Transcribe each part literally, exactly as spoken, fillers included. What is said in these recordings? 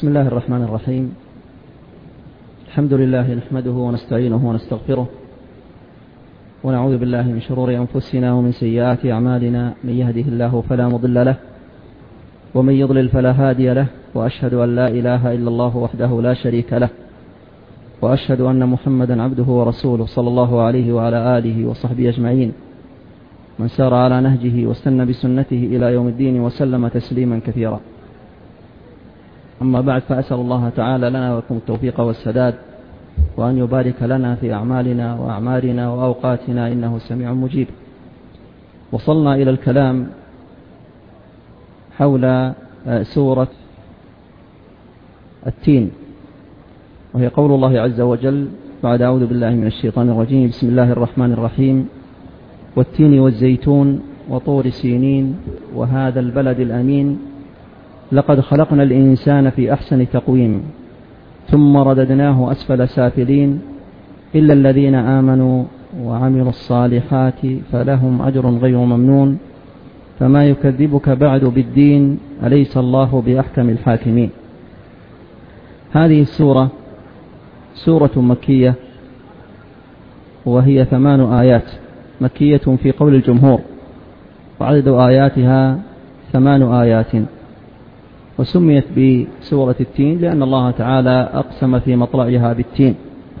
بسم الله الرحمن الرحيم. الحمد لله نحمده ونستعينه ونستغفره ونعوذ بالله من شرور أنفسنا ومن سيئات أعمالنا، من يهده الله فلا مضل له ومن يضلل فلا هادي له، وأشهد أن لا إله إلا الله وحده لا شريك له، وأشهد أن محمدا عبده ورسوله صلى الله عليه وعلى آله وصحبه أجمعين، من سار على نهجه واستنى بسنته إلى يوم الدين وسلم تسليما كثيرا. أما بعد، فأسأل الله تعالى لنا ولكم التوفيق والسداد، وأن يبارك لنا في أعمالنا وأعمارنا وأوقاتنا، إنه سميع مجيب. وصلنا إلى الكلام حول سورة التين، وهي قول الله عز وجل بعد أعوذ بالله من الشيطان الرجيم: بسم الله الرحمن الرحيم، والتين والزيتون وطور سينين وهذا البلد الأمين، لقد خلقنا الإنسان في أحسن تقويم ثم رددناه أسفل سافلين إلا الذين آمنوا وعملوا الصالحات فلهم أجر غير ممنون، فما يكذبك بعد بالدين، أليس الله بأحكم الحاكمين. هذه السورة سورة مكية، وهي ثمان آيات مكية في قول الجمهور، وعدد آياتها ثمان آيات. وسميت بسورة التين لأن الله تعالى أقسم في مطلعها بالتين.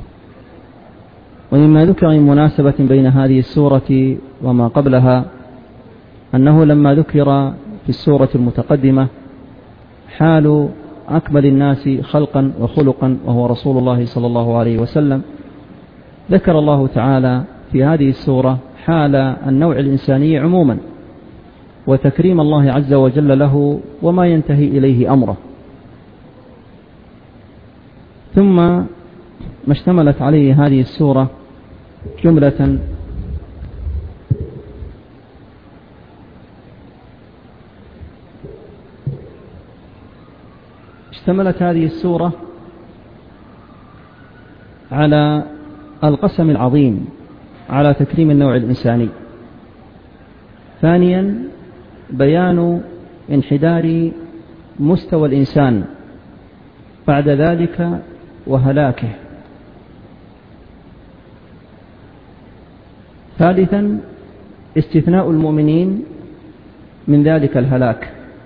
ومما ذكر من مناسبة بين هذه السورة وما قبلها أنه لما ذكر في السورة المتقدمة حال أكمل الناس خلقا وخلقا وهو رسول الله صلى الله عليه وسلم، ذكر الله تعالى في هذه السورة حال النوع الإنساني عموما، وتكريم الله عز وجل له وما ينتهي إليه أمره. ثم ما اشتملت عليه هذه السورة جملة اشتملت هذه السورة على القسم العظيم على تكريم النوع الإنساني. ثانيا بيان انحدار مستوى الإنسان بعد ذلك وهلاكه. ثالثا استثناء المؤمنين من ذلك الهلاك.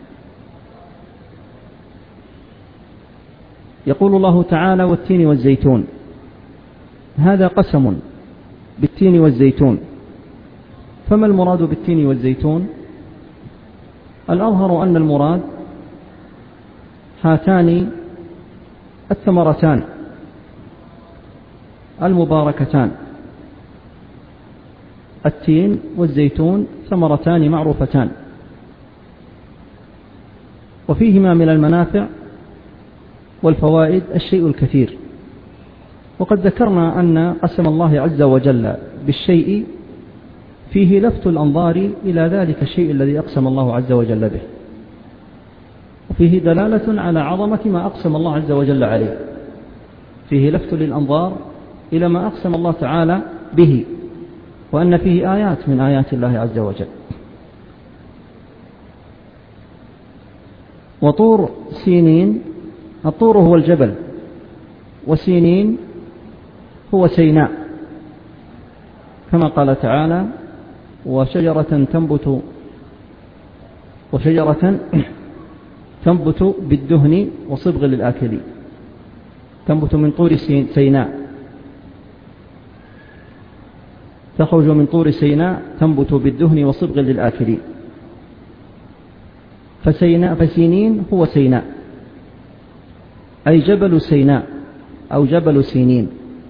يقول الله تعالى: والتين والزيتون. هذا قسم بالتين والزيتون. فما المراد بالتين والزيتون؟ الأظهر أن المراد هاتان الثمرتان المباركتان، التين والزيتون ثمرتان معروفتان، وفيهما من المنافع والفوائد الشيء الكثير. وقد ذكرنا أن قسم الله عز وجل بالشيء فيه لفت الأنظار إلى ذلك الشيء الذي أقسم الله عز وجل به، وفيه دلالة على عظمة ما أقسم الله عز وجل عليه، فيه لفت للأنظار إلى ما أقسم الله تعالى به، وأن فيه آيات من آيات الله عز وجل. وطور سينين، الطور هو الجبل، وسينين هو سيناء، كما قال تعالى: وشجرة تنبت وشجرة تنبت بالدهن وصبغ للآكلين، تنبت من طور سيناء، تخرج من طور سيناء تنبت بالدهن وصبغ للآكلين. فسيناء فسينين هو سيناء، أي جبل سيناء أو جبل سينين.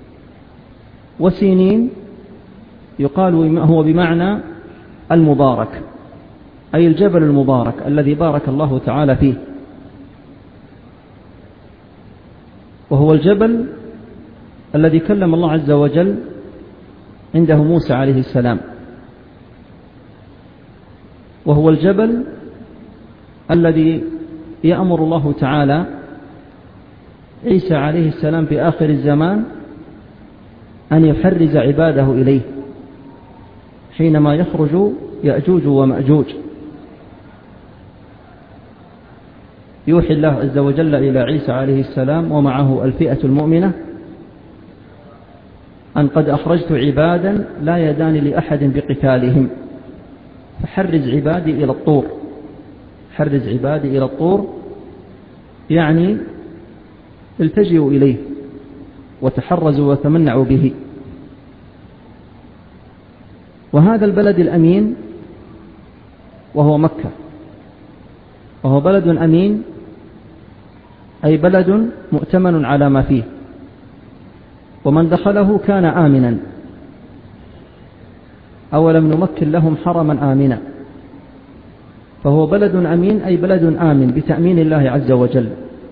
وسينين يقال هو بمعنى المبارك، أي الجبل المبارك الذي بارك الله تعالى فيه، وهو الجبل الذي كلم الله عز وجل عنده موسى عليه السلام، وهو الجبل الذي يأمر الله تعالى عيسى عليه السلام في آخر الزمان أن يحرز عباده إليه حينما يخرج يأجوج ومأجوج. يوحي الله عز وجل إلى عيسى عليه السلام ومعه الفئة المؤمنة أن قد أخرجت عبادا لا يدان لأحد بقتالهم فحرز عبادي إلى الطور. حرز عبادي إلى الطور يعني التجئوا إليه وتحرزوا وتمنعوا به. وهذا البلد الأمين وهو مكة، وهو بلد أمين أي بلد مؤتمن على ما فيه، ومن دخله كان آمنا. أولم نمكن لهم حرما آمنا، فهو بلد أمين أي بلد آمن بتأمين الله عز وجل،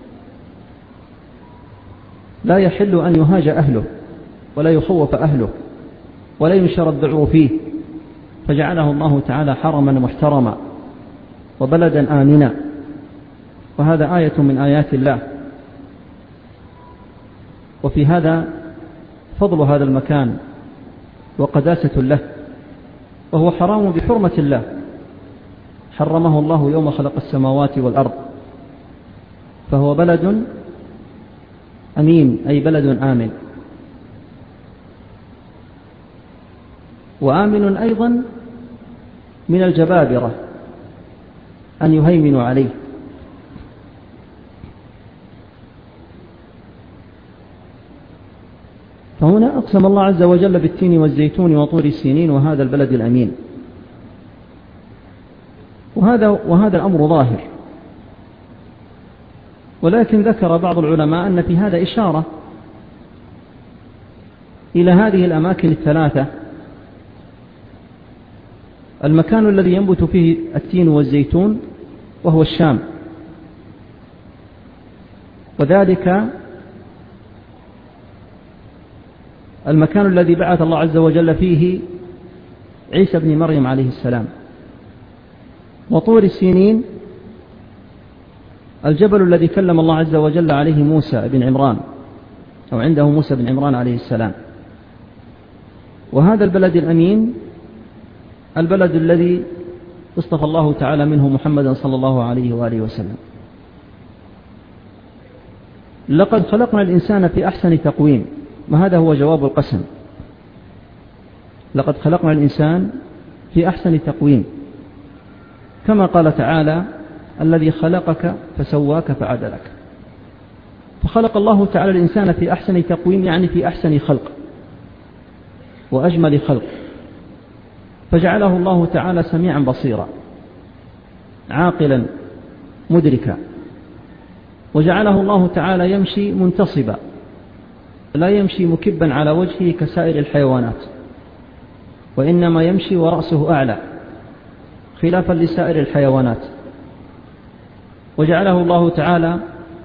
لا يحل أن يهاج أهله ولا يخوف أهله ولا ينشر الذعر فيه، فجعله الله تعالى حرما محترما وبلدا آمنا. وهذا آية من آيات الله، وفي هذا فضل هذا المكان وقداسة له، وهو حرام بحرمة الله، حرمه الله يوم خلق السماوات والأرض، فهو بلد أمين أي بلد آمن. وآمن أيضا من الجبابرة أن يهيمنوا عليه. فهنا أقسم الله عز وجل بالتين والزيتون وطور السينين وهذا البلد الأمين. وهذا, وهذا الأمر ظاهر، ولكن ذكر بعض العلماء أن في هذا إشارة إلى هذه الأماكن الثلاثة: المكان الذي ينبت فيه التين والزيتون وهو الشام، وذلك المكان الذي بعث الله عز وجل فيه عيسى بن مريم عليه السلام. وطور السينين الجبل الذي كلم الله عز وجل عليه موسى بن عمران، أو عنده موسى بن عمران عليه السلام. وهذا البلد الأمين البلد الذي اصطفى الله تعالى منه محمدا صلى الله عليه وآله وسلم. لقد خلقنا الإنسان في أحسن تقويم، وهذا هو جواب القسم. لقد خلقنا الإنسان في أحسن تقويم، كما قال تعالى: الذي خلقك فسواك فعدلك. فخلق الله تعالى الإنسان في أحسن تقويم، يعني في أحسن خلق وأجمل خلق، فجعله الله تعالى سميعا بصيرا عاقلا مدركا، وجعله الله تعالى يمشي منتصبا لا يمشي مكبا على وجهه كسائر الحيوانات، وإنما يمشي ورأسه أعلى خلافا لسائر الحيوانات. وجعله الله تعالى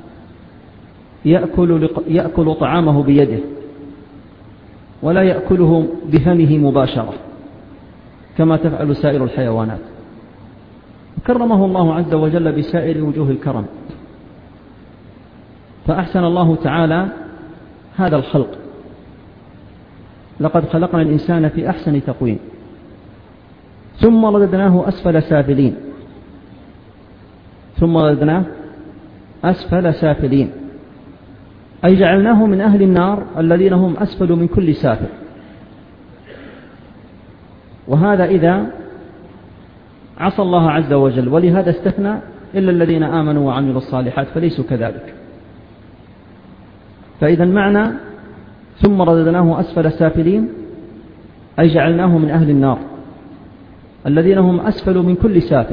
يأكل, يأكل طعامه بيده ولا يأكله بفمه مباشرة كما تفعل سائر الحيوانات. كرمه الله عز وجل بسائر وجوه الكرم، فأحسن الله تعالى هذا الخلق. لقد خلقنا الإنسان في أحسن تقويم، ثم رددناه أسفل سافلين ثم رددناه أسفل سافلين أي جعلناه من أهل النار الذين هم أسفل من كل سافل. وهذا إذا عصى الله عز وجل، ولهذا استثنى إلا الذين آمنوا وعملوا الصالحات فليسوا كذلك. فإذا المعنى ثم رددناه أسفل سافلين أي جعلناه من أهل النار الذين هم أسفل من كل سافل،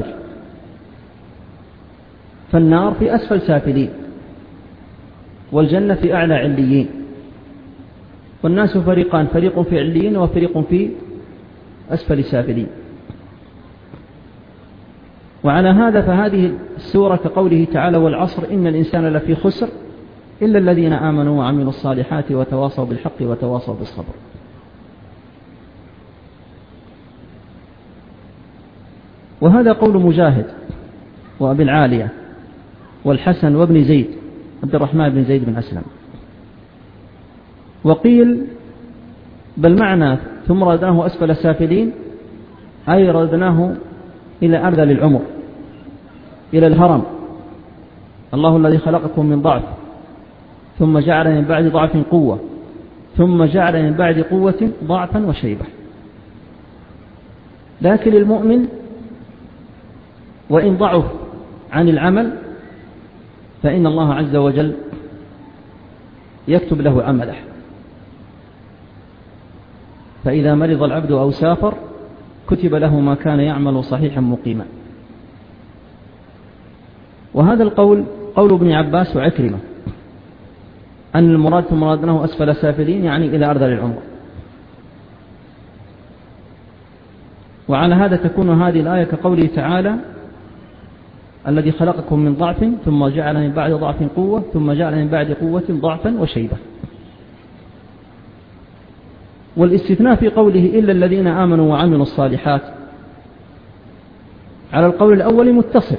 فالنار في أسفل سافلين والجنة في أعلى عليين، والناس فريقان: فريق في عليين وفريق في أسفل سافلين. وعلى هذا فهذه السورة كقوله تعالى: والعصر إن الإنسان لفي خسر إلا الذين آمنوا وعملوا الصالحات وتواصوا بالحق وتواصوا بالصبر. وهذا قول مجاهد وأبي العالية والحسن وابن زيد عبد الرحمن بن زيد بن أسلم. وقيل بل معنى ثم ردناه أسفل سافلين أي ردناه إلى أرذل العمر، إلى الهرم، الله الذي خلقكم من ضعف ثم جعل من بعد ضعف قوة ثم جعل من بعد قوة ضعفا وشيبة. لكن المؤمن وإن ضعف عن العمل فإن الله عز وجل يكتب له عمله، فإذا مرض العبد أو سافر كتب له ما كان يعمل صحيحا مقيما. وهذا القول قول ابن عباس وعكرمة أن المراد ثم رددناه أسفل سافلين يعني إلى أرذل العمر. وعلى هذا تكون هذه الآية كقوله تعالى الذي خلقكم من ضعف ثم جعل من بعد ضعف قوة ثم جعل من بعد قوة ضعفا وشيبة. والاستثناء في قوله إلا الذين آمنوا وعملوا الصالحات على القول الأول متصل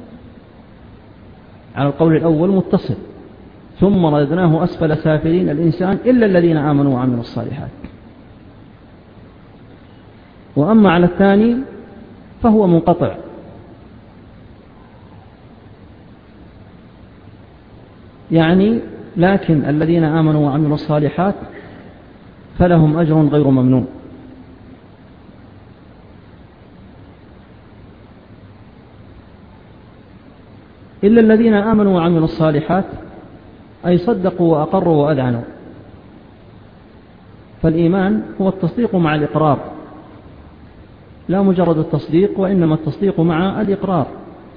على القول الأول متصل ثم رددناه أسفل سافلين الإنسان إلا الذين آمنوا وعملوا الصالحات. وأما على الثاني فهو منقطع، يعني لكن الذين آمنوا وعملوا الصالحات فلهم أجر غير ممنون. إلا الذين آمنوا وعملوا الصالحات أي صدقوا وأقروا وأذعنوا. فالإيمان هو التصديق مع الإقرار، لا مجرد التصديق وإنما التصديق مع الإقرار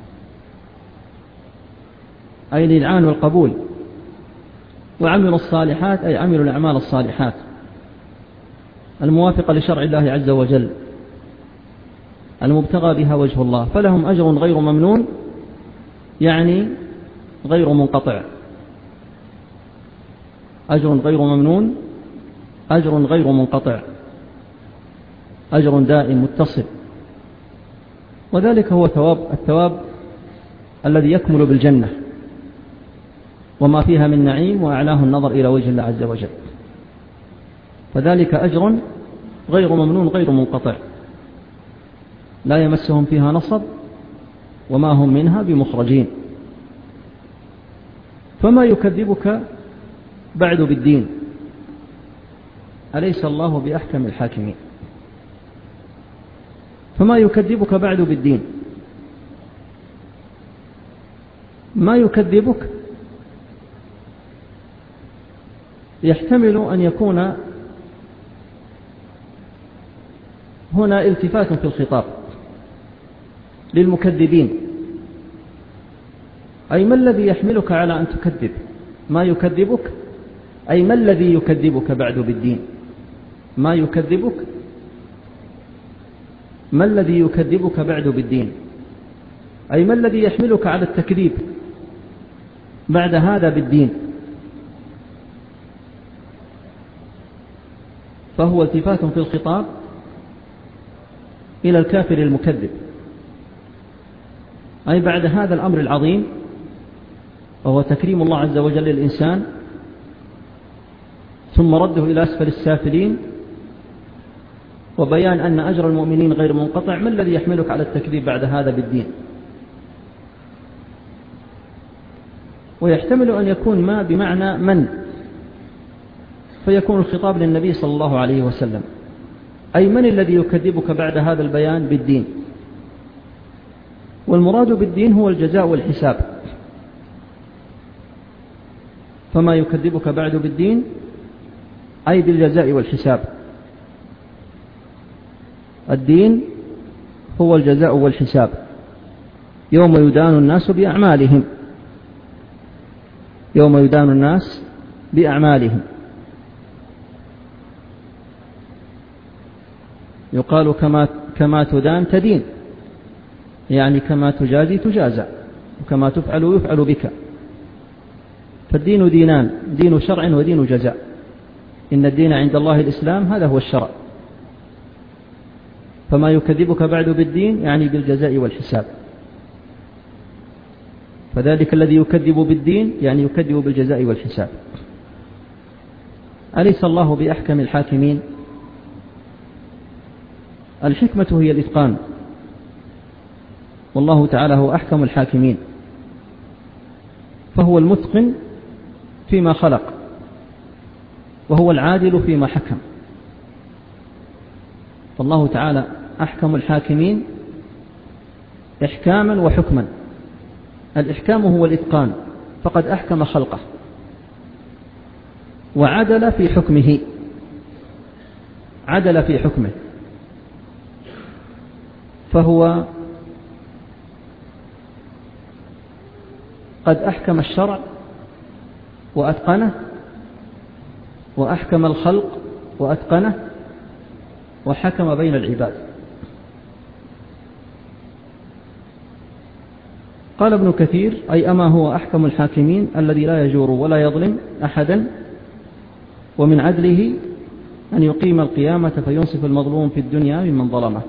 أي الإذعان والقبول. وعملوا الصالحات أي عملوا الأعمال الصالحات الموافقة لشرع الله عز وجل المبتغى بها وجه الله، فلهم أجر غير ممنون يعني غير منقطع. أجر غير ممنون أجر غير منقطع، أجر دائم متصل. وذلك هو ثواب الثواب الذي يكمل بالجنة وما فيها من نعيم وأعلاه النظر إلى وجه الله عز وجل. فذلك أجر غير ممنون غير منقطع لا يمسهم فيها نصب وما هم منها بمخرجين. فما يكذبك بعد بالدين؟ أليس الله بأحكم الحاكمين؟ فما يكذبك بعد بالدين؟ ما يكذبك يحتمل أن يكون هنا التفات في الخطاب للمكذبين، أي ما الذي يحملك على أن تكذب؟ ما يكذبك أي ما الذي يكذبك بعد بالدين؟ ما يكذبك ما الذي يكذبك بعد بالدين أي ما الذي يحملك على التكذيب بعد هذا بالدين؟ فهو التفات في الخطاب إلى الكافر المكذب، أي بعد هذا الأمر العظيم وهو تكريم الله عز وجل للإنسان ثم رده إلى أسفل السافلين وبيان أن أجر المؤمنين غير منقطع، ما الذي يحملك على التكذيب بعد هذا بالدين؟ ويحتمل أن يكون ما بمعنى من، فيكون الخطاب للنبي صلى الله عليه وسلم، أي من الذي يكذبك بعد هذا البيان بالدين؟ والمراد بالدين هو الجزاء والحساب. فما يكذبك بعد بالدين أي بالجزاء والحساب. الدين هو الجزاء والحساب يوم يدان الناس بأعمالهم يوم يدان الناس بأعمالهم. يقال كما كما تدان تدين، يعني كما تجازي تجازى، وكما تفعل يفعل بك. فالدين دينان، دين شرع ودين جزاء. إن الدين عند الله الإسلام، هذا هو الشرع. فما يكذبك بعد بالدين يعني بالجزاء والحساب. فذلك الذي يكذب بالدين يعني يكذب بالجزاء والحساب. أليس الله بأحكم الحاكمين؟ الحكمة هي الإتقان، والله تعالى هو أحكم الحاكمين. فهو المتقن فيما خلق، وهو العادل فيما حكم. فالله تعالى أحكم الحاكمين إحكاما وحكما. الإحكام هو الإتقان، فقد أحكم خلقه، وعدل في حكمه، عدل في حكمه، فهو قد أحكم الشرع وأتقنه، وأحكم الخلق وأتقنه، وحكم بين العباد. قال ابن كثير: أي أما هو أحكم الحاكمين الذي لا يجور ولا يظلم أحدا، ومن عدله أن يقيم القيامة فينصف المظلوم في الدنيا ممن ظلمه.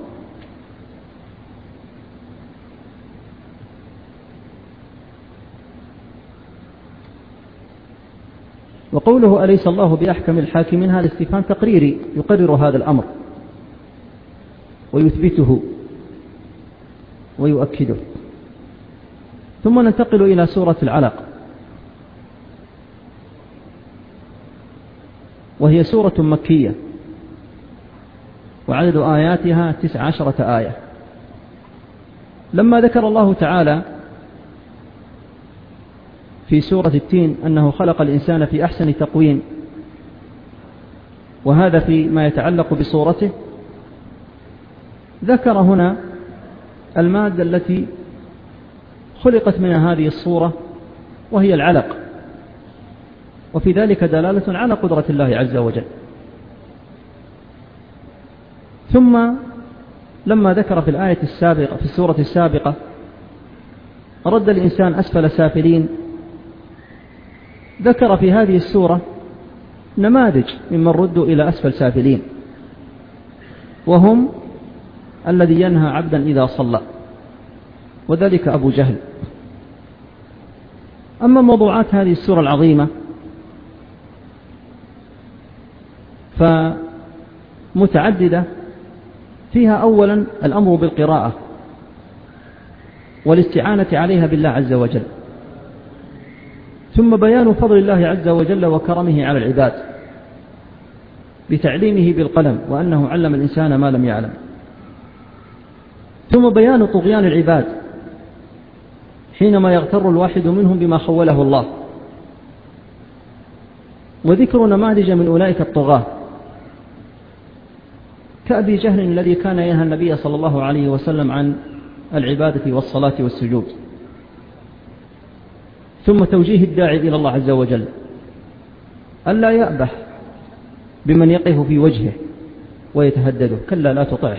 وقوله أليس الله بأحكم الحاكمين هذا استفهام تقريري يقرر هذا الأمر ويثبته ويؤكده. ثم ننتقل إلى سورة العلق، وهي سورة مكية، وعدد آياتها تسع عشرة آية. لما ذكر الله تعالى في سورة التين أنه خلق الإنسان في أحسن تقويم، وهذا فيما يتعلق بصورته، ذكر هنا المادة التي خلقت من هذه الصورة، وهي العلق، وفي ذلك دلالة على قدرة الله عز وجل. ثم لما ذكر في الآية السابقة في السورة السابقة رد الإنسان أسفل سافلين، ذكر في هذه السورة نماذج ممن ردوا إلى أسفل سافلين، وهم الذي ينهى عبدا إذا صلى، وذلك أبو جهل. أما موضوعات هذه السورة العظيمة فمتعددة، فيها أولا الأمر بالقراءة والاستعانة عليها بالله عز وجل، ثم بيان فضل الله عز وجل وكرمه على العباد بتعليمه بالقلم، وأنه علم الإنسان ما لم يعلم، ثم بيان طغيان العباد حينما يغتر الواحد منهم بما خوله الله، وذكر نماذج من أولئك الطغاة كأبي جهل الذي كان ينهى النبي صلى الله عليه وسلم عن العبادة والصلاة والسجود، ثم توجيه الداعي إلى الله عز وجل ألا يأبه بمن يقف في وجهه ويتهدده، كلا لا تطعه.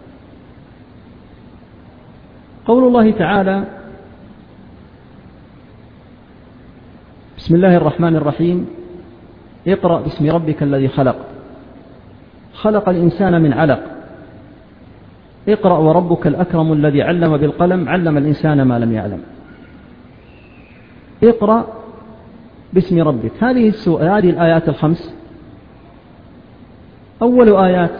قول الله تعالى: بسم الله الرحمن الرحيم، اقرأ باسم ربك الذي خلق، خلق الإنسان من علق، اقرأ وربك الأكرم الذي علم بالقلم علم الإنسان ما لم يعلم. اقرأ باسم ربك. هذه هذه الآيات الخمس أول آيات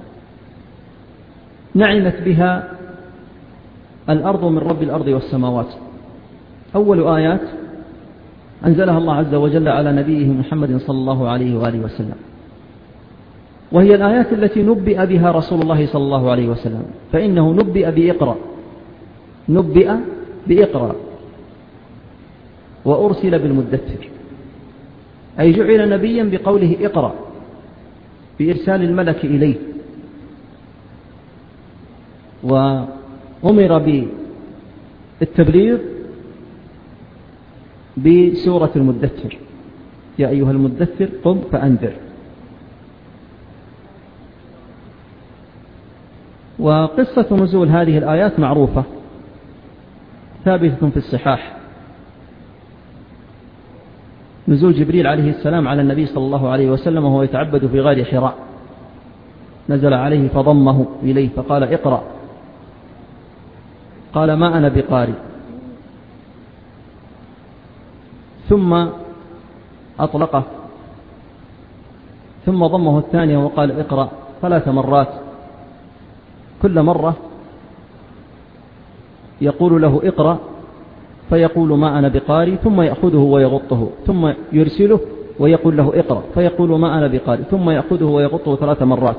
نعمت بها الأرض من رب الأرض والسماوات، أول آيات أنزلها الله عز وجل على نبيه محمد صلى الله عليه وآله وسلم، وهي الآيات التي نبئ بها رسول الله صلى الله عليه وسلم، فإنه نبئ بإقرأ، نبئ بإقرأ وأرسل بالمدثر، أي جعل نبيا بقوله اقرأ، بإرسال الملك إليه، وأمر بالتبليغ بسورة المدثر، يا أيها المدثر قم فأنذر. وقصة نزول هذه الآيات معروفة ثابتة في الصحاح، نزول جبريل عليه السلام على النبي صلى الله عليه وسلم وهو يتعبد في غار حراء، نزل عليه فضمه إليه فقال اقرأ، قال ما أنا بقارئ، ثم أطلقه، ثم ضمه الثانية وقال اقرأ ثلاث مرات، كل مرة يقول له اقرأ فيقول ما أنا بقاري، ثم يأخذه ويغطه، ثم يرسله ويقول له اقرأ، فيقول ما أنا بقاري، ثم يأخذه ويغطه ثلاث مرات،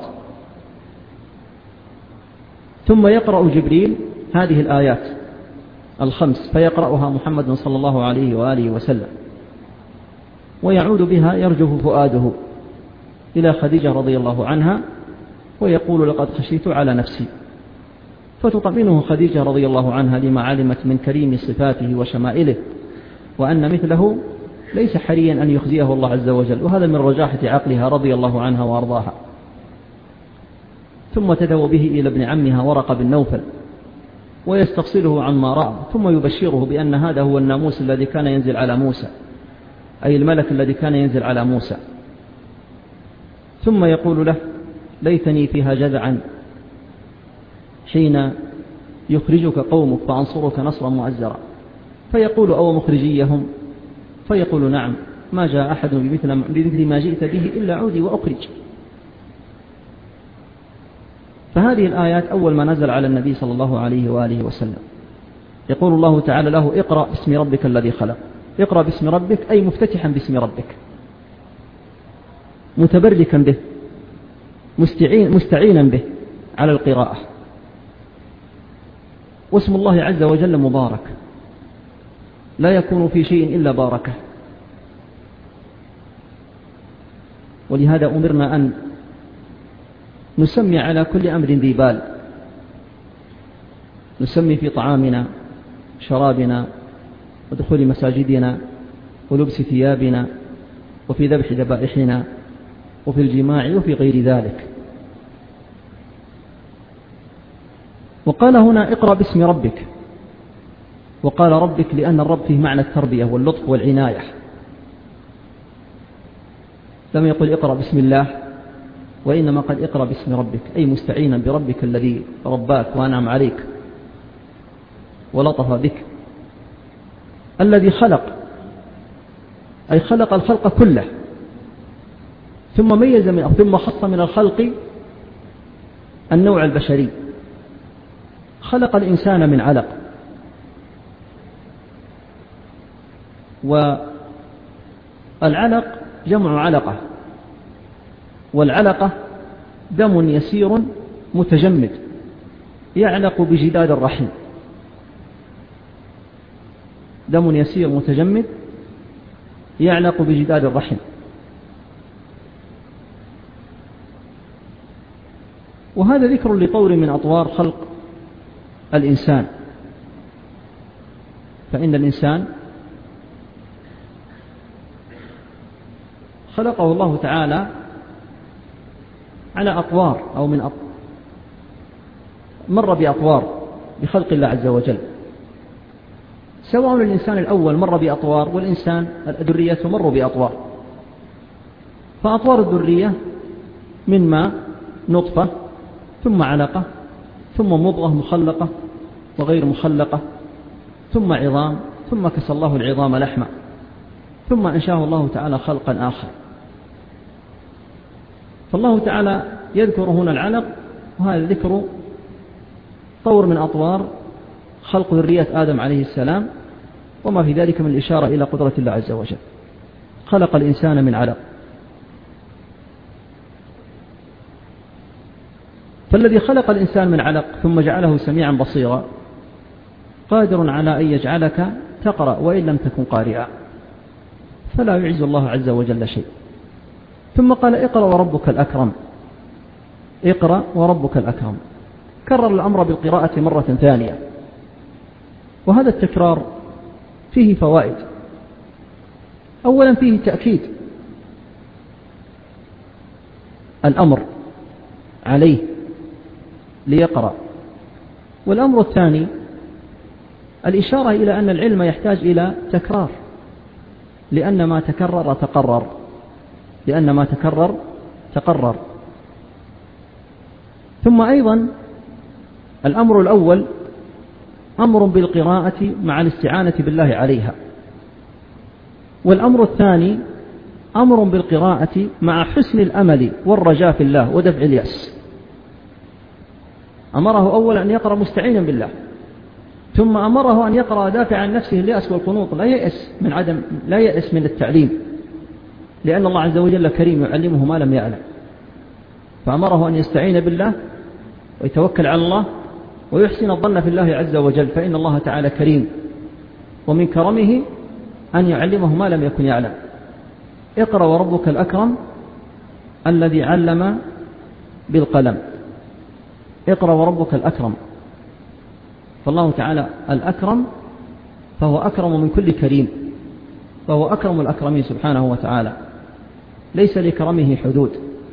ثم يقرأ جبريل هذه الآيات الخمس فيقرأها محمد صلى الله عليه وآله وسلم، ويعود بها يرجف فؤاده إلى خديجة رضي الله عنها، ويقول لقد خشيت على نفسي، فتطمئنه خديجة رضي الله عنها لما علمت من كريم صفاته وشمائله، وأن مثله ليس حريا أن يخزيه الله عز وجل، وهذا من رجاحة عقلها رضي الله عنها وأرضاها. ثم تدعو به إلى ابن عمها ورقة بن نوفل ويستفصله عما رأى، ثم يبشره بأن هذا هو الناموس الذي كان ينزل على موسى، أي الملك الذي كان ينزل على موسى. ثم يقول له ليتني فيها جذعا حين يخرجك قومك فأنصرك نصرا مؤزرا، فيقول أو مخرجيهم، فيقول نعم، ما جاء أحد بمثل ما جئت به إلا عودي وأخرج. فهذه الآيات أول ما نزل على النبي صلى الله عليه وآله وسلم. يقول الله تعالى له اقرأ باسم ربك الذي خلق، اقرأ باسم ربك أي مفتتحا باسم ربك، متبركا به، مستعين مستعينا به على القراءة. واسم الله عز وجل مبارك، لا يكون في شيء إلا باركه، ولهذا أمرنا أن نسمي على كل أمر ذي بال، نسمي في طعامنا، شرابنا، ودخول مساجدنا، ولبس ثيابنا، وفي ذبح ذبائحنا، وفي الجماع، وفي غير ذلك. وقال هنا اقرأ باسم ربك، وقال ربك لأن الرب فيه معنى التربية واللطف والعناية، لم يقل اقرأ بسم الله، وإنما قد اقرأ باسم ربك أي مستعينا بربك الذي رباك وأنعم عليك ولطف بك، الذي خلق، أي خلق الخلق كله، ثم ميز من ثم خص من الخلق النوع البشري، خلق الإنسان من علق، والعلق جمع علقة، والعلقة دم يسير متجمد يعلق بجدار الرحم، دم يسير متجمد يعلق بجدار الرحم. وهذا ذكر لطور من أطوار خلق الإنسان، فإن الإنسان خلقه الله تعالى على أطوار أو من أطوار، مر بأطوار بخلق الله عز وجل، سواء الإنسان الأول مر بأطوار والإنسان الذرية مروا بأطوار. فأطوار الذرية من ماء نطفة، ثم علقة، ثم مضغة مخلقة وغير مخلقة، ثم عظام، ثم كسى الله العظام لحما، ثم أنشاه الله تعالى خلقا آخر. فالله تعالى يذكر هنا العلق، وهذا ذكر طور من أطوار خلق ذرية آدم عليه السلام، وما في ذلك من الإشارة إلى قدرة الله عز وجل. خلق الإنسان من علق، فالذي خلق الإنسان من علق ثم جعله سميعا بصيرا قادر على أن يجعلك تقرأ وإن لم تكن قارئا، فلا يعز الله عز وجل شيء. ثم قال اقرأ وربك الأكرم، اقرأ وربك الأكرم، كرر الأمر بالقراءة مرة ثانية. وهذا التكرار فيه فوائد. أولا فيه تأكيد الأمر عليه ليقرأ، والأمر الثاني الإشارة إلى أن العلم يحتاج إلى تكرار، لأن ما تكرر تقرر، لأن ما تكرر تقرر. ثم أيضا الأمر الأول أمر بالقراءة مع الاستعانة بالله عليها، والأمر الثاني أمر بالقراءة مع حسن الأمل والرجاء في الله ودفع اليأس. أمره أولا أن يقرأ مستعينا بالله، ثم أمره أن يقرأ دافع عن نفسه اليأس والقنوط، لا يأس من عدم لا يأس من التعليم، لأن الله عز وجل كريم يعلمه ما لم يعلم، فأمره أن يستعين بالله ويتوكل على الله ويحسن الظن في الله عز وجل، فإن الله تعالى كريم، ومن كرمه أن يعلمه ما لم يكن يعلم. اقرأ وربك الأكرم الذي علم بالقلم. اقرأ وربك الأكرم، فالله تعالى الأكرم، فهو أكرم من كل كريم، فهو أكرم الأكرمين سبحانه وتعالى، ليس لكرمه حدود،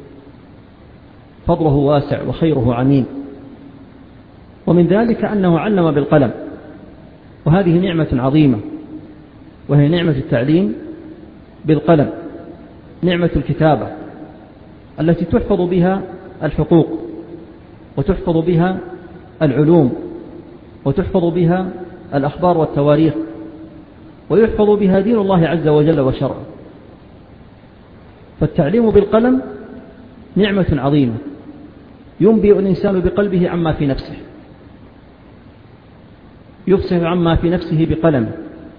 فضله واسع وخيره عميم. ومن ذلك أنه علم بالقلم، وهذه نعمة عظيمة، وهي نعمة التعليم بالقلم، نعمة الكتابة التي تحفظ بها الحقوق، وتحفظ بها العلوم، وتحفظ بها الأخبار والتواريخ، ويحفظ بها دين الله عز وجل وشرعه. فالتعليم بالقلم نعمة عظيمة، ينبئ الإنسان بقلبه عما في نفسه، يفصح عما في نفسه بقلمه.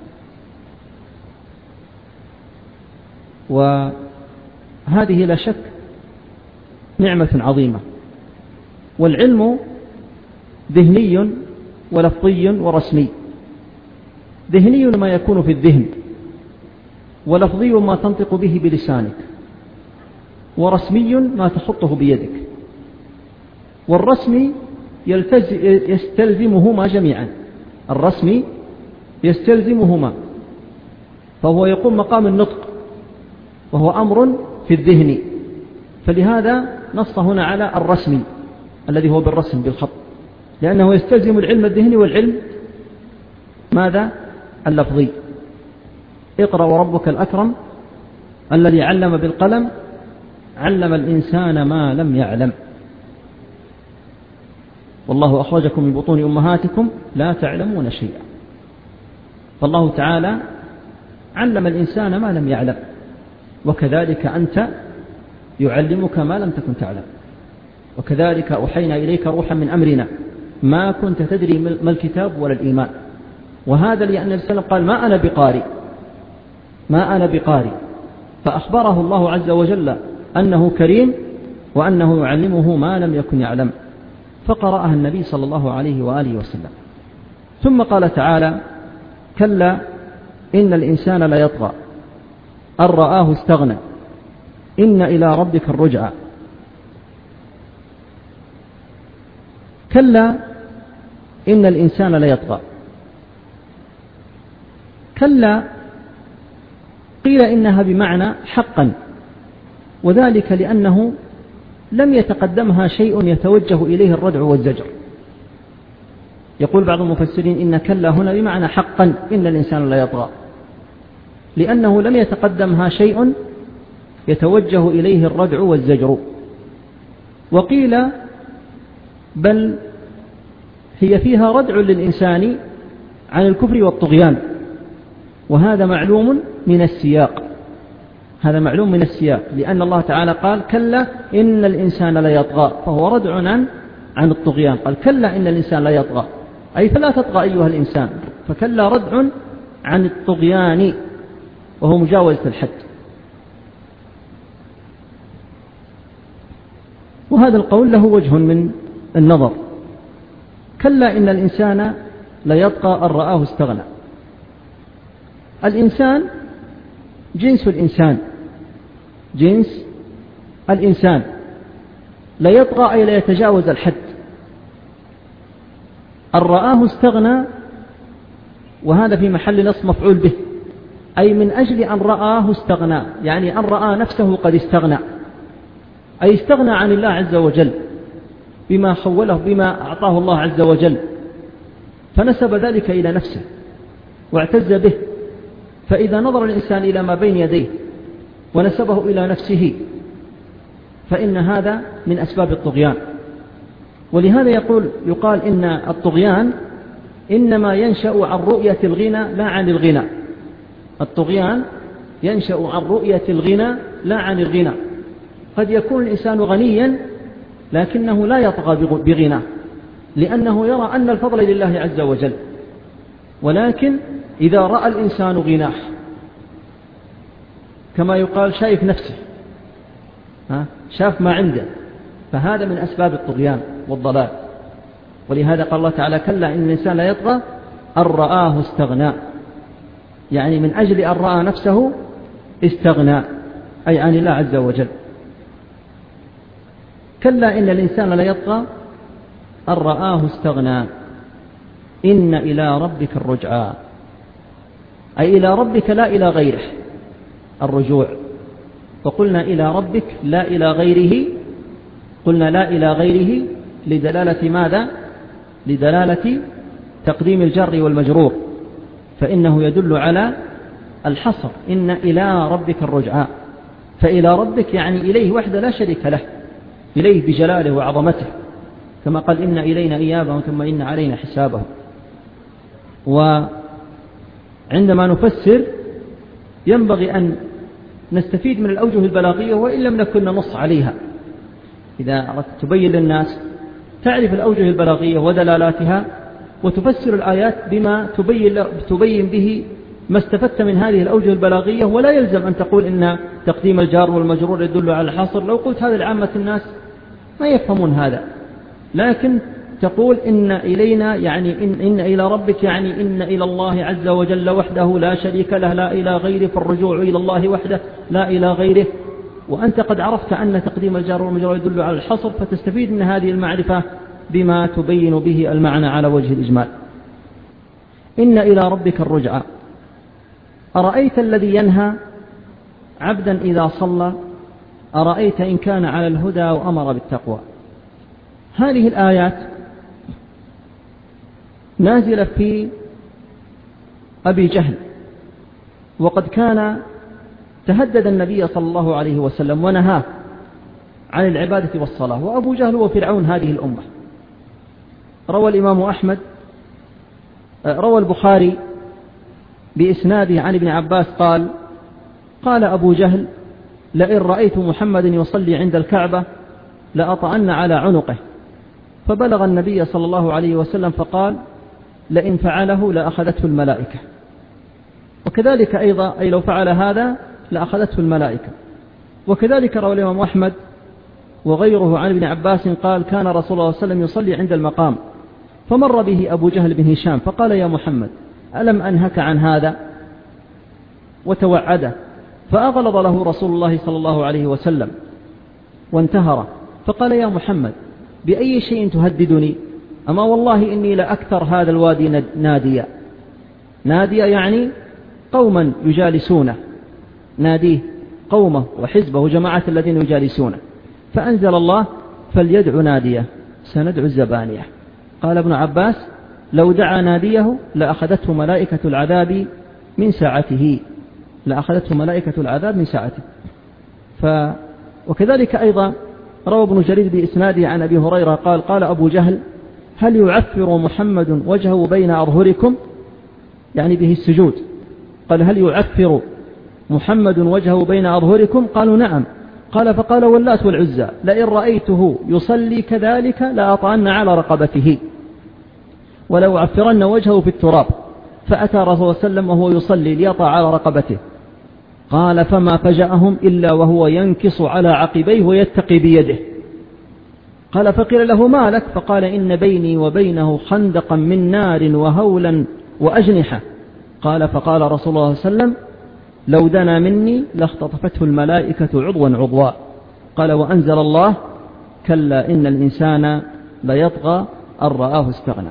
وهذه لا شك نعمة عظيمة. والعلم ذهني ولفظي ورسمي. ذهني ما يكون في الذهن، ولفظي ما تنطق به بلسانك، ورسمي ما تخطه بيدك. والرسمي يستلزمهما جميعا، الرسمي يستلزمهما، فهو يقوم مقام النطق، وهو أمر في الذهن، فلهذا نص هنا على الرسمي الذي هو بالرسم بالخط، لأنه يستلزم العلم الذهني والعلم ماذا؟ اللفظي. اقرأ وربك الأكرم الذي علم بالقلم علم الإنسان ما لم يعلم. والله أخرجكم من بطون أمهاتكم لا تعلمون شيئا. فالله تعالى علم الإنسان ما لم يعلم، وكذلك أنت يعلمك ما لم تكن تعلم. وكذلك أوحينا إليك روحا من أمرنا ما كنت تدري ما الكتاب ولا الإيمان. وهذا لأن النبي صلى الله عليه وسلم قال ما أنا بقارئ، ما أنا بقارئ، فأخبره الله عز وجل أنه كريم وأنه يعلمه ما لم يكن يعلم، فقرأها النبي صلى الله عليه وآله وسلم. ثم قال تعالى كلا إن الإنسان لا يطغى أن رآه استغنى إن إلى ربك الرجعى. كلا إن الإنسان لا يطغى. كلا قيل إنها بمعنى حقا، وذلك لأنه لم يتقدمها شيء يتوجه إليه الردع والزجر. يقول بعض المفسرين إن كلا هنا بمعنى حقا إن الإنسان لا يطغى، لأنه لم يتقدمها شيء يتوجه إليه الردع والزجر. وقيل بل هي فيها ردع للإنسان عن الكفر والطغيان، وهذا معلوم من السياق، هذا معلوم من السياق، لأن الله تعالى قال كلا إن الإنسان لا يطغى، فهو ردع عن عن الطغيان. قال كلا إن الإنسان لا يطغى، أي فلا تطغى أيها الإنسان، فكلا ردع عن الطغيان وهو مجاوزة الحد. وهذا القول له وجه من النظر. كلا إن الإنسان لا يطغى أن رآه استغنى. الإنسان جنس الإنسان، جنس الإنسان لا يطغى أي لا يتجاوز الحد. أن رآه استغنى، وهذا في محل نصب مفعول به، أي من أجل أن رآه استغنى، يعني أن رأى نفسه قد استغنى، أي استغنى عن الله عز وجل بما خوله بما أعطاه الله عز وجل، فنسب ذلك إلى نفسه واعتز به. فإذا نظر الإنسان إلى ما بين يديه ونسبه إلى نفسه فإن هذا من أسباب الطغيان. ولهذا يقول يقال إن الطغيان إنما ينشأ عن رؤية الغنى لا عن الغنى. الطغيان ينشأ عن رؤية الغنى لا عن الغنى. قد يكون الإنسان غنيا لكنه لا يطغى بغناه، لأنه يرى أن الفضل لله عز وجل، ولكن إذا رأى الإنسان غناه كما يقال شايف نفسه، شاف ما عنده، فهذا من أسباب الطغيان والضلال. ولهذا قال الله تعالى: كلا إن الإنسان لا يطغى أن رآه استغنى، يعني من أجل أن رأى نفسه استغنى، أي عن الله عز وجل. كلا إن الإنسان لا يطغى أن رآه استغنى إن إلى ربك الرجعى، أي إلى ربك لا إلى غيره الرجوع. فقلنا إلى ربك لا إلى غيره، قلنا لا إلى غيره لدلالة ماذا؟ لدلالة تقديم الجر والمجرور، فإنه يدل على الحصر، إن إلى ربك الرجعى، فإلى ربك يعني إليه وحده لا شريك له، إليه بجلاله وعظمته، كما قال: إن إلينا إيابهم ثم إن علينا حسابهم. وعندما نفسر ينبغي أن نستفيد من الأوجه البلاغية وإن لم نكن ننص عليها. إذا أردت تبين للناس تعرف الأوجه البلاغية ودلالاتها، وتفسر الآيات بما تبين, تبين به ما استفدت من هذه الأوجه البلاغية، ولا يلزم أن تقول إن تقديم الجار والمجرور يدل على الحصر. لو قلت هذا لعامة الناس ما يفهمون هذا، لكن تقول إن إلينا يعني إن, إن إلى ربك يعني إن إلى الله عز وجل وحده لا شريك له لا إلى غيره، فالرجوع إلى الله وحده لا إلى غيره. وأنت قد عرفت أن تقديم الجار والمجرور يدل على الحصر، فتستفيد من هذه المعرفة بما تبين به المعنى على وجه الإجمال. إن إلى ربك الرجعى. أرأيت الذي ينهى عبدا إذا صلى أرأيت إن كان على الهدى وأمر بالتقوى. هذه الآيات نازلة في أبي جهل، وقد كان تهدد النبي صلى الله عليه وسلم ونهاه عن العبادة والصلاة، وأبو جهل وفرعون هذه الأمة. روى الإمام أحمد روى البخاري بإسناده عن ابن عباس قال: قال أبو جهل: لئن رأيت محمدا يصلي عند الكعبة لأطعن على عنقه. فبلغ النبي صلى الله عليه وسلم فقال: لئن فعله لأخذته الملائكة. وكذلك أيضا أي لو فعل هذا لأخذته الملائكة. وكذلك روى الإمام أحمد وغيره عن ابن عباس قال: كان رسول الله صلى الله عليه وسلم يصلي عند المقام، فمر به أبو جهل بن هشام فقال: يا محمد ألم أنهك عن هذا؟ وتوعده، فأغلظ له رسول الله صلى الله عليه وسلم وانتهر، فقال: يا محمد بأي شيء تهددني؟ أما والله إني لأكثر هذا الوادي ناديا. ناديا يعني قوما يجالسونه، ناديه قومه وحزبه وجماعة الذين يجالسونه. فأنزل الله: فليدع ناديه سندع الزبانية. قال ابن عباس: لو دعا ناديه لأخذته ملائكة العذاب من ساعته، لأخذته ملائكة العذاب من ساعته. ف... وكذلك أيضا روى ابن جرير بإسناده عن أبي هريرة قال: قال أبو جهل: هل يعفر محمد وجهه بين أظهركم؟ يعني به السجود. قال: هل يعفر محمد وجهه بين أظهركم؟ قالوا: نعم. قال: فقال: واللات والعزى لئن رأيته يصلي كذلك لأطعن على رقبته ولو عفرن وجهه في التراب. فأتى رسول الله صلى الله عليه وسلم وهو يصلي ليطع على رقبته. قال: فما فجأهم إلا وهو ينكص على عقبيه ويتقي بيده. قال: فقيل له: ما لك؟ فقال: إن بيني وبينه خندقا من نار وهولا وأجنحة. قال: فقال رسول الله صلى الله عليه وسلم: لو دنا مني لاختطفته الملائكة عضوا عضوا. قال: وأنزل الله: كلا إن الإنسان ليطغى أن رآه استغنى.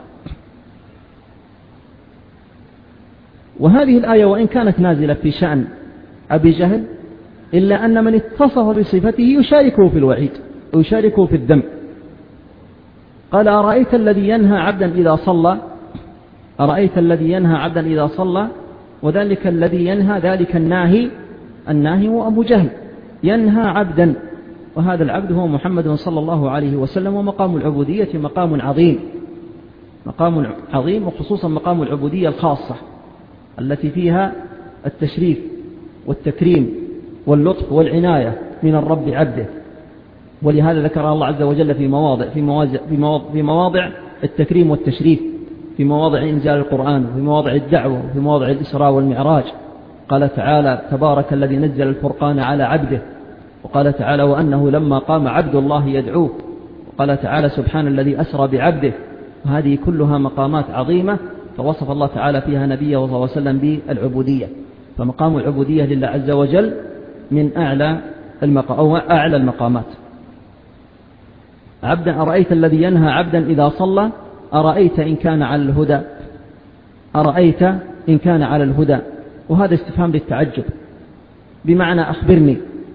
وهذه الآية وإن كانت نازلة في شأن أبي جهل، إلا أن من اتصف بصفته يشاركه في الوعيد ويشاركه في الذنب. قال: أرأيت الذي ينهى عبدا إذا صلى أرأيت الذي ينهى عبدا إذا صلى وذلك الذي ينهى ذلك الناهي الناهي هو أبو جهل ينهى عبدا، وهذا العبد هو محمد صلى الله عليه وسلم. ومقام العبودية مقام عظيم مقام عظيم وخصوصا مقام العبودية الخاصة التي فيها التشريف والتكريم واللطف والعناية من الرب عبده. ولهذا ذكر الله عز وجل في مواضع في مواضع في مواضع, في مواضع التكريم والتشريف في مواضع إنزال القرآن وفي مواضع الدعوة وفي مواضع الإسراء والمعراج. قال تعالى تبارك الذي نزل الفرقان على عبده، وقال تعالى وأنه لما قام عبد الله يدعوه، وقال تعالى سبحان الذي أسرى بعبده. وهذه كلها مقامات عظيمة فوصف الله تعالى فيها نبيه صلى الله عليه وسلم بالعبودية. فمقام العبودية لله عز وجل من أعلى أو أعلى المقامات. عبدا أرأيت الذي ينهى عبدا إذا صلى أرأيت إن كان على الهدى، أرأيت إن كان على الهدى. وهذا استفهام للتعجب بمعنى أخبرني،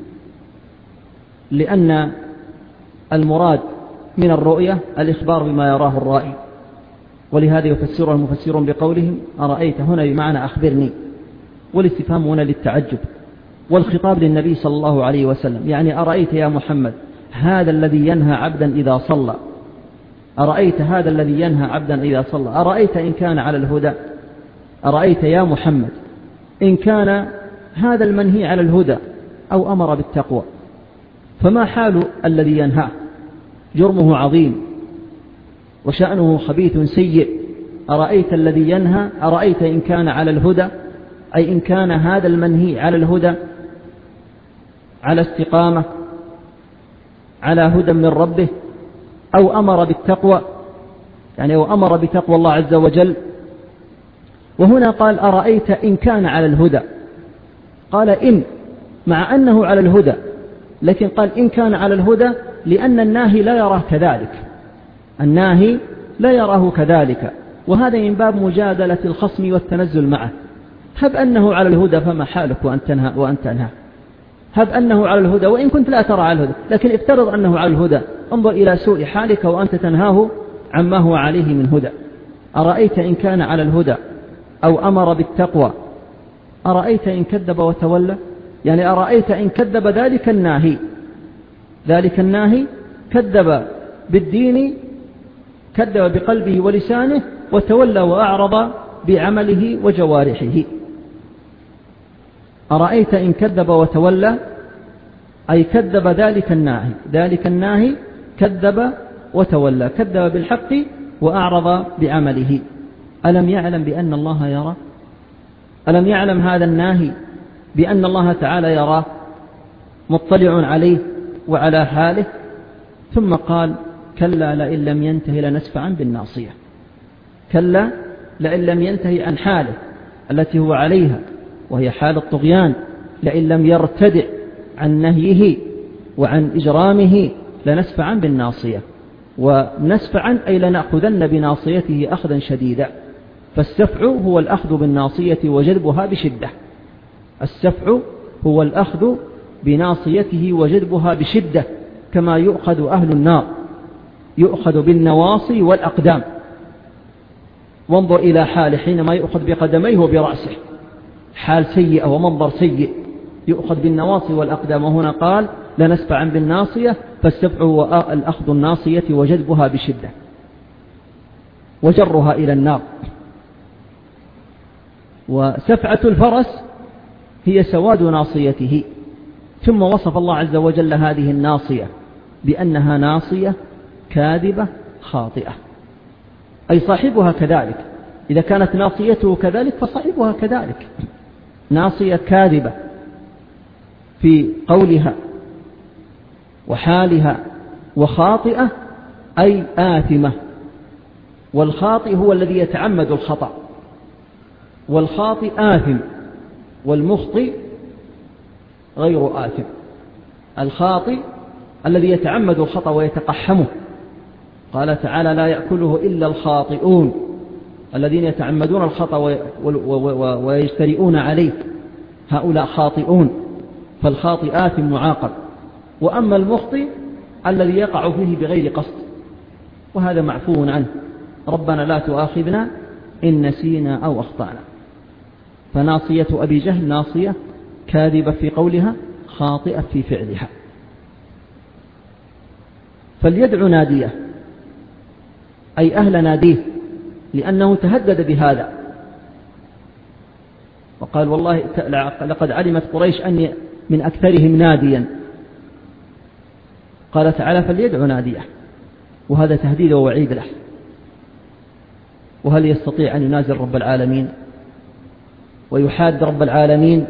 لأن المراد من الرؤية الإخبار بما يراه الرائي، ولهذا يفسره المفسرون بقولهم أرأيت هنا بمعنى أخبرني، والاستفهام هنا للتعجب، والخطاب للنبي صلى الله عليه وسلم، يعني أرأيت يا محمد هذا الذي ينهى عبدا إذا صلى، أرأيت هذا الذي ينهى عبدا إذا صلى، أرأيت إن كان على الهدى، أرأيت يا محمد إن كان هذا المنهي على الهدى أو أمر بالتقوى، فما حال الذي ينهى؟ جرمه عظيم وشأنه خبيث سيء. أرأيت الذي ينهى، أرأيت إن كان على الهدى، أي إن كان هذا المنهي على الهدى، على استقامة، على هدى من ربه، أو أمر بالتقوى، يعني أو أمر بتقوى الله عز وجل. وهنا قال أرأيت إن كان على الهدى، قال إن مع أنه على الهدى، لكن قال إن كان على الهدى لأن الناهي لا يراه كذلك، الناهي لا يراه كذلك. وهذا من باب مجادلة الخصم والتنزل معه. هب أنه على الهدى فما حالك وأن تنهى وأن تنهى، هب أنه على الهدى وإن كنت لا ترى على الهدى، لكن افترض أنه على الهدى، انظر إلى سوء حالك وأنت تنهاه عما هو عليه من هدى. أرأيت إن كان على الهدى أو أمر بالتقوى، أرأيت إن كذب وتولى، يعني أرأيت إن كذب ذلك الناهي، ذلك الناهي كذب بالدين، كذب بقلبه ولسانه، وتولى وأعرض بعمله وجوارحه. أرأيت إن كذب وتولى أي كذب ذلك الناهي، ذلك الناهي كذب وتولى، كذب بالحق وأعرض بعمله. ألم يعلم بأن الله يرى؟ ألم يعلم هذا الناهي بأن الله تعالى يراه، مطلع عليه وعلى حاله؟ ثم قال كلا لئن لم ينتهي لنسفعا بالناصية، كلا لئن لم ينتهي عن حاله التي هو عليها وهي حال الطغيان، لئن لم يرتدع عن نهيه وعن إجرامه لنسفعا بالناصية. ونسفعا أي لنأخذن بناصيته أخذا شديدا. فالسفع هو الأخذ بالناصية وجذبها بشدة، السفع هو الأخذ بناصيته وجذبها بشدة، كما يؤخذ أهل النار، يؤخذ بالنواصي والأقدام. وانظر إلى حاله حينما يؤخذ بقدميه وبرأسه، حال سيئة ومنظر سيء، يؤخذ بالنواصي والأقدام. وهنا قال لنسفعا بالناصية، فالسفع هو الأخذ الناصية وجذبها بشدة وجرها إلى النار. وسفعة الفرس هي سواد ناصيته. ثم وصف الله عز وجل هذه الناصية بأنها ناصية كاذبة خاطئة، أي صاحبها كذلك. إذا كانت ناصيته كذلك فصاحبها كذلك، ناصية كاذبة في قولها وحالها، وخاطئة أي آثمة. والخاطئ هو الذي يتعمد الخطأ، والخاطئ آثم، والمخطئ غير آثم. الخاطئ الذي يتعمد الخطأ ويتقحمه، قال تعالى لا يأكله إلا الخاطئون، الذين يتعمدون الخطأ ويجترئون عليه، هؤلاء خاطئون. فالخاطئ آثم معاقب. وأما المخطئ الذي يقع فيه بغير قصد، وهذا معفو عنه، ربنا لا تؤاخذنا إن نسينا أو أخطأنا. فناصية أبي جهل ناصية كاذبة في قولها، خاطئة في فعلها. فليدعو ناديه أي أهل ناديه، لأنه تهدد بهذا وقال والله لقد علمت قريش أني من أكثرهم ناديا. قال تعالى فليدعو ناديه، وهذا تهديد ووعيد له. وهل يستطيع أن ينازل رب العالمين ويحاد رب العالمين؟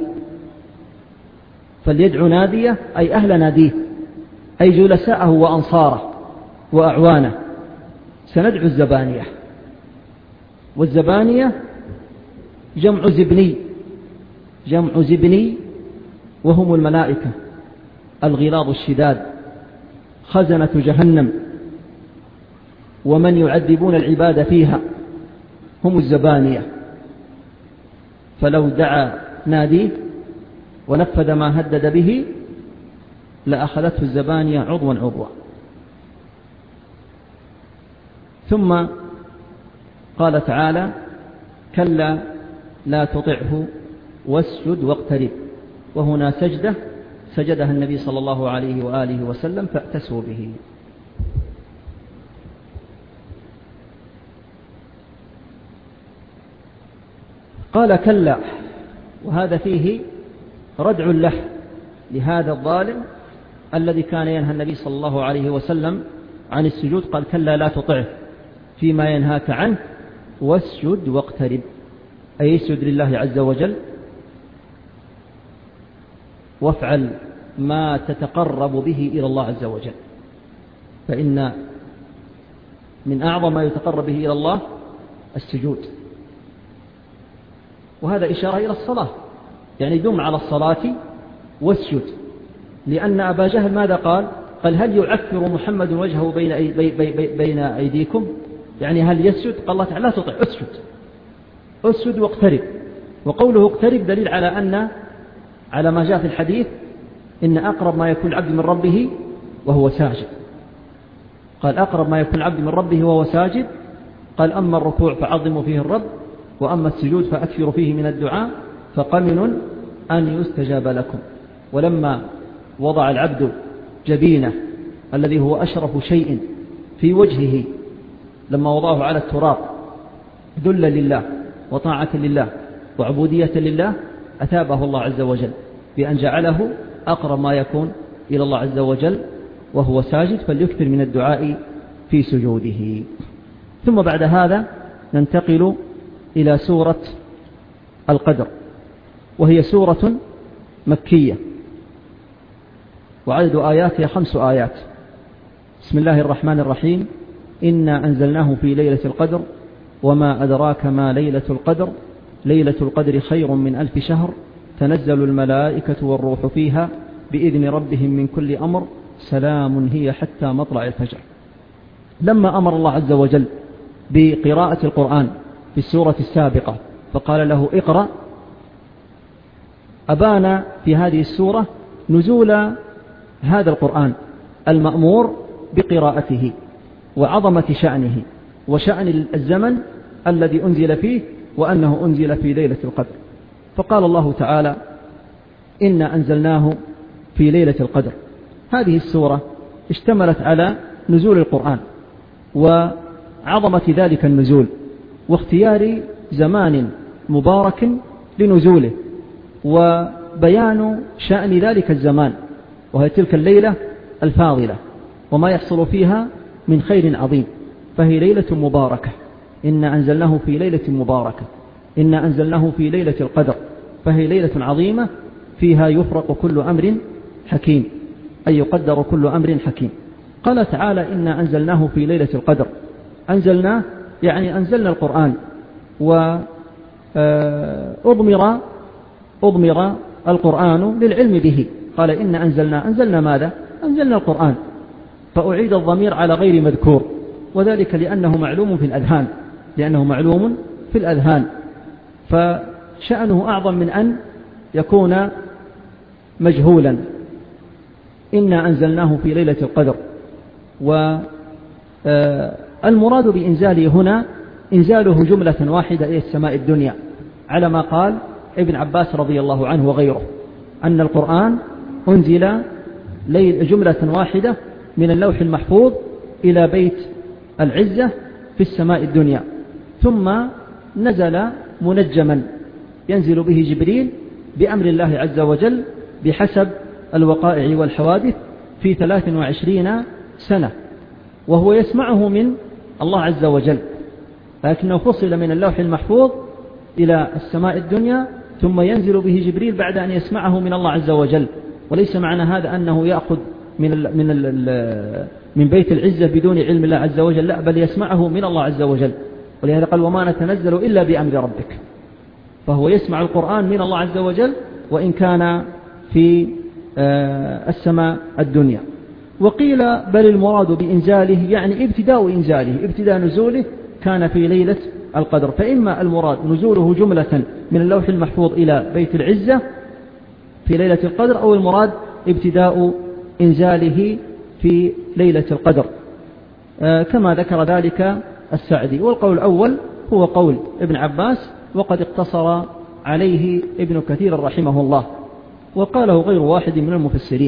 فليدعو ناديه أي أهل ناديه، أي جلساءه وأنصاره وأعوانه. سندعو الزبانية، والزبانية جمع زبني، جمع زبني، وهم الملائكة الغلاظ الشداد خزنة جهنم، ومن يعذبون العباد فيها هم الزبانية. فلو دعا ناديه ونفذ ما هدد به لأخذته الزبانية عضوا عضوا. ثم قال تعالى: كلا لا تطعه واسجد واقترب. وهنا سجدة سجدها النبي صلى الله عليه وآله وسلم فأتسوا به. قال كلا، وهذا فيه ردع له لهذا الظالم الذي كان ينهى النبي صلى الله عليه وسلم عن السجود. قال: كلا لا تطعه فيما ينهاك عنه واسجد واقترب، أي اسجد لله عز وجل وافعل ما تتقرب به إلى الله عز وجل، فإن من أعظم ما يتقرب به إلى الله السجود. وهذا إشارة إلى الصلاة، يعني دم على الصلاة واسجد. لأن أبا جهل ماذا قال؟ قال: هل يعفر محمد وجهه بين, أي بي بي بي بين أيديكم؟ يعني هل يسجد؟ قال الله تعالى: لا تطع، اسجد اسجد واقترب. وقوله اقترب دليل على أن على ما جاء في الحديث إن أقرب ما يكون العبد من ربه وهو ساجد. قال: أقرب ما يكون العبد من ربه وهو ساجد. قال: أما الركوع فعظموا فيه الرب، وأما السجود فأكثروا فيه من الدعاء، فقمن أن يستجاب لكم. ولما وضع العبد جبينه الذي هو أشرف شيء في وجهه، لما وضعه على التراب ذلا لله وطاعة لله وعبودية لله، أثابه الله عز وجل بأن جعله أقرب ما يكون إلى الله عز وجل وهو ساجد، فليكثر من الدعاء في سجوده. ثم بعد هذا ننتقل إلى سورة القدر، وهي سورة مكية، وعدد آياتها خمس آيات. بسم الله الرحمن الرحيم: إنا أنزلناه في ليلة القدر وما أدراك ما ليلة القدر ليلة القدر خير من ألف شهر تنزل الملائكة والروح فيها بإذن ربهم من كل أمر سلام هي حتى مطلع الفجر. لما أمر الله عز وجل بقراءة القرآن في السورة السابقة فقال له: اقرأ، أبان في هذه السورة نزول هذا القرآن المأمور بقراءته وعظمة شأنه وشأن الزمن الذي أنزل فيه، وأنه أنزل في ليلة القدر. فقال الله تعالى: إنا أنزلناه في ليلة القدر. هذه السورة اشتملت على نزول القرآن وعظمة ذلك النزول واختيار زمان مبارك لنزوله وبيان شأن ذلك الزمان، وهي تلك الليلة الفاضلة وما يحصل فيها من خير عظيم. فهي ليلة مباركة، إنا أنزلناه في ليلة مباركة، إنا أنزلناه في ليلة القدر، فهي ليلة عظيمة فيها يفرق كل أمر حكيم، أي يقدر كل أمر حكيم. قال تعالى: إنا أنزلناه في ليلة القدر. أنزلناه يعني أنزلنا القرآن، وأضمر أضمر القرآن للعلم به. قال: إنا أنزلنا أنزلنا ماذا؟ أنزلنا القرآن، فأعيد الضمير على غير مذكور، وذلك لأنه معلوم في الأذهان لأنه معلوم في الأذهان فشأنه أعظم من أن يكون مجهولا. إنا أنزلناه في ليلة القدر. والمراد بإنزاله هنا إنزاله جملة واحدة إلى السماء الدنيا، على ما قال ابن عباس رضي الله عنه وغيره أن القرآن أنزل جملة واحدة من اللوح المحفوظ إلى بيت العزة في السماء الدنيا، ثم نزل منجما ينزل به جبريل بأمر الله عز وجل بحسب الوقائع والحوادث في ثلاث وعشرين سنة، وهو يسمعه من الله عز وجل لكنه فصل من اللوح المحفوظ إلى السماء الدنيا ثم ينزل به جبريل بعد أن يسمعه من الله عز وجل. وليس معنى هذا أنه يأخذ من ال من ال من بيت العزة بدون علم الله عز وجل، لا، بل يسمعه من الله عز وجل. ولهذا قال وما نتنزل إلا بأمر ربك، فهو يسمع القرآن من الله عز وجل وإن كان في السماء الدنيا. وقيل بل المراد بإنزاله يعني ابتداء إنزاله، ابتداء نزوله كان في ليلة القدر. فإما المراد نزوله جملة من اللوح المحفوظ إلى بيت العزة في ليلة القدر، أو المراد ابتداء إنزاله في ليلة القدر كما ذكر ذلك السعدي. والقول الأول هو قول ابن عباس، وقد اقتصر عليه ابن كثير رحمه الله، وقاله غير واحد من المفسرين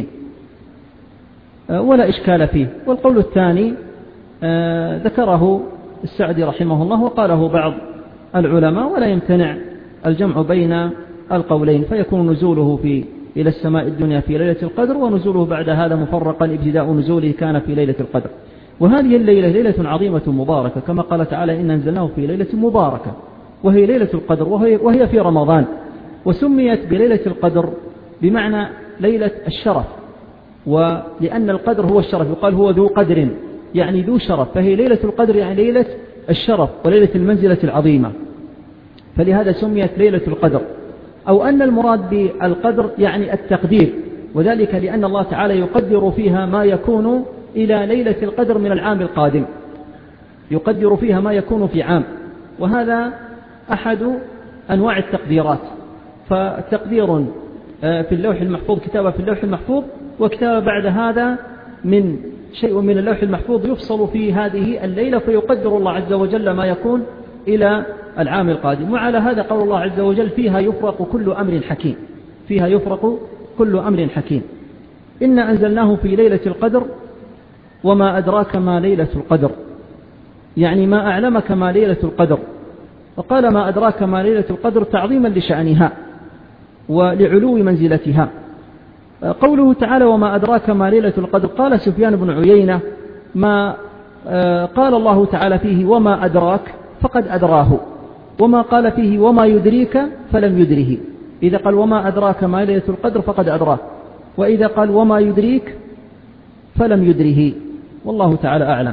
ولا إشكال فيه. والقول الثاني ذكره السعدي رحمه الله وقاله بعض العلماء، ولا يمتنع الجمع بين القولين، فيكون نزوله في إلى السماء الدنيا في ليلة القدر، ونزوله بعد هذا مفرقا ابتداء نزوله كان في ليلة القدر. وهذه الليلة ليلة عظيمة مباركة كما قال تعالى إن أنزلناه في ليلة مباركة، وهي ليلة القدر، وهي, وهي في رمضان. وسميت بليلة القدر بمعنى ليلة الشرف، ولأن القدر هو الشرف، يقال هو ذو قدر يعني ذو شرف، فهي ليلة القدر يعني ليلة الشرف وليلة المنزلة العظيمة، فلهذا سميت ليلة القدر. أو أن المراد بالقدر يعني التقدير، وذلك لأن الله تعالى يقدر فيها ما يكون إلى ليلة القدر من العام القادم، يقدر فيها ما يكون في عام، وهذا أحد أنواع التقديرات. فتقدير في اللوح المحفوظ، كتابة في اللوح المحفوظ، وكتابة بعد هذا من شيء من اللوح المحفوظ يفصل في هذه الليلة، فيقدر الله عز وجل ما يكون إلى العام القادم. وعلى هذا قول الله عز وجل فيها يفرق كل أمر حكيم، فيها يفرق كل أمر حكيم. إنا أنزلناه في ليلة القدر وما أدراك ما ليلة القدر، يعني ما أعلمك ما ليلة القدر. وقال ما أدراك ما ليلة القدر تعظيما لشأنها ولعلو منزلتها. قوله تعالى وما أدراك ما ليلة القدر، قال سفيان بن عيينة ما قال الله تعالى فيه وما أدراك فقد أدراه، وما قال فيه وما يدريك فلم يدره. إذا قال وما أدراك ما ليلة القدر فقد أدراه، وإذا قال وما يدريك فلم يدره، والله تعالى أعلم.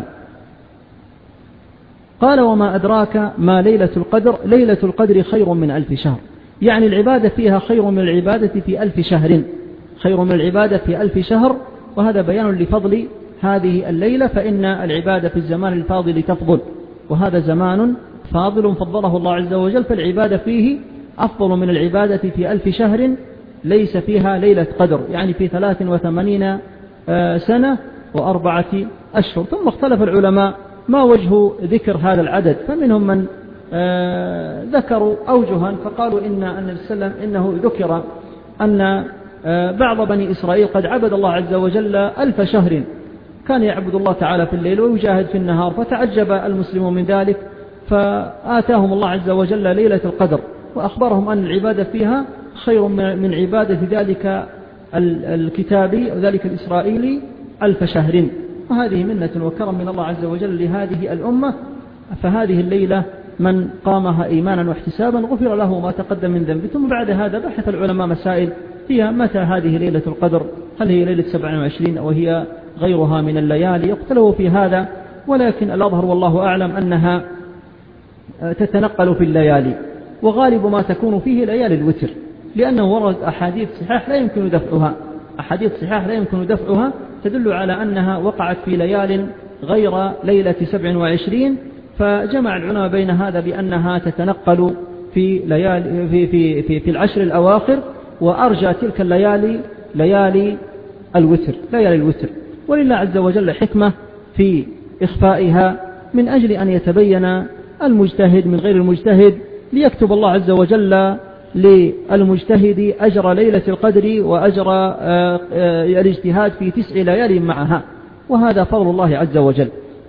قال وما أدراك ما ليلة القدر، ليلة القدر خير من ألف شهر، يعني العبادة فيها خير من العبادة في ألف شهر، خير من العبادة في ألف شهر. وهذا بيان لفضل هذه الليلة، فإن العبادة في الزمان الفاضل تفضل، وهذا زمان فاضل فضله الله عز وجل، فالعبادة فيه أفضل من العبادة في ألف شهر ليس فيها ليلة قدر، يعني في ثلاث وثمانين سنة وأربعة أشهر. ثم اختلف العلماء ما وجه ذكر هذا العدد، فمنهم من ذكروا أوجها، فقالوا إن النبي صلى الله عليه وسلم إنه ذكر أن بعض بني إسرائيل قد عبد الله عز وجل ألف شهر، كان يعبد الله تعالى في الليل ويجاهد في النهار، فتعجب المسلمون من ذلك، فآتاهم الله عز وجل ليلة القدر، وأخبرهم أن العبادة فيها خير من عبادة ذلك الكتابي وذلك الإسرائيلي ألف شهر. وهذه منة وكرم من الله عز وجل لهذه الأمة. فهذه الليلة من قامها إيمانا واحتسابا غفر له ما تقدم من ذنبه. ثم بعد هذا بحث العلماء مسائل هي متى هذه ليلة القدر، هل هي ليلة سبعة وعشرين أو هي غيرها من الليالي، يختلفوا في هذا، ولكن الأظهر والله أعلم أنها تتنقل في الليالي، وغالب ما تكون فيه ليالي الوتر، لأنه ورد أحاديث صحاح لا يمكن دفعها، أحاديث صحاح لا يمكن دفعها تدل على أنها وقعت في ليال غير ليلة سبع وعشرين، فجمع العلماء بين هذا بأنها تتنقل في, ليالي في, في, في, في العشر الأواخر، وأرجى تلك الليالي ليالي الوتر، ليالي الوتر. ولله عز وجل حكمة في إخفائها من أجل أن يتبين المجتهد من غير المجتهد، ليكتب الله عز وجل للمجتهد أجر ليلة القدر وأجر الاجتهاد في تسع ليال معها، وهذا فضل الله عز وجل.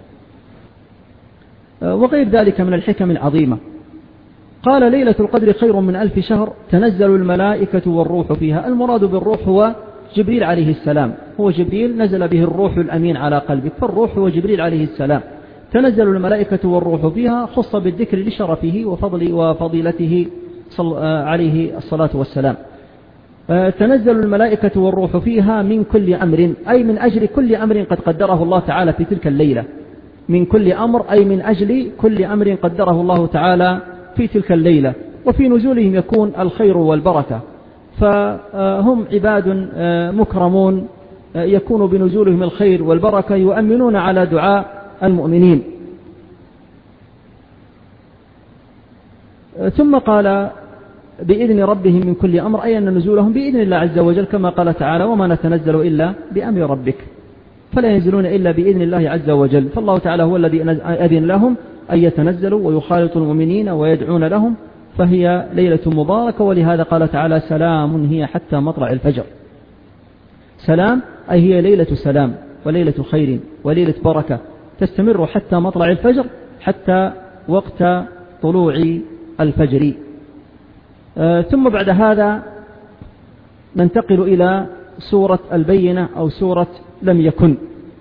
وغير ذلك من الحكم العظيمة. قال ليلة القدر خير من ألف شهر تنزل الملائكة والروح فيها. المراد بالروح هو جبريل عليه السلام، هو جبريل نزل به الروح الأمين على قلبك، فالروح هو جبريل عليه السلام. تنزل الملائكة والروح فيها، خص بالذكر لشرفه وفضل وفضيلته عليه الصلاة والسلام. تنزل الملائكة والروح فيها من كل أمر، أي من أجل كل أمر قد قدره الله تعالى في تلك الليلة. من كل أمر أي من أجل كل أمر قدره الله تعالى في تلك الليلة. وفي نزولهم يكون الخير والبركة، فهم عباد مكرمون يكون بنزولهم الخير والبركة، يؤمنون على دعاء المؤمنين. ثم قال بإذن ربهم من كل أمر، أي أن نزولهم بإذن الله عز وجل، كما قال تعالى وما نتنزل إلا بأمر ربك، فلا ينزلون إلا بإذن الله عز وجل. فالله تعالى هو الذي أذن لهم أن يتنزلوا ويخالطوا المؤمنين ويدعون لهم، فهي ليلة مباركة. ولهذا قال تعالى سلام هي حتى مطلع الفجر. سلام أي هي ليلة سلام وليلة خير وليلة بركة، تستمر حتى مطلع الفجر، حتى وقت طلوع الفجر. آه ثم بعد هذا ننتقل إلى سورة البينة أو سورة لم يكن.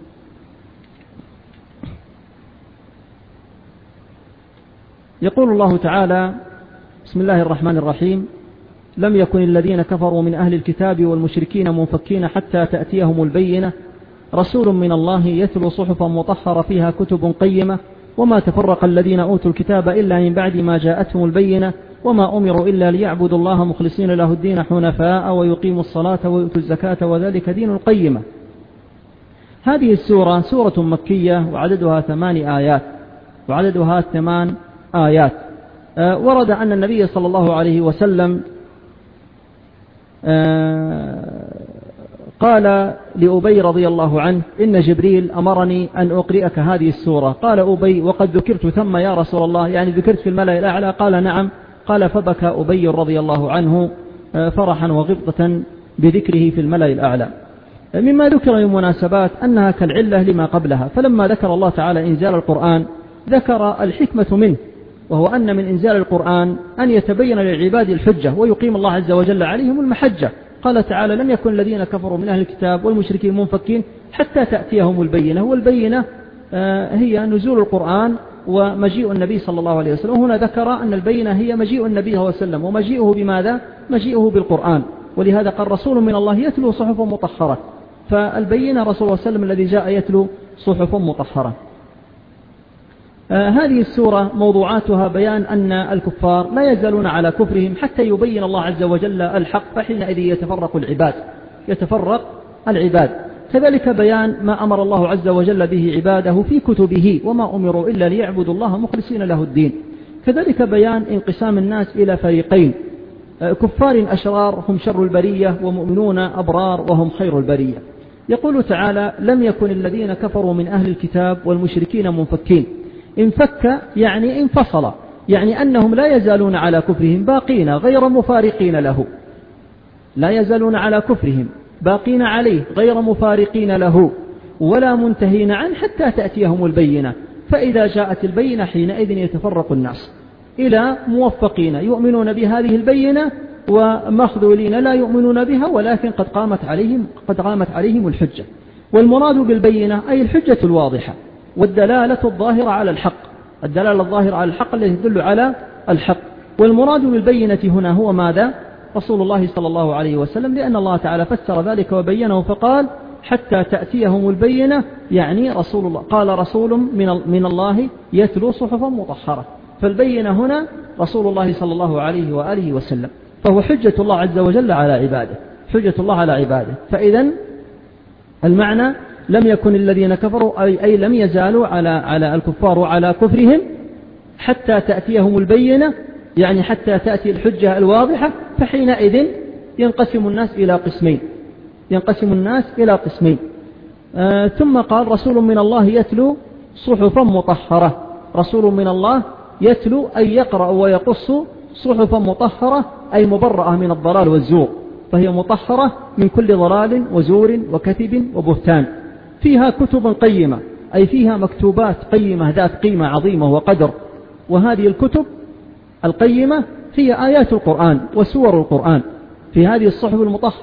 يقول الله تعالى بسم الله الرحمن الرحيم لم يكن الذين كفروا من أهل الكتاب والمشركين منفكين حتى تأتيهم البينة رسول من الله يتلو صحفا مطهرة فيها كتب قيمة وما تفرق الذين أوتوا الكتاب إلا من بعد ما جاءتهم البينة وما أمروا إلا ليعبدوا الله مخلصين له الدين حنفاء ويقيموا الصلاة ويؤتوا الزكاة وذلك دين القيمة. هذه السورة سورة مكية وعددها ثمان آيات وعددها ثمان آيات. أه ورد أن النبي صلى الله عليه وسلم أه قال لأبي رضي الله عنه إن جبريل أمرني أن أقرئك هذه السورة. قال أبي وقد ذكرت ثم يا رسول الله، يعني ذكرت في الملأ الأعلى؟ قال نعم. قال فبكى أبي رضي الله عنه فرحا وغبطة بذكره في الملأ الأعلى. مما ذكر من مناسبات أنها كالعلة لما قبلها، فلما ذكر الله تعالى إنزال القرآن ذكر الحكمة منه، وهو أن من إنزال القرآن أن يتبين للعباد الحجة ويقيم الله عز وجل عليهم المحجة. قال تعالى لم يكن الذين كفروا من أهل الكتاب والمشركين منفكين حتى تأتيهم البينة، والبينة هي نزول القرآن ومجيء النبي صلى الله عليه وسلم. هنا ذكر أن البينة هي مجيء النبي صلى الله عليه وسلم، ومجيئه بماذا؟ مجيئه بالقرآن، ولهذا قال رسول من الله يتلو صحفا مطهرة، فالبينة رسول الله صلى الله عليه وسلم الذي جاء يتلو صحفا مطهرة. آه هذه السورة موضوعاتها بيان أن الكفار لا يزالون على كفرهم حتى يبين الله عز وجل الحق، فحينئذ يتفرق العباد يتفرق العباد. كذلك بيان ما أمر الله عز وجل به عباده في كتبه وما أمروا إلا ليعبدوا الله مخلصين له الدين. كذلك بيان انقسام الناس إلى فريقين، آه كفار أشرار هم شر البرية، ومؤمنون أبرار وهم خير البرية. يقول تعالى لم يكن الذين كفروا من أهل الكتاب والمشركين منفكين. انفك يعني انفصل، يعني أنهم لا يزالون على كفرهم باقين غير مفارقين له، لا يزالون على كفرهم باقين عليه غير مفارقين له ولا منتهين عنه حتى تأتيهم البينة. فإذا جاءت البينة حينئذ يتفرق الناس إلى موفقين يؤمنون بهذه البينة ومخذولين لا يؤمنون بها، ولكن قد قامت عليهم قد قامت عليهم الحجة. والمراد بالبينة أي الحجة الواضحة والدلالة الظاهرة على الحق، الدلالة الظاهرة على الحق التي تدل على الحق. والمراد بالبينة هنا هو ماذا؟ رسول الله صلى الله عليه وسلم، لأن الله تعالى فسر ذلك وبينه فقال حتى تأتيهم البينة، يعني رسول الله. قال رسول من من الله يتلو صحفا مطهرة، فالبينة هنا رسول الله صلى الله عليه وآله وسلم، فهو حجة الله عز وجل على عباده، حجة الله على عباده. فإذا المعنى لم يكن الذين كفروا أي, أي لم يزالوا على على الكفار وعلى كفرهم حتى تأتيهم البينة، يعني حتى تأتي الحجة الواضحة، فحينئذ ينقسم الناس إلى قسمين ينقسم الناس إلى قسمين آه ثم قال رسول من الله يتلو صحفا مطهرة. رسول من الله يتلو أي يقرأ ويقص صحفا مطهرة أي مبرأة من الضلال والزور، فهي مطهرة من كل ضلال وزور وكذب وبهتان. فيها كتب قيمة أي فيها مكتوبات قيمة ذات قيمة عظيمة وقدر. وهذه الكتب القيمة هي آيات القرآن وسور القرآن. في هذه الصحف المطهرة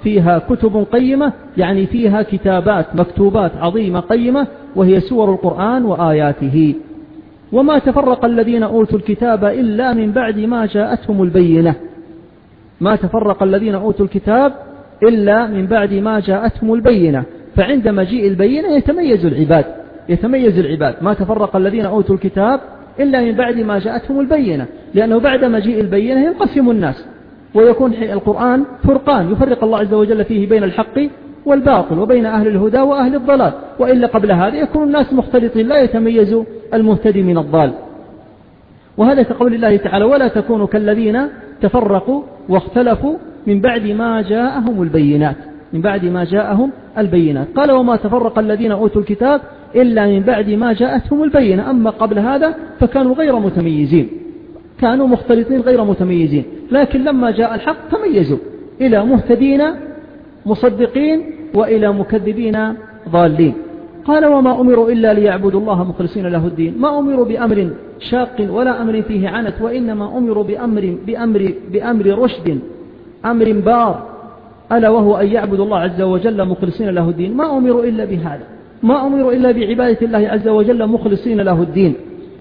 فيها كتب قيمة، يعني فيها كتابات مكتوبات عظيمة قيمة، وهي سور القرآن وآياته. وما تفرق الذين أوتوا الكتاب إلا من بعد ما جاءتهم البينة. ما تفرق الذين أوتوا الكتاب إلا من بعد ما جاءتهم البينة، فعند مجيء البينة يتميز العباد يتميز العباد ما تفرق الذين أوتوا الكتاب إلا من بعد ما جاءتهم البينة، لأنه بعد مجيء البينة ينقسم الناس، ويكون القرآن فرقان يفرق الله عز وجل فيه بين الحق والباطل وبين أهل الهدى وأهل الضلال، وإلا قبل هذا يكون الناس مختلطين لا يتميز المهتدي من الضال. وهذا كقول الله تعالى: ولا تكونوا كالذين تفرقوا واختلفوا من بعد ما جاءهم البينات من بعد ما جاءهم البينات. قال: وما تفرق الذين أوتوا الكتاب إلا من بعد ما جاءتهم البينة. أما قبل هذا فكانوا غير متميزين، كانوا مختلطين غير متميزين، لكن لما جاء الحق تميزوا إلى مهتدين مصدقين وإلى مكذبين ضالين. قال: وما أمروا إلا ليعبدوا الله مخلصين له الدين. ما أمروا بأمر شاق ولا أمر فيه عنت، وإنما أمروا بأمر, بأمر, بأمر رشد، أمر بار، ألا وهو أن يعبدوا الله عز وجل مخلصين له الدين. ما أمروا إلا بهذا، ما أمروا إلا بعبادة الله عز وجل مخلصين له الدين.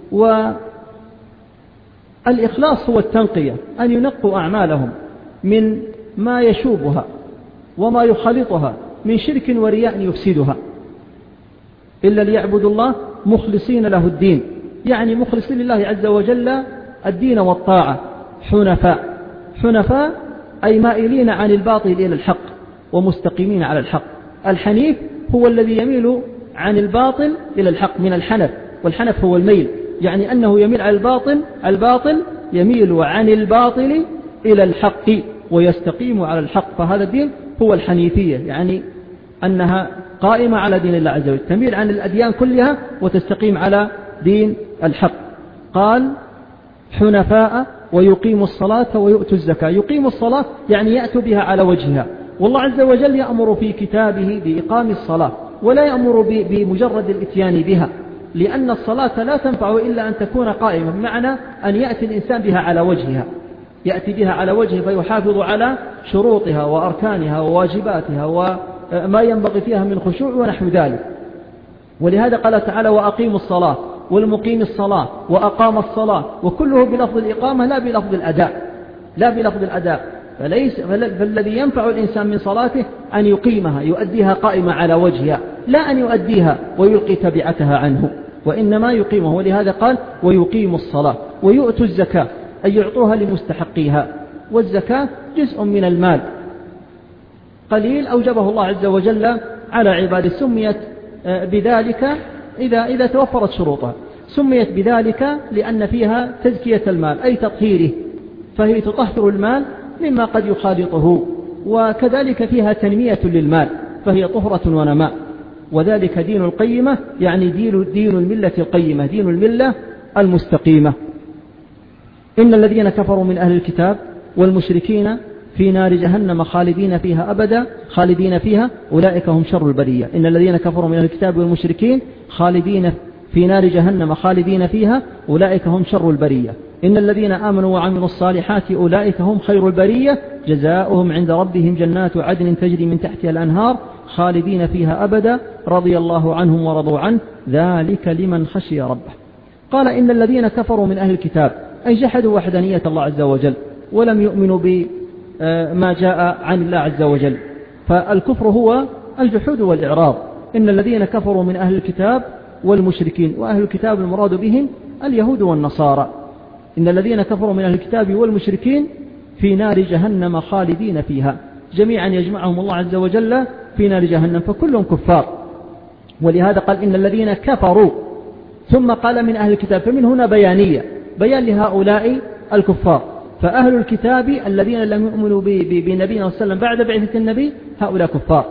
والإخلاص هو التنقية، أن ينقوا أعمالهم من ما يشوبها وما يخالطها من شرك ورياء يفسدها. إلا ليعبدوا الله مخلصين له الدين، يعني مخلصين لله عز وجل الدين والطاعة، حنفاء حنفاء أي مائلين عن الباطل إلى الحق ومستقيمين على الحق. الحنيف هو الذي يميل عن الباطل إلى الحق من الحنف، والحنف هو الميل، يعني أنه يميل على الباطل الباطل يميل عن الباطل إلى الحق ويستقيم على الحق. فهذا الدين هو الحنيفية، يعني أنها قائمة على دين الله عز وجل، تميل عن الأديان كلها وتستقيم على دين الحق. قال: حنفاء ويقيم الصلاة ويؤتوا الزكاة. يقيم الصلاة يعني يأتوا بها على وجهها، والله عز وجل يأمر في كتابه بإقام الصلاة، ولا يأمر بمجرد الإتيان بها، لأن الصلاة لا تنفع إلا أن تكون قائمة، بمعنى أن يأتي الإنسان بها على وجهها، يأتي بها على وجهه فيحافظ على شروطها وأركانها وواجباتها وما ينبغي فيها من خشوع ونحو ذلك. ولهذا قال تعالى: وأقيموا الصلاة، والمقيم الصلاة وأقام الصلاة، وكله بلفظ الإقامة لا بلفظ الأداء لا بلفظ الأداء فليس فالذي ينفع الإنسان من صلاته أن يقيمها، يؤديها قائمة على وجهها، لا أن يؤديها ويلقي تبعتها عنه، وإنما يقيمه. ولهذا قال: ويقيم الصلاة ويؤتوا الزكاة، أي يعطوها لمستحقيها. والزكاة جزء من المال قليل أوجبه الله عز وجل على عباده، سميت بذلك إذا, إذا توفرت شروطها، سميت بذلك لأن فيها تزكية المال أي تطهيره، فهي تطهر المال مما قد يخالطه، وكذلك فيها تنمية للمال فهي طهرة ونماء. وذلك دين القيمة، يعني دين, دين الملة القيمة، دين الملة المستقيمة. إن الذين كفروا من أهل الكتاب والمشركين في نار جهنم خالدين فيها أبدا خالدين فيها أولئك هم شر البرية. إن الذين كفروا من أهل الكتاب والمشركين خالدين في نار جهنم خالدين فيها أولئك هم شر البرية. إن الذين آمنوا وعملوا الصالحات أولئك هم خير البرية، جزاؤهم عند ربهم جنات عدن تجري من تحتها الأنهار خالدين فيها أبدا رضي الله عنهم ورضوا عنه ذلك لمن خشي ربه. قال: إن الذين كفروا من أهل الكتاب أي جحدوا وحدانية الله عز وجل ولم يؤمنوا بما جاء عن الله عز وجل، فالكفر هو الجحود والإعراض. إن الذين كفروا من أهل الكتاب والمشركين، وأهل الكتاب المراد بهم اليهود والنصارى. إن الذين كفروا من أهل الكتاب والمشركين في نار جهنم خالدين فيها، جميعا يجمعهم الله عز وجل في نار جهنم، فكلهم كفار. ولهذا قال: إن الذين كفروا، ثم قال من أهل الكتاب، فمن هنا بيانية، بيان لهؤلاء الكفار. فأهل الكتاب الذين لم يؤمنوا بنبينا صلى الله عليه وسلم بعد بعثة النبي هؤلاء كفار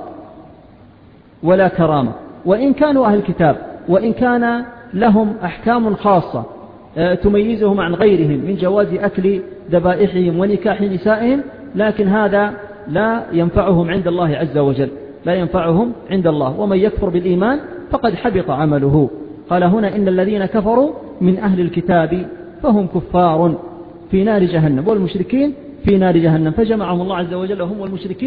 ولا كرامة، وإن كانوا أهل الكتاب، وإن كان لهم أحكام خاصة تميزهم عن غيرهم من جواز أكل ذبائحهم ونكاح نسائهم، لكن هذا لا ينفعهم عند الله عز وجل، لا ينفعهم عند الله. ومن يكفر بالإيمان فقد حبط عمله. قال هنا: إن الذين كفروا من أهل الكتاب فهم كفار في نار جهنم، والمشركين في نار جهنم، فجمعهم الله عز وجل هم والمشركين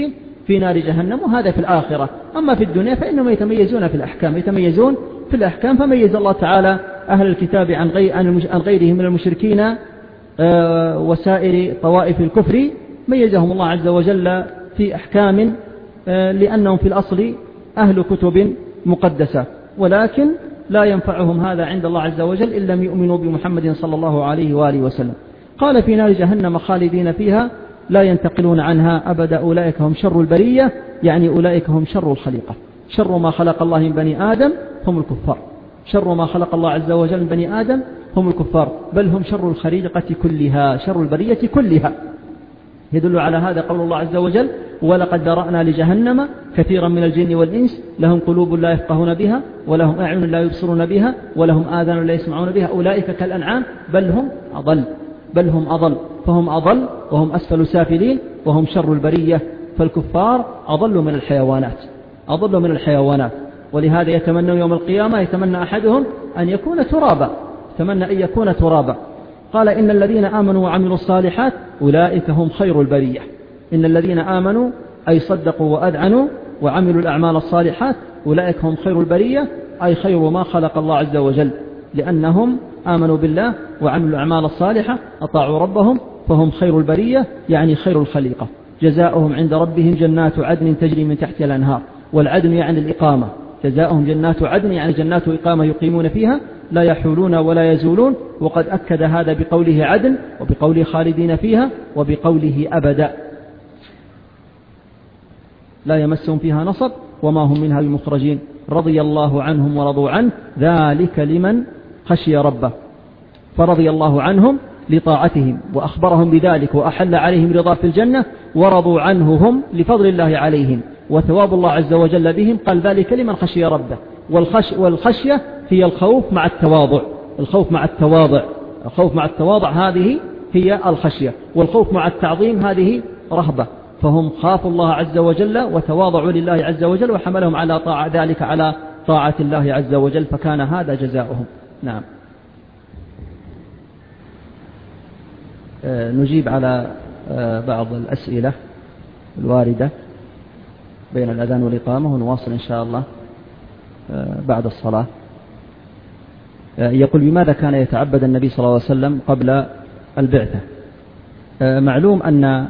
في نار جهنم، وهذا في الآخرة. أما في الدنيا فإنهم يتميزون في الأحكام يتميزون في الأحكام فميز الله تعالى أهل الكتاب عن غيرهم من المشركين وسائر طوائف الكفر، ميزهم الله عز وجل في أحكام لأنهم في الأصل أهل كتب مقدسة، ولكن لا ينفعهم هذا عند الله عز وجل إن لم يؤمنوا بمحمد صلى الله عليه وآله وسلم. قال في نار جهنم خالدين فيها لا ينتقلون عنها أبدا، أولئك هم شر البرية، يعني أولئك هم شر الخليقة. شر ما خلق الله من بني آدم هم الكفار، شر ما خلق الله عز وجل من بني آدم هم الكفار، بل هم شر الخليقة كلها، شر البرية كلها. يدل على هذا قول الله عز وجل: ولقد ذرأنا لجهنم كثيرا من الجن والإنس لهم قلوب لا يفقهون بها ولهم أعين لا يبصرون بها ولهم آذان لا يسمعون بها أولئك كالأنعام بل هم أضل بل هم أضل فهم أضل وهم أسفل سافلين وهم شر البرية. فالكفار أضل من الحيوانات أضل من الحيوانات ولهذا يتمنى يوم القيامة، يتمنى أحدهم أن يكون ترابا، يتمنى أن يكون ترابا. قال: إن الذين آمنوا وعملوا الصالحات أولئك هم خير البرية. إن الذين آمنوا أي صدقوا وأذعنوا وعملوا الأعمال الصالحات أولئك هم خير البرية، أي خير ما خلق الله عز وجل، لأنهم آمنوا بالله وعملوا الأعمال الصالحة أطاعوا ربهم فهم خير البرية، يعني خير الخليقة. جزاؤهم عند ربهم جنات عدن تجري من تحتها الأنهار، والعدن يعني الإقامة، جزاؤهم جنات عدن يعني جنات إقامة يقيمون فيها لا يحولون ولا يزولون. وقد أكد هذا بقوله عدن وبقوله خالدين فيها وبقوله أبدا، لا يمسهم فيها نصب وما هم منها بمخرجين. رضي الله عنهم ورضوا عنه ذلك لمن خشي ربه. فرضي الله عنهم لطاعتهم وأخبرهم بذلك وأحل عليهم رضا في الجنة، ورضوا عنه هم لفضل الله عليهم وثواب الله عز وجل بهم. قال: ذلك لمن خشي ربه. والخش والخشية هي الخوف مع التواضع، الخوف مع التواضع الخوف مع التواضع هذه هي الخشية، والخوف مع التعظيم هذه رهبة. فهم خافوا الله عز وجل وتواضعوا لله عز وجل وحملهم على طاعة ذلك على طاعة الله عز وجل، فكان هذا جزاؤهم. نعم. نجيب على بعض الأسئلة الواردة بين الأذان والإقامة ونواصل إن شاء الله بعد الصلاة. يقول: بماذا كان يتعبد النبي صلى الله عليه وسلم قبل البعثة؟ معلوم أن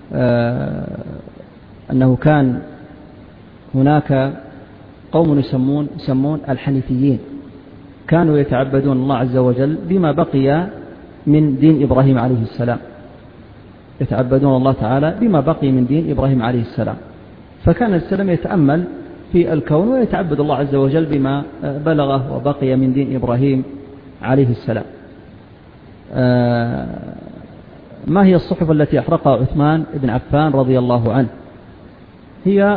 أنه كان هناك قوم يسمون يسمون الحنيفيين، كانوا يتعبدون الله عز وجل بما بقي من دين إبراهيم عليه السلام، يتعبدون الله تعالى بما بقي من دين إبراهيم عليه السلام. فكان السلام يتأمل في الكون ويتعبد الله عز وجل بما بلغه وبقي من دين إبراهيم عليه السلام. ما هي الصحف التي أحرقها عثمان بن عفان رضي الله عنه؟ هي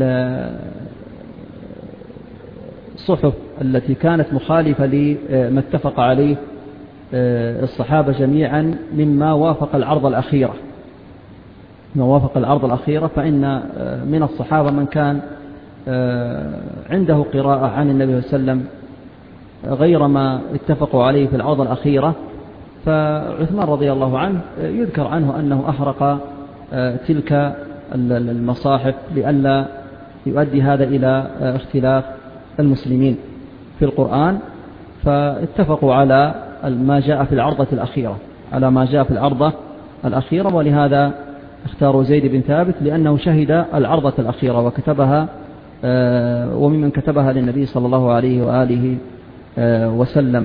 الصحف التي كانت مخالفة لما اتفق عليه الصحابة جميعا مما وافق العرض الأخيرة ما وافق العرض الأخيرة فإن من الصحابة من كان عنده قراءة عن النبي صلى الله عليه وسلم غير ما اتفقوا عليه في العرض الأخيرة. فعثمان رضي الله عنه يذكر عنه أنه أحرق تلك المصاحف لئلا يؤدي هذا إلى اختلاف المسلمين في القرآن، فاتفقوا على ما جاء في العرضة الأخيرة على ما جاء في العرضة الأخيرة ولهذا اختاروا زيد بن ثابت لأنه شهد العرضة الأخيرة وكتبها وممن كتبها للنبي صلى الله عليه وآله وسلم.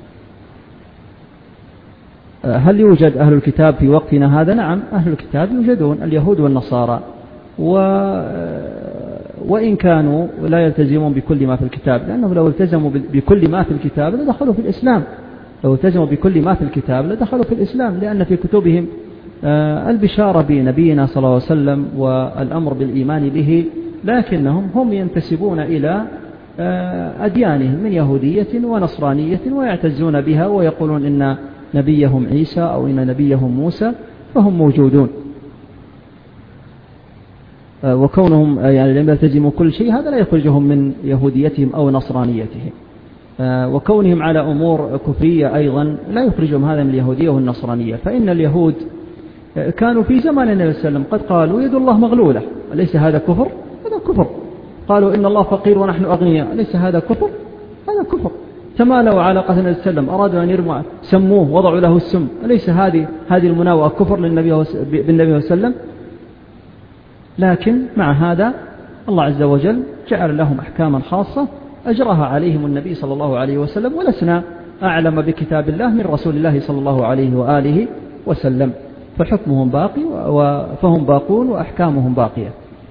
هل يوجد أهل الكتاب في وقتنا هذا؟ نعم، أهل الكتاب يوجدون، اليهود والنصارى، و وإن كانوا لا يلتزمون بكل ما في الكتاب، لأنه لو التزموا بكل ما في الكتاب لدخلوا في الإسلام لو التزموا بكل ما في الكتاب لدخلوا في الإسلام، لأن في كتبهم البشارة بنبينا صلى الله عليه وسلم والأمر بالإيمان به، لكنهم هم ينتسبون إلى أديانهم من يهودية ونصرانية ويعتزون بها ويقولون إن نبيهم عيسى أو إن نبيهم موسى، فهم موجودون. وكونهم يعني لم يلتزموا كل شيء هذا لا يخرجهم من يهوديتهم أو نصرانيتهم، وكونهم على أمور كفرية أيضا لا يخرجهم هذا من اليهودية والنصرانية. فإن اليهود كانوا في زمان النبي صلى الله عليه وسلم قد قالوا يد الله مغلولة، أليس هذا كفر؟ هذا كفر. قالوا إن الله فقير ونحن أغنياء، أليس هذا كفر؟ هذا كفر. تمالوا على قتل النبي صلى الله عليه وسلم، أرادوا أن يرموا سموه وضعوا له السم، أليس هذه هذه المناوئة كفر للنبي بالنبي صلى الله عليه وسلم؟ لكن مع هذا الله عز وجل جعل لهم أحكاما خاصة أجرها عليهم النبي صلى الله عليه وسلم، ولسنا أعلم بكتاب الله من رسول الله صلى الله عليه وآله وسلم، فحكمهم باقي فهم باقون وأحكامهم باقية.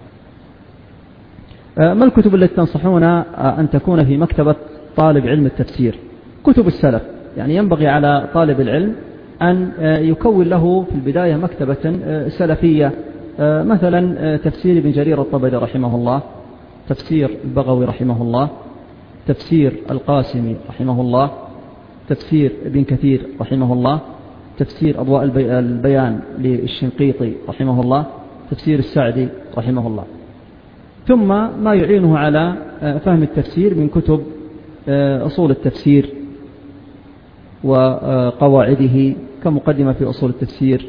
ما الكتب التي تنصحون أن تكون في مكتبة طالب علم التفسير؟ كتب السلف، يعني ينبغي على طالب العلم أن يكون له في البداية مكتبة سلفية، مثلا تفسير ابن جرير الطبري رحمه الله، تفسير البغوي رحمه الله، تفسير القاسمي رحمه الله، تفسير ابن كثير رحمه الله، تفسير أضواء البيان للشنقيطي رحمه الله، تفسير السعدي رحمه الله، ثم ما يعينه على فهم التفسير من كتب أصول التفسير وقواعده، كمقدمة في أصول التفسير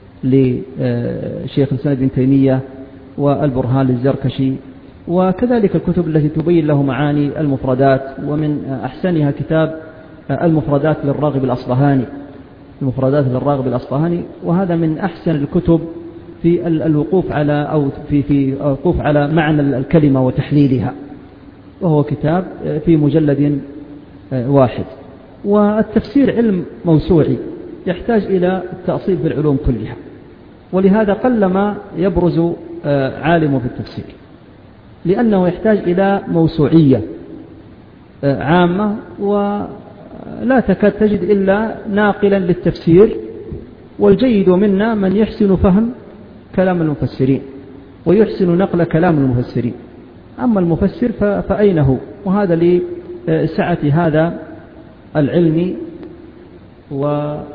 لشيخ الإسلام ابن تيمية والبرهان للزركشي، وكذلك الكتب التي تبين له معاني المفردات، ومن أحسنها كتاب المفردات للراغب الأصبهاني، المفردات للراغب الأصبهاني، وهذا من أحسن الكتب في الوقوف على أو في في الوقوف على معنى الكلمة وتحليلها، وهو كتاب في مجلد واحد. والتفسير علم موسوعي يحتاج إلى التأصيل في العلوم كلها، ولهذا قلما يبرز عالم في التفسير، لأنه يحتاج إلى موسوعية عامة، ولا تكاد تجد إلا ناقلا للتفسير، والجيد منا من يحسن فهم كلام المفسرين ويحسن نقل كلام المفسرين، أما المفسر فأين هو؟ وهذا لسعة هذا العلم، وهو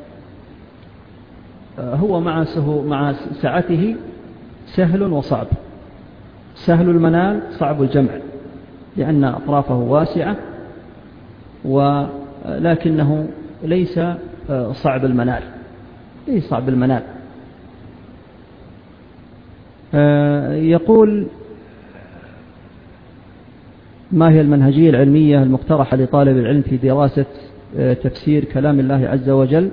مع مع سعته سهل وصعب. سهل المنال صعب الجمع، لأن أطرافه واسعة، ولكنه ليس صعب المنال، ليس صعب المنال. يقول: ما هي المنهجية العلمية المقترحة لطالب العلم في دراسة تفسير كلام الله عز وجل؟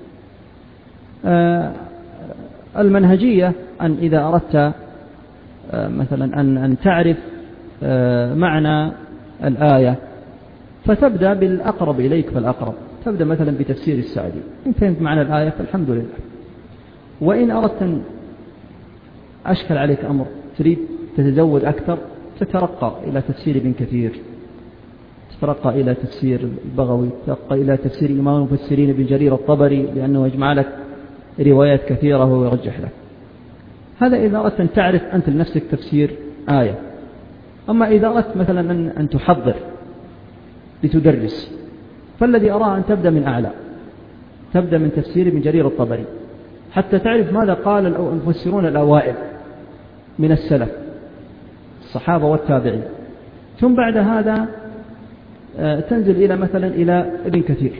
المنهجية أن إذا أردت مثلا أن أن تعرف معنى الآية فتبدأ بالأقرب إليك فالأقرب، تبدأ مثلا بتفسير السعدي، إن فهمت معنى الآية فالحمد لله. وإن أردت أن أشكل عليك أمر تريد تتزود أكثر، تترقى إلى تفسير ابن كثير، تترقى إلى تفسير البغوي، تترقى إلى تفسير إمام المفسرين ابن جرير الطبري، لأنه يجمع لك روايات كثيرة ويرجح لك. هذا إذا أردت أن تعرف أنت لنفسك تفسير آية. أما إذا أردت مثلا أن تحضر لتدرس، فالذي أراه أن تبدأ من أعلى، تبدأ من تفسير ابن جرير الطبري حتى تعرف ماذا قال المفسرون الأوائل من السلف الصحابة والتابعين، ثم بعد هذا تنزل إلى مثلا إلى ابن كثير.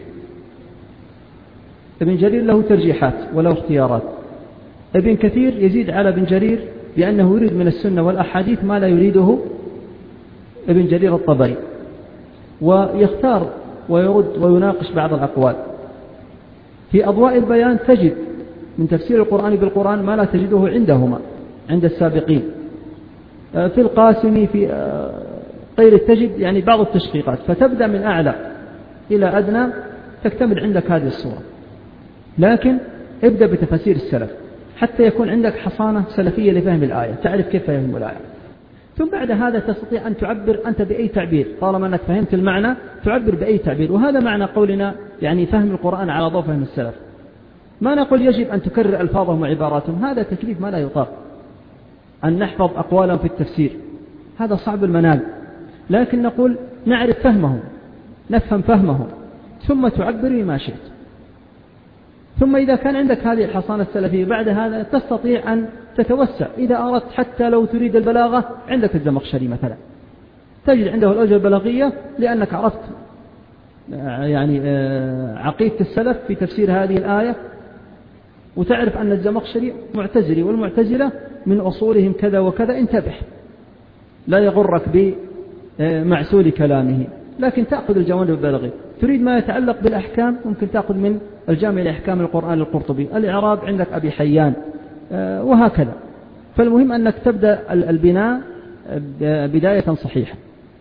ابن جرير له ترجيحات وله اختيارات، ابن كثير يزيد على ابن جرير لأنه يريد من السنة والأحاديث ما لا يريده ابن جرير الطبري، ويختار ويرد ويناقش بعض الأقوال. في أضواء البيان تجد من تفسير القرآن بالقرآن ما لا تجده عندهما عند السابقين. في القاسمي في غير تجد يعني بعض التشقيقات، فتبدأ من أعلى إلى أدنى تكتمل عندك هذه الصورة. لكن ابدأ بتفسير السلف حتى يكون عندك حصانة سلفية لفهم الآية، تعرف كيف فهم الآية، ثم بعد هذا تستطيع أن تعبر أنت بأي تعبير، طالما أنك فهمت المعنى تعبر بأي تعبير. وهذا معنى قولنا يعني فهم القرآن على ضوء فهم السلف. ما نقول يجب أن تكرر ألفاظهم وعباراتهم، هذا تكليف ما لا يطاق. أن نحفظ أقوالهم في التفسير هذا صعب المنال، لكن نقول نعرف فهمهم، نفهم فهمهم، ثم تعبر بما شئت. ثم إذا كان عندك هذه الحصانة السلفية بعد هذا تستطيع أن تتوسع. إذا أردت حتى لو تريد البلاغة عندك الزمخشري مثلا، تجد عنده الأوجه البلاغية لأنك عرفت يعني عقيدة السلف في تفسير هذه الآية وتعرف أن الزمخشري معتزلي والمعتزلة من أصولهم كذا وكذا، انتبه لا يغرك بمعسول كلامه، لكن تأخذ الجوانب البالغة. تريد ما يتعلق بالأحكام ممكن تأخذ من الجامع لأحكام القرآن القرطبي، الإعراب عندك أبي حيان، وهكذا. فالمهم أنك تبدأ البناء بداية صحيحة.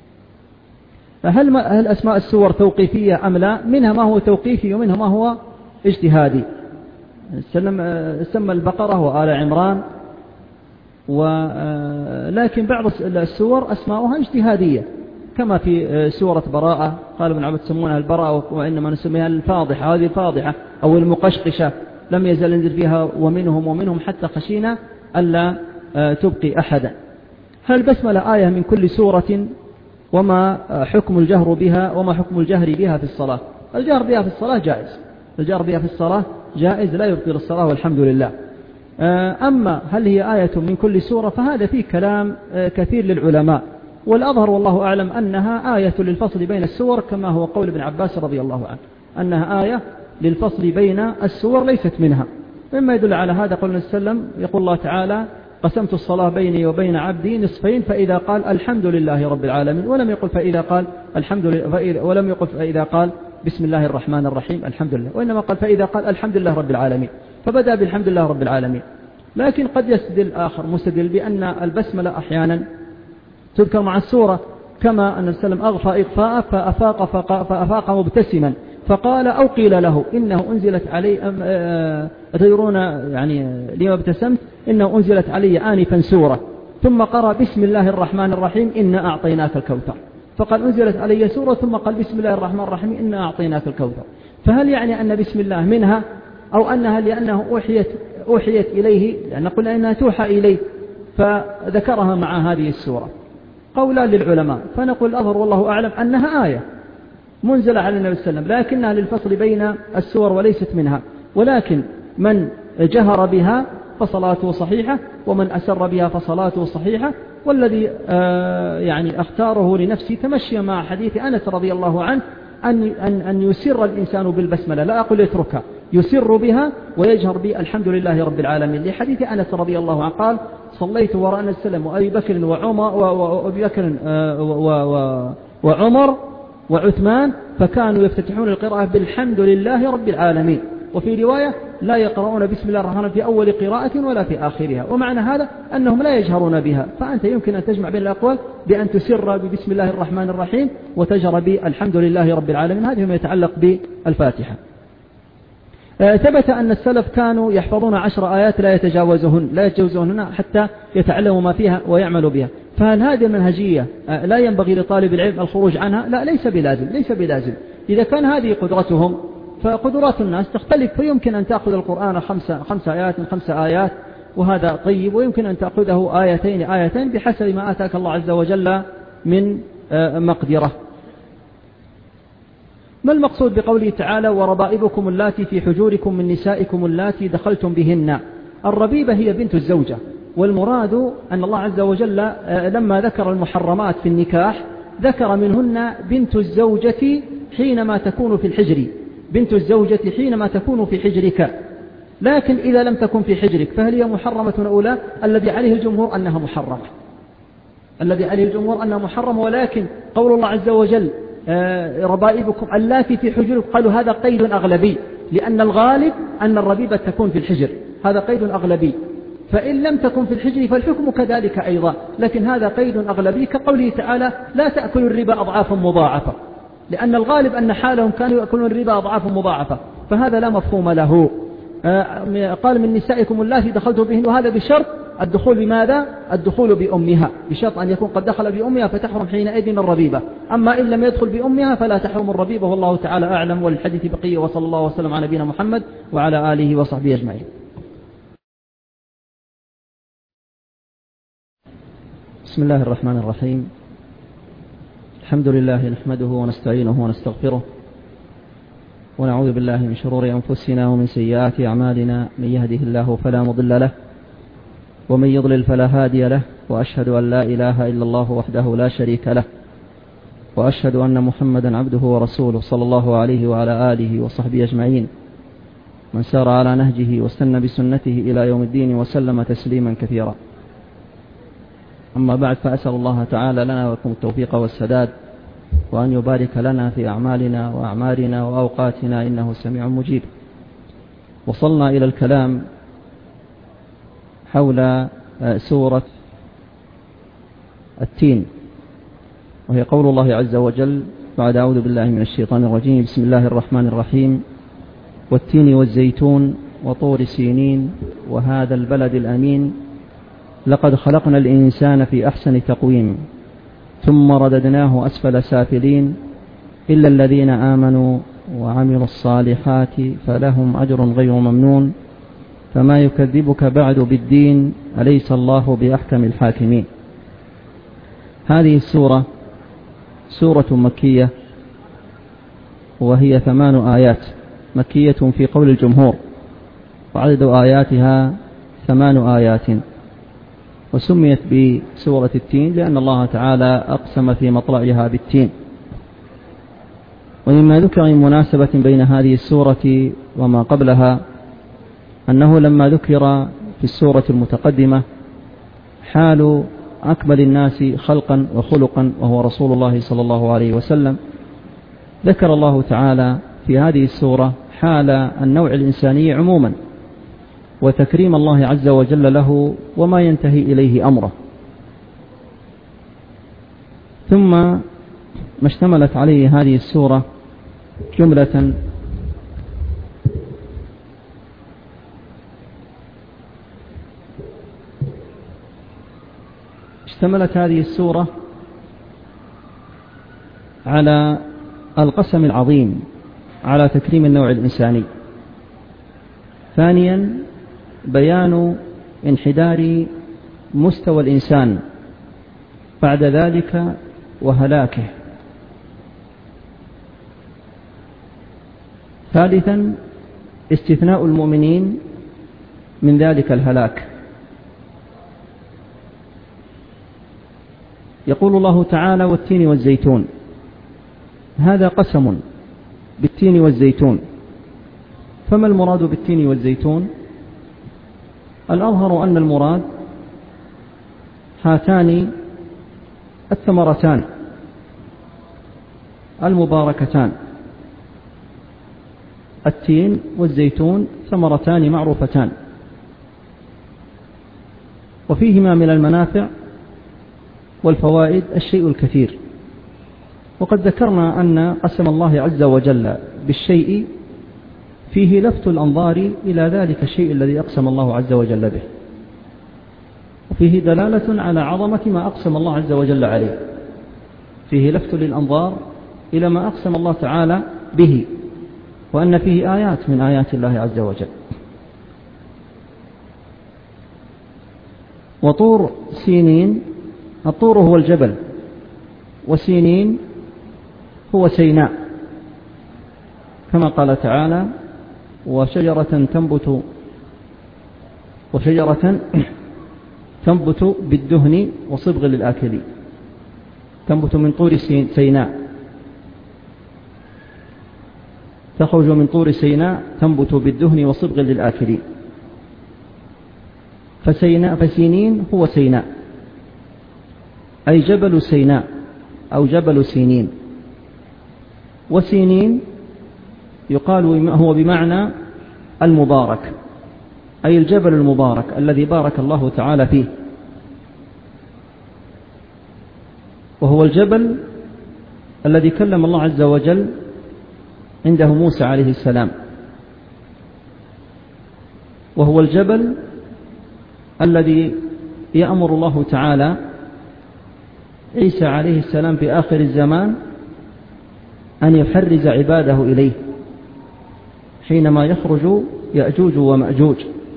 هل هل أسماء السور توقيفية أم لا؟ منها ما هو توقيفي ومنها ما هو اجتهادي. سمى البقرة وآل عمران، ولكن بعض السور أسماؤها اجتهادية، كما في سورة براءة قال ابن عباس سمونها البراءة وإنما نسميها الفاضحة، هذه الفاضحة أو المقشقشة، لم يزل ينزل فيها ومنهم ومنهم حتى خشينا ألا تبقي أحدا. هل البسملة آية من كل سورة؟ وما حكم الجهر بها وما حكم الجهر بها في الصلاة؟ الجهر بها في الصلاة جائز، الجهر بها في الصلاة جائز لا يبطل الصلاة والحمد لله. أما هل هي آية من كل سورة فهذا فيه كلام كثير للعلماء، والأظهر والله أعلم أنها آية للفصل بين السور، كما هو قول ابن عباس رضي الله عنه أنها آية للفصل بين السور ليست منها. مما يدل على هذا قول النبي صلى الله عليه وسلم يقول الله تعالى قسمت الصلاة بيني وبين عبدي نصفين فإذا قال الحمد لله رب العالمين، ولم يقل فإذا قال الحمد لله، ولم يقل فإذا قال بسم الله الرحمن الرحيم الحمد لله، وإنما قال فإذا قال الحمد لله رب العالمين، فبدأ بالحمد لله رب العالمين. لكن قد يستدل آخر مستدل بأن البسملة أحيانا تذكر مع السورة، كما أن السلام أغفى إغفاء فأفاق, فأفاق مبتسما فقال أو قيل له إنه أنزلت علي تدرون يعني لما ابتسمت إنه أنزلت علي آنفا سورة، ثم قرأ بسم الله الرحمن الرحيم إنا أعطيناك الكوثر، فقال أنزلت علي سورة ثم قال بسم الله الرحمن الرحيم إنا أعطيناك الكوثر. فهل يعني أن بسم الله منها أو أنها لأنه أوحيت, أوحيت إليه، لأن قلنا إنها توحى إليه فذكرها مع هذه السورة؟ قولا للعلماء، فنقول الأظهر والله أعلم أنها آية منزلة على النبي صلى الله عليه وسلم، لكنها للفصل بين السور وليست منها. ولكن من جهر بها فصلاته صحيحة، ومن أسر بها فصلاته صحيحة. والذي آه يعني اختاره لنفسي تمشي مع حديث أنس رضي الله عنه أن, أن, أن يسر الإنسان بالبسملة، لا أقول يتركها، يسر بها ويجهر بها الحمد لله رب العالمين، لحديث أنس رضي الله عنه قال صليت وراء النبي صلى الله عليه وسلم وأبي بكر وعمر, وأبي بكر وعمر وعثمان فكانوا يفتتحون القراءة بالحمد لله رب العالمين، وفي رواية لا يقرؤون بسم الله الرحمن الرحيم في أول قراءة ولا في آخرها. ومعنى هذا أنهم لا يجهرون بها، فأنت يمكن أن تجمع بين الأقوال بأن تسر ببسم الله الرحمن الرحيم وتجهر بالحمد لله رب العالمين. هذه ما يتعلق بالفاتحة. ثبت أن السلف كانوا يحفظون عشر آيات لا يتجاوزهن لا يتجاوزهن حتى يتعلموا ما فيها ويعملوا بها. فهل هذه المنهجية لا ينبغي لطالب العلم الخروج عنها؟ لا، ليس بلازم، ليس بلازم. إذا كان هذه قدرتهم فقدرات الناس تختلف، فيمكن أن تأخذ القرآن خمسة, خمسة آيات من خمسة آيات وهذا طيب، ويمكن أن تأخذه آيتين آيتين بحسب ما آتاك الله عز وجل من مقدرة. ما المقصود بقوله تعالى وربائبكم اللاتي في حجوركم من نسائكم اللاتي دخلتم بهن؟ الربيبة هي بنت الزوجة، والمراد أن الله عز وجل لما ذكر المحرمات في النكاح ذكر منهن بنت الزوجة حينما تكون في الحجر، بنت الزوجة حينما تكون في حجرك. لكن إذا لم تكن في حجرك فهل هي محرمة أولى؟ الذي عليه الجمهور أنها محرمة، الذي عليه الجمهور أنها محرمة. ولكن قول الله عز وجل ربائبكم اللاتي في حجركم، قالوا هذا قيد أغلبي، لأن الغالب أن الربيبة تكون في الحجر، هذا قيد أغلبي. فإن لم تكن في الحجر فالحكم كذلك أيضا، لكن هذا قيد أغلبي كقوله تعالى لا تأكلوا الربا أضعافا مضاعفة، لأن الغالب أن حالهم كانوا يأكلون الربا أضعافا مضاعفة، فهذا لا مفهوم له. قال من نسائكم اللاتي دخلتم بهن، وهذا بشرط الدخول بماذا؟ الدخول بأمها، بشرط أن يكون قد دخل بأمها فتحرم حينئذ الربيبة. أما إن لم يدخل بأمها فلا تحرم الربيبة، والله تعالى أعلم. والحديث بقية، وصلى الله وسلم على نبينا محمد وعلى آله وصحبه أجمعين. بسم الله الرحمن الرحيم. الحمد لله نحمده ونستعينه ونستغفره، ونعوذ بالله من شرور أنفسنا ومن سيئات أعمالنا، من يهده الله فلا مضل له ومن يضلل فلا هادي له، وأشهد أن لا إله إلا الله وحده لا شريك له، وأشهد أن محمدا عبده ورسوله صلى الله عليه وعلى آله وصحبه أجمعين. من سار على نهجه واستنى بسنته إلى يوم الدين وسلم تسليما كثيرا. أما بعد، فأسأل الله تعالى لنا ولكم التوفيق والسداد، وأن يبارك لنا في أعمالنا وأعمارنا وأوقاتنا، إنه سميع مجيب. وصلنا إلى الكلام حول سورة التين، وهي قول الله عز وجل بعد أعوذ بالله من الشيطان الرجيم: بسم الله الرحمن الرحيم، والتين والزيتون وطور سينين وهذا البلد الأمين، لقد خلقنا الإنسان في أحسن تقويم ثم رددناه أسفل سافلين إلا الذين آمنوا وعملوا الصالحات فلهم أجر غير ممنون فما يكذبك بعد بالدين أليس الله بأحكم الحاكمين. هذه السورة سورة مكية، وهي ثمان آيات مكية في قول الجمهور، وعدد آياتها ثمان آيات. وسميت بسورة التين لأن الله تعالى أقسم في مطلعها بالتين. ومما ذكر من مناسبة بين هذه السورة وما قبلها أنه لما ذكر في السورة المتقدمة حال أكمل الناس خلقا وخلقا وهو رسول الله صلى الله عليه وسلم، ذكر الله تعالى في هذه السورة حال النوع الإنساني عموما، وتكريم الله عز وجل له وما ينتهي إليه أمره، ثم ما اشتملت عليه هذه السورة جملة اشتملت هذه السورة على القسم العظيم على تكريم النوع الإنساني. ثانيا بيان انحدار مستوى الإنسان بعد ذلك وهلاكه. ثالثا استثناء المؤمنين من ذلك الهلاك. يقول الله تعالى: والتين والزيتون، هذا قسم بالتين والزيتون. فما المراد بالتين والزيتون؟ الأظهر أن المراد هاتان الثمرتان المباركتان، التين والزيتون ثمرتان معروفتان، وفيهما من المنافع والفوائد الشيء الكثير. وقد ذكرنا أن قسم الله عز وجل بالشيء فيه لفت الأنظار إلى ذلك الشيء الذي أقسم الله عز وجل به، وفيه دلالة على عظمة ما أقسم الله عز وجل عليه، فيه لفت للأنظار إلى ما أقسم الله تعالى به، وأن فيه آيات من آيات الله عز وجل. وطور سينين، الطور هو الجبل، وسينين هو سيناء، كما قال تعالى: وشجرة تنبت وشجرة تنبت بالدهن وصبغ للآكلين، تنبت من طور سيناء، تخرج من طور سيناء تنبت بالدهن وصبغ للآكلين. فسيناء فسينين هو سيناء، أي جبل سيناء أو جبل سينين. وسينين يقال هو بمعنى المبارك، أي الجبل المبارك الذي بارك الله تعالى فيه، وهو الجبل الذي كلم الله عز وجل عنده موسى عليه السلام، وهو الجبل الذي يأمر الله تعالى عيسى عليه السلام في آخر الزمان أن يحرز عباده إليه حينما يخرج يأجوج ومأجوج.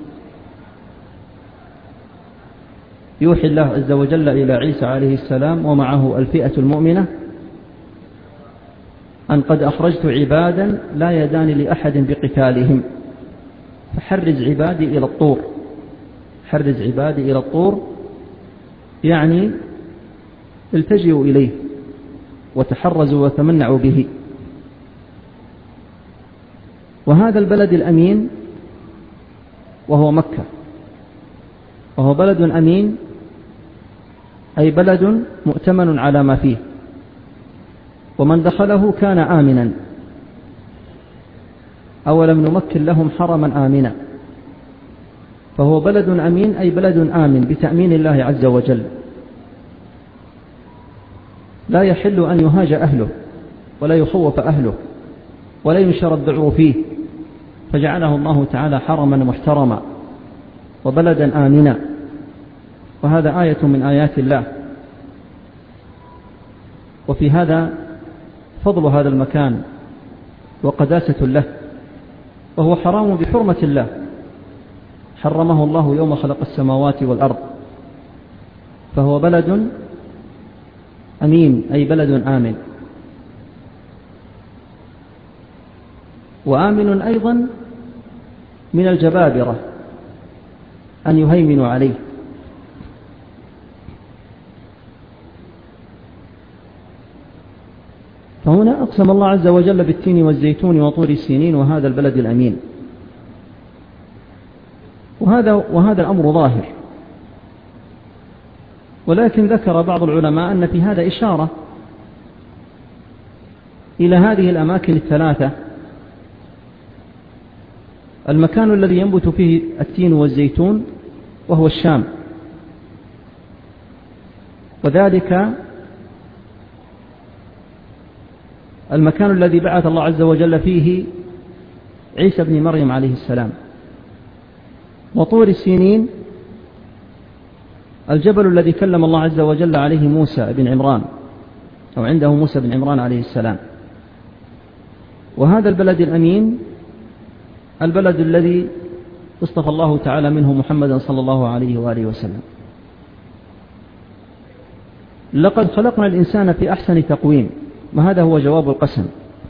يوحي الله عز وجل إلى عيسى عليه السلام ومعه الفئة المؤمنة أن قد أخرجت عبادا لا يدان لأحد بقتالهم، فحرز عبادي إلى الطور. حرز عبادي إلى الطور يعني التجئوا إليه وتحرزوا وتمنعوا به. وهذا البلد الأمين وهو مكة، وهو بلد أمين، أي بلد مؤتمن على ما فيه، ومن دخله كان آمنا. أولم نمكن لهم حرما آمنا، فهو بلد أمين، أي بلد آمن بتأمين الله عز وجل، لا يحل أن يهاج أهله ولا يخوف أهله ولا ينشر الذعر فيه، فجعله الله تعالى حرما محترما وبلدا آمنا. وهذا آية من آيات الله، وفي هذا فضل هذا المكان وقداسة له، وهو حرام بحرمة الله، حرمه الله يوم خلق السماوات والأرض، فهو بلد أمين، أي بلد آمن. وآمن أيضا من الجبابرة أن يهيمنوا عليه. فهنا أقسم الله عز وجل بالتين والزيتون وطور سينين وهذا البلد الأمين. وهذا, وهذا الأمر ظاهر، ولكن ذكر بعض العلماء أن في هذا إشارة إلى هذه الأماكن الثلاثة: المكان الذي ينبت فيه التين والزيتون وهو الشام، وذلك المكان الذي بعث الله عز وجل فيه عيسى بن مريم عليه السلام. وطور السينين الجبل الذي كلم الله عز وجل عليه موسى بن عمران، أو عنده موسى بن عمران عليه السلام. وهذا البلد الأمين البلد الذي اصطفى الله تعالى منه محمدا صلى الله عليه وآله وسلم. لقد خلقنا الإنسان في أحسن تقويم، وهذا هو جواب القسم.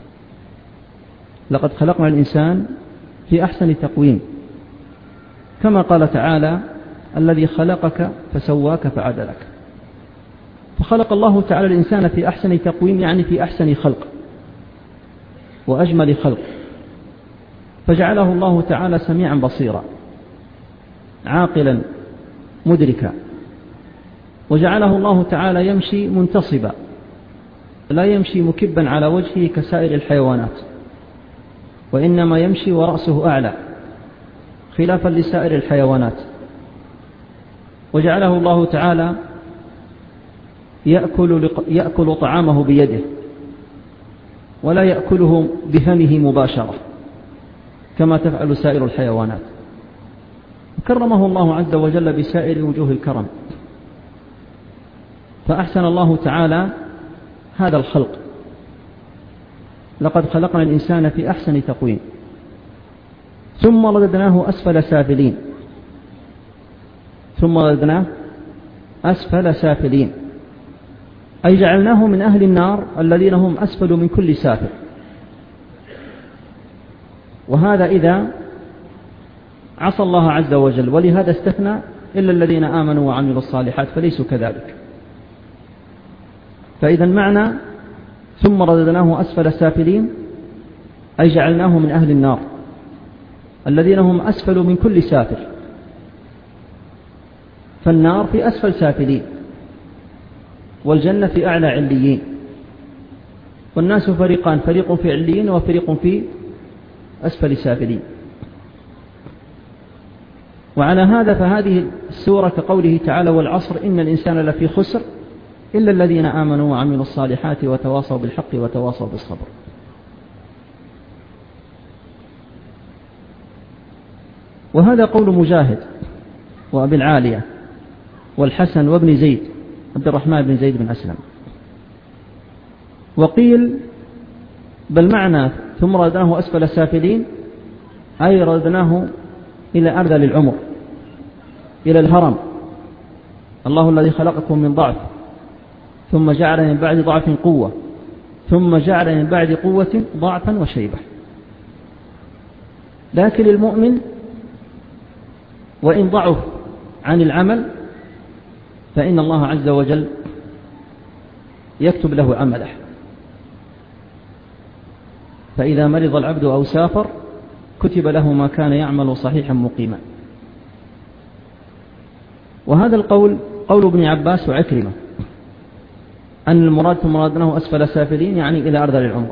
لقد خلقنا الإنسان في أحسن تقويم، كما قال تعالى: الذي خلقك فسواك فعدلك. فخلق الله تعالى الإنسان في أحسن تقويم، يعني في أحسن خلق وأجمل خلق، فجعله الله تعالى سميعا بصيرا عاقلا مدركا، وجعله الله تعالى يمشي منتصبا، لا يمشي مكبا على وجهه كسائر الحيوانات، وإنما يمشي ورأسه أعلى خلافا لسائر الحيوانات. وجعله الله تعالى يأكل, يأكل طعامه بيده ولا يأكله بفمه مباشرة كما تفعل سائر الحيوانات. كرمه الله عز وجل بسائر وجوه الكرم، فأحسن الله تعالى هذا الخلق. لقد خلقنا الإنسان في أحسن تقويم، ثم رددناه أسفل سافلين ثم رددناه أسفل سافلين أي جعلناه من أهل النار الذين هم أسفل من كل سافل. وهذا إذا عصى الله عز وجل، ولهذا استثنى إلا الذين آمنوا وعملوا الصالحات فليسوا كذلك. فإذا معنى ثم رددناه أسفل سافلين أي جعلناه من أهل النار الذين هم أسفل من كل سافل، فالنار في أسفل سافلين والجنة في أعلى عليين، والناس فريقان: فريق في عليين وفريق في أسفل سافلين. وعلى هذا فهذه السورة كقوله تعالى: والعصر إن الإنسان لفي خسر إلا الذين آمنوا وعملوا الصالحات وتواصوا بالحق وتواصوا بالصبر. وهذا قول مجاهد وأبي العالية والحسن وابن زيد عبد الرحمن بن زيد بن أسلم. وقيل بل معنى ثم ردناه أسفل سافلين أي ردناه إلى أرذل العمر، إلى الهرم. الله الذي خلقكم من ضعف ثم جعل من بعد ضعف قوة ثم جعل من بعد قوة ضعفا وشيبة. لكن المؤمن وإن ضعف عن العمل فإن الله عز وجل يكتب له عمله، فإذا مرض العبد أو سافر كتب له ما كان يعمل صحيحا مقيما. وهذا القول قول ابن عباس وعكرمة أن المراد ثم رددناه أسفل سافلين يعني إلى أرذل العمر.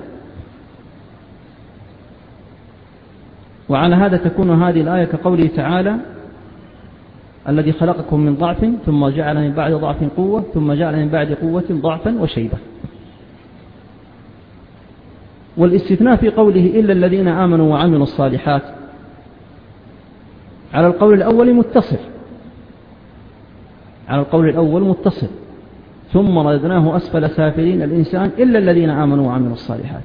وعلى هذا تكون هذه الآية كقوله تعالى الذي خلقكم من ضعف ثم جعل من بعد ضعف قوة ثم جعل من بعد قوة ضعفا وشيبة. والاستثناء في قوله إلا الذين آمنوا وعملوا الصالحات على القول الأول متصل على القول الأول متصل ثم رددناه أسفل سافلين الإنسان إلا الذين آمنوا وعملوا الصالحات.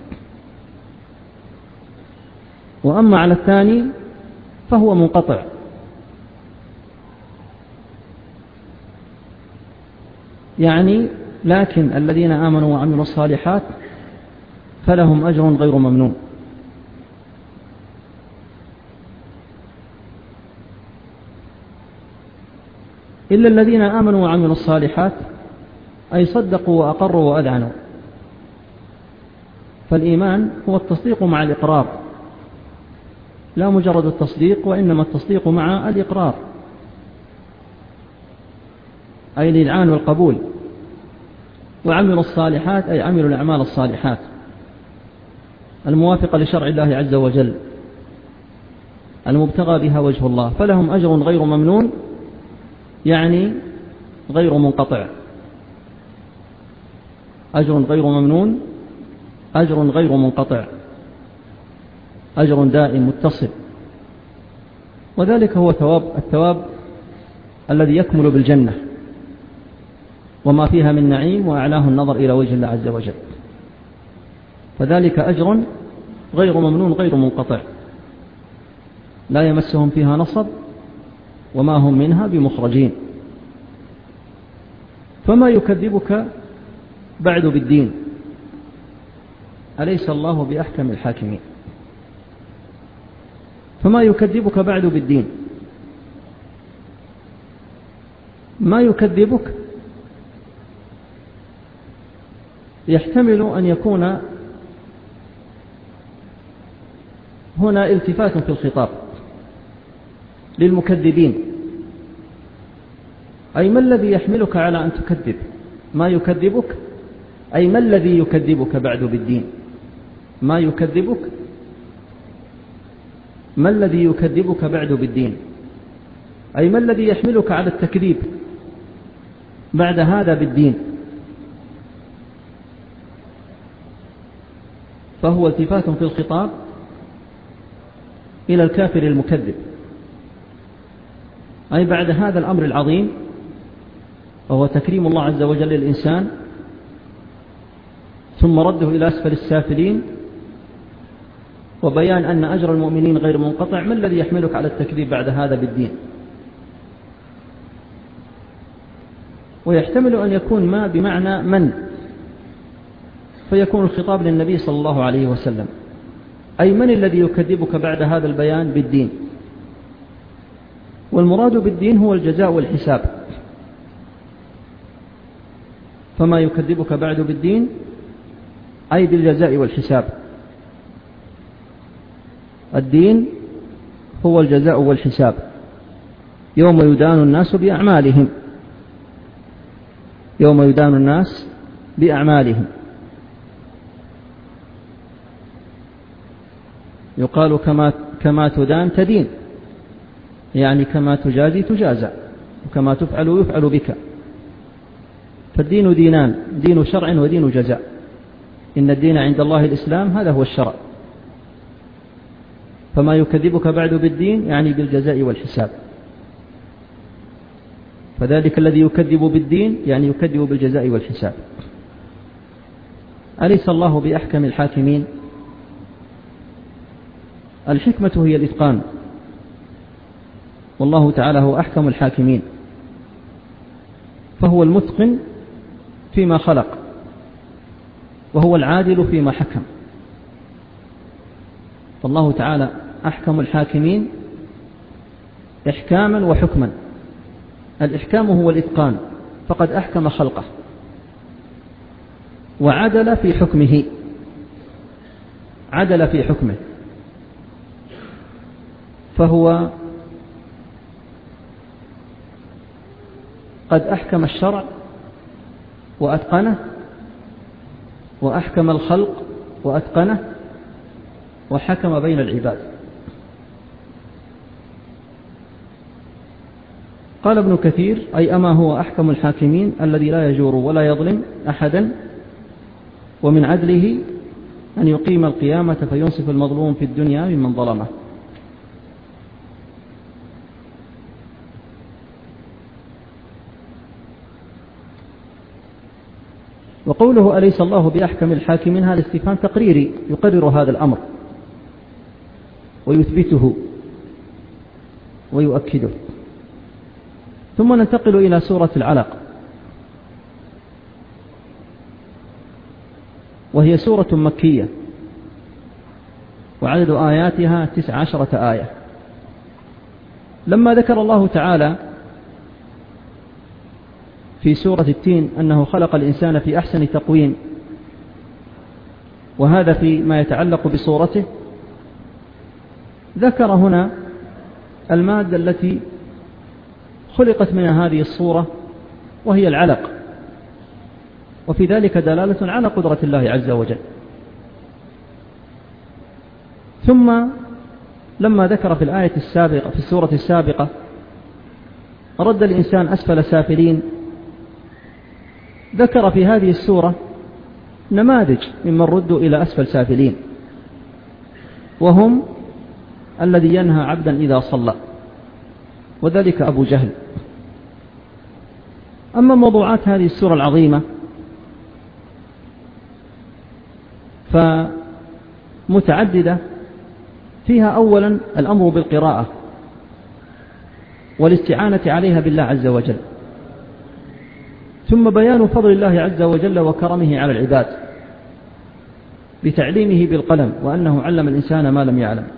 وأما على الثاني فهو منقطع، يعني لكن الذين آمنوا وعملوا الصالحات فلهم أجر غير ممنون. إلا الذين آمنوا وعملوا الصالحات أي صدقوا وأقروا وأذعنوا. فالإيمان هو التصديق مع الإقرار، لا مجرد التصديق، وإنما التصديق مع الإقرار أي الإذعان والقبول. وعملوا الصالحات أي عملوا الأعمال الصالحات الموافقة لشرع الله عز وجل المبتغى بها وجه الله، فلهم أجر غير ممنون يعني غير منقطع. أجر غير ممنون أجر غير منقطع، أجر دائم متصل. وذلك هو ثواب الثواب الذي يكمل بالجنة وما فيها من نعيم وأعلاه النظر إلى وجه الله عز وجل. فذلك أجر غير ممنون غير منقطع لا يمسهم فيها نصب وما هم منها بمخرجين. فما يكذبك بعد بالدين؟ أليس الله بأحكم الحاكمين؟ فما يكذبك بعد بالدين؟ ما يكذبك يحتمل أن يكون هنا التفات في الخطاب للمكذبين، أي ما الذي يحملك على أن تكذب؟ ما يكذبك أي ما الذي يكذبك بعد بالدين؟ ما يكذبك ما الذي يكذبك بعد بالدين أي ما الذي يحملك على التكذيب بعد هذا بالدين؟ فهو التفات في الخطاب إلى الكافر المكذب، أي بعد هذا الأمر العظيم وهو تكريم الله عز وجل للإنسان ثم رده إلى أسفل السافلين وبيان أن أجر المؤمنين غير منقطع، ما الذي يحملك على التكذيب بعد هذا بالدين؟ ويحتمل أن يكون ما بمعنى من، فيكون الخطاب للنبي صلى الله عليه وسلم، أي من الذي يكذبك بعد هذا البيان بالدين؟ والمراد بالدين هو الجزاء والحساب. فما يكذبك بعد بالدين أي بالجزاء والحساب. الدين هو الجزاء والحساب يوم يدان الناس بأعمالهم يوم يدان الناس بأعمالهم. يقال كما كما تدان تدين، يعني كما تجازي تجازى، وكما تفعل يفعل بك. فالدين دينان، دين شرع ودين جزاء. إن الدين عند الله الإسلام، هذا هو الشرع. فما يكذبك بعد بالدين يعني بالجزاء والحساب. فذلك الذي يكذب بالدين يعني يكذب بالجزاء والحساب. أليس الله بأحكم الحاكمين؟ الحكمة هي الإتقان، والله تعالى هو أحكم الحاكمين، فهو المتقن فيما خلق وهو العادل فيما حكم. فالله تعالى أحكم الحاكمين إحكاما وحكما. الإحكام هو الإتقان، فقد أحكم خلقه وعدل في حكمه عدل في حكمه فهو قد أحكم الشرع وأتقنه، وأحكم الخلق وأتقنه، وحكم بين العباد. قال ابن كثير: أي أما هو أحكم الحاكمين الذي لا يجور ولا يظلم أحدا، ومن عدله أن يقيم القيامة فينصف المظلوم في الدنيا ممن ظلمه. وقوله أليس الله بأحكم الحاكمين هذا استفهام تقريري يقرر هذا الأمر ويثبته ويؤكده. ثم ننتقل إلى سورة العلق، وهي سورة مكية وعدد آياتها تسع عشرة آية. لما ذكر الله تعالى في سورة التين أنه خلق الإنسان في أحسن تقويم، وهذا فيما يتعلق بصورته، ذكر هنا المادة التي خلقت منها هذه الصورة وهي العلق، وفي ذلك دلالة على قدرة الله عز وجل. ثم لما ذكر في الآية السابقة في السورة السابقة رد الإنسان أسفل سافلين، ذكر في هذه السورة نماذج ممن ردوا إلى أسفل سافلين، وهم الذي ينهى عبدا إذا صلى، وذلك أبو جهل. أما موضوعات هذه السورة العظيمة فمتعددة، فيها أولا الأمر بالقراءة والاستعانة عليها بالله عز وجل، ثم بيان فضل الله عز وجل وكرمه على العباد بتعليمه بالقلم وأنه علم الإنسان ما لم يعلم،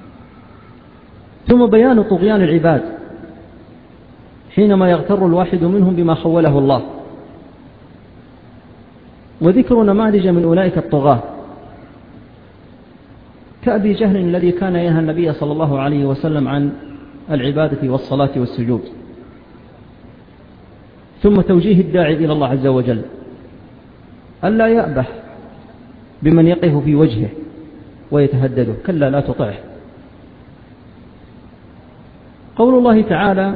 ثم بيان طغيان العباد حينما يغتر الواحد منهم بما خوله الله، وذكر نماذج من أولئك الطغاة كأبي جهل الذي كان ينهى النبي صلى الله عليه وسلم عن العبادة والصلاة والسجود، ثم توجيه الداعي إلى الله عز وجل ألا يأبه بمن يقف في وجهه ويتهدده، كلا لا تطعه. قول الله تعالى: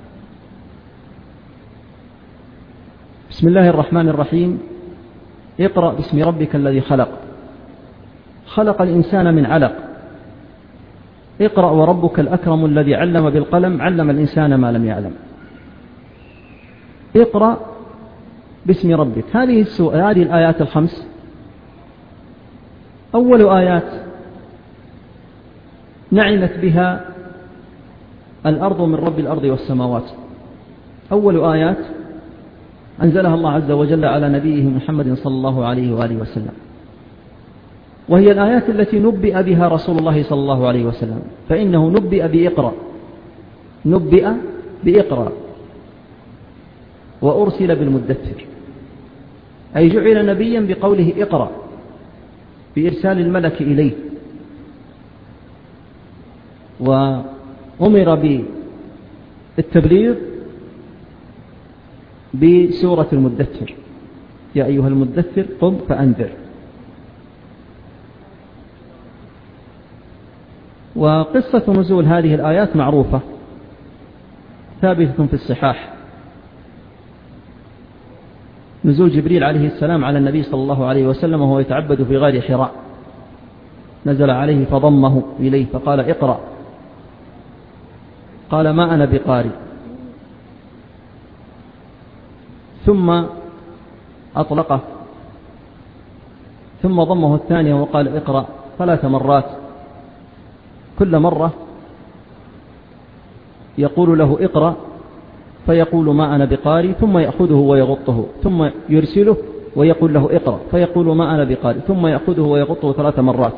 بسم الله الرحمن الرحيم، اقرأ باسم ربك الذي خلق، خلق الإنسان من علق، اقرأ وربك الأكرم الذي علم بالقلم علم الإنسان ما لم يعلم. اقرأ باسم ربك، هذه هذه الآيات الخمس أول آيات نعمت بها الأرض من رب الأرض والسماوات، أول آيات أنزلها الله عز وجل على نبيه محمد صلى الله عليه وآله وسلم، وهي الآيات التي نبئ بها رسول الله صلى الله عليه وسلم، فإنه نبئ بإقرأ، نبئ بإقرأ وأرسل بالمدثر، أي جعل نبيا بقوله اقرأ، بإرسال الملك إليه، وأمر بالتبليغ بسورة المدثر، يا أيها المدثر قم فأنذر. وقصة نزول هذه الآيات معروفة ثابتة في الصحاح، نزول جبريل عليه السلام على النبي صلى الله عليه وسلم وهو يتعبد في غار حراء، نزل عليه فضمه إليه فقال اقرأ، قال ما أنا بقارئ، ثم أطلقه، ثم ضمه الثانية وقال اقرأ ثلاث مرات، كل مرة يقول له اقرأ فيقول ما أنا بقارئ، ثم يأخذه ويغطه، ثم يرسله ويقول له اقرأ فيقول ما أنا بقارئ، ثم يأخذه ويغطه ثلاث مرات،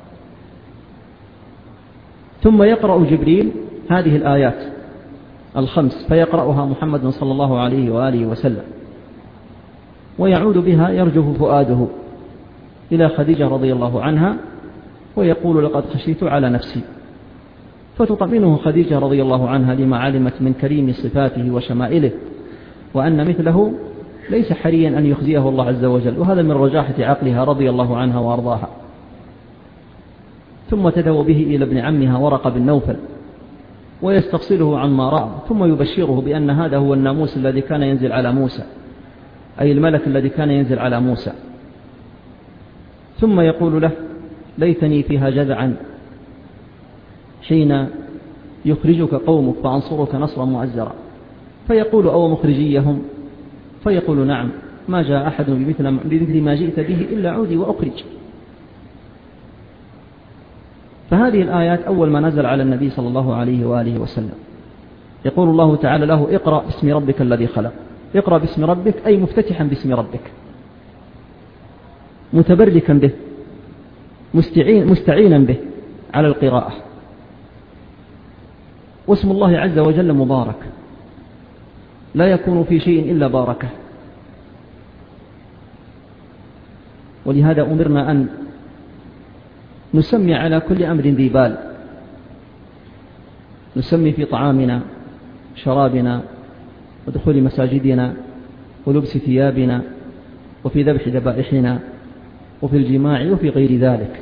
ثم يقرأ جبريل هذه الآيات الخمس فيقرأها محمد صلى الله عليه وآله وسلم، ويعود بها يرجف فؤاده إلى خديجة رضي الله عنها ويقول لقد خشيت على نفسي، فتطمئنه خديجة رضي الله عنها لما علمت من كريم صفاته وشمائله وأن مثله ليس حريا أن يخزيه الله عز وجل، وهذا من رجاحة عقلها رضي الله عنها وأرضاها. ثم تدعو به إلى ابن عمها ورقة بن نوفل ويستفصله عما رأى، ثم يبشره بأن هذا هو الناموس الذي كان ينزل على موسى، أي الملك الذي كان ينزل على موسى. ثم يقول له: ليتني فيها جذعا حين يخرجك قومك فأنصرك نصرا مؤزرا. فيقول: أو مخرجيهم؟ فيقول: نعم، ما جاء أحد بمثل, بمثل ما جئت به إلا عودي وأخرج. فهذه الآيات أول ما نزل على النبي صلى الله عليه وآله وسلم. يقول الله تعالى له: اقرأ باسم ربك الذي خلق. اقرأ باسم ربك أي مفتتحا باسم ربك، متبركا به، مستعين مستعينا به على القراءة. واسم الله عز وجل مبارك، لا يكون في شيء إلا باركه، ولهذا أمرنا أن نسمي على كل أمر ذي بال، نسمي في طعامنا، شرابنا، ودخول مساجدنا، ولبس ثيابنا، وفي ذبح ذبائحنا، وفي الجماع، وفي غير ذلك.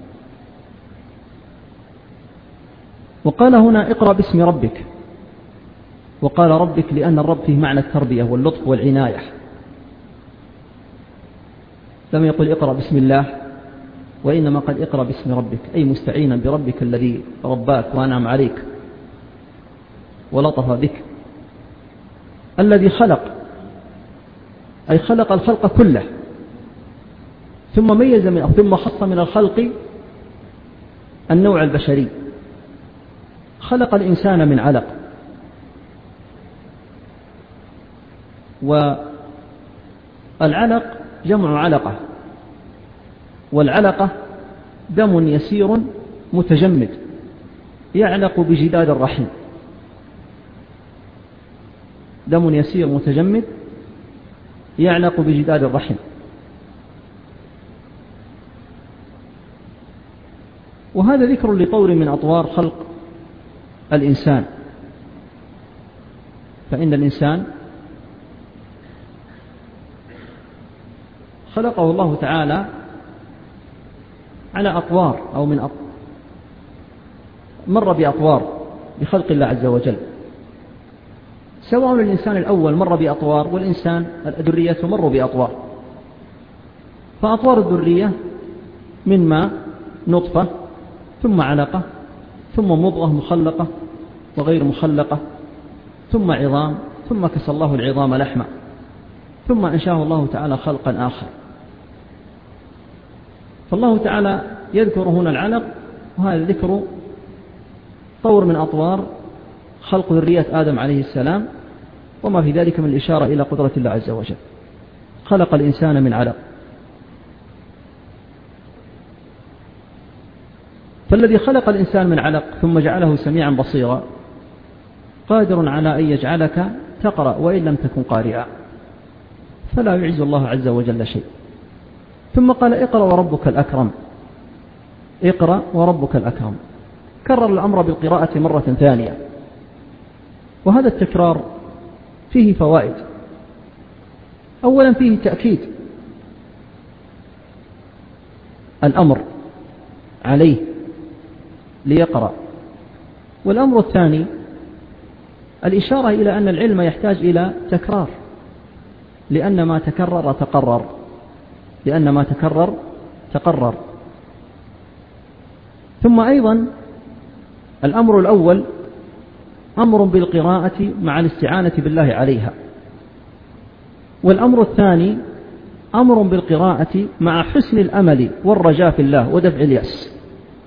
وقال هنا: اقرأ باسم ربك. وقال ربك لأن الرب فيه معنى التربية واللطف والعناية. لم يقل اقرأ باسم الله، وإنما قد اقرأ باسم ربك، أي مستعينا بربك الذي رباك وأنعم عليك ولطف بك، الذي خلق، أي خلق الخلق كله، ثم ميز من ثم خص من الخلق النوع البشري. خلق الإنسان من علق، والعلق جمع علقة، والعلقة دم يسير متجمد يعلق بجدار الرحم، دم يسير متجمد يعلق بجدار الرحم. وهذا ذكر لطور من أطوار خلق الإنسان، فإن الإنسان خلقه الله تعالى على أطوار، أو من أطوار، مر بأطوار بخلق الله عز وجل، سواء الإنسان الأول مر بأطوار والإنسان الذرية مروا بأطوار. فأطوار الذرية من ماء، نطفة، ثم علقة، ثم مضغة مخلقة وغير مخلقة، ثم عظام، ثم كسى الله العظام لحما، ثم أنشاه الله تعالى خلقا آخر. فالله تعالى يذكر هنا العلق، وهذا ذكر طور من أطوار خلق ذرية آدم عليه السلام، وما في ذلك من الإشارة إلى قدرة الله عز وجل. خلق الإنسان من علق. فالذي خلق الإنسان من علق ثم جعله سميعا بصيرا قادر على أن يجعلك تقرأ وإن لم تكن قارئا، فلا يعز الله عز وجل شيء. ثم قال: اقرأ وربك الأكرم. اقرأ وربك الأكرم، كرر الأمر بالقراءة مرة ثانية. وهذا التكرار فيه فوائد. أولا فيه تأكيد الأمر عليه ليقرأ. والأمر الثاني الإشارة إلى أن العلم يحتاج إلى تكرار، لأن ما تكرر تقرر، لأن ما تكرر تقرر. ثم أيضا الأمر الأول أمر بالقراءة مع الاستعانة بالله عليها، والأمر الثاني أمر بالقراءة مع حسن الأمل والرجاء في الله ودفع اليأس.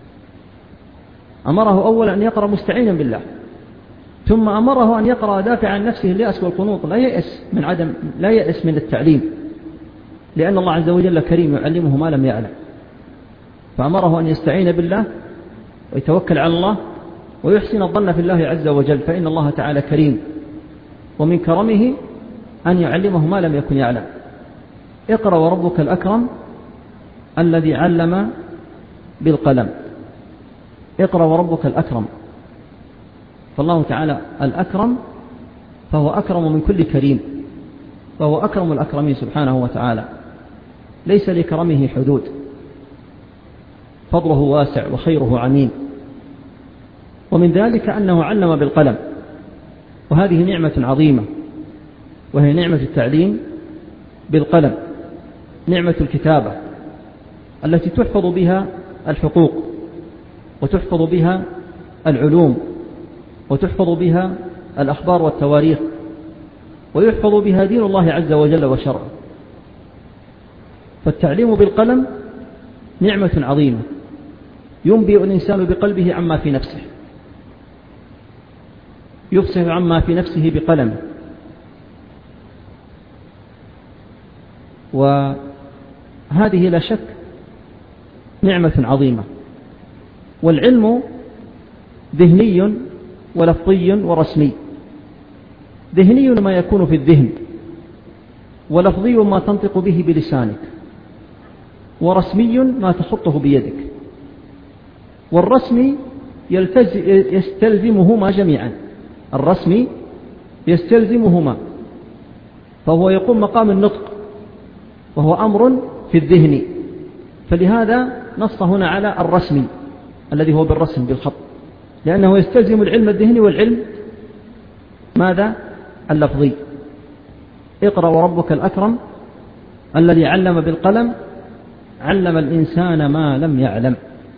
أمره أولا أن يقرأ مستعينا بالله، ثم أمره أن يقرأ دافع عن نفسه اليأس والقنوط، لا يأس من عدم لا يأس من التعليم، لأن الله عز وجل كريم يعلمه ما لم يعلم. فأمره أن يستعين بالله ويتوكل على الله ويحسن الظن في الله عز وجل، فإن الله تعالى كريم، ومن كرمه أن يعلمه ما لم يكن يعلم. اقرأ وربك الأكرم الذي علم بالقلم. اقرأ وربك الأكرم، فالله تعالى الأكرم، فهو أكرم من كل كريم، فهو أكرم الأكرمين سبحانه وتعالى، ليس لكرمه حدود، فضله واسع وخيره عميم. ومن ذلك أنه علم بالقلم، وهذه نعمة عظيمة، وهي نعمة التعليم بالقلم، نعمة الكتابة التي تحفظ بها الحقوق، وتحفظ بها العلوم، وتحفظ بها الأخبار والتواريخ، ويحفظ بها دين الله عز وجل وشرعه. فالتعليم بالقلم نعمة عظيمة، ينبئ الإنسان بقلبه عما في نفسه، يفصح عما في نفسه بقلمه. وهذه لا شك نعمة عظيمة. والعلم ذهني ولفظي ورسمي. ذهني ما يكون في الذهن، ولفظي ما تنطق به بلسانك، ورسمي ما تخطه بيدك. والرسمي يستلزمهما جميعا، الرسمي يستلزمهما، فهو يقوم مقام النطق، وهو أمر في الذهن، فلهذا نص هنا على الرسمي الذي هو بالرسم بالخط، لأنه يستلزم العلم الذهني والعلم ماذا؟ اللفظي. اقرأ وربك الأكرم الذي علم بالقلم علم الإنسان ما لم يعلم.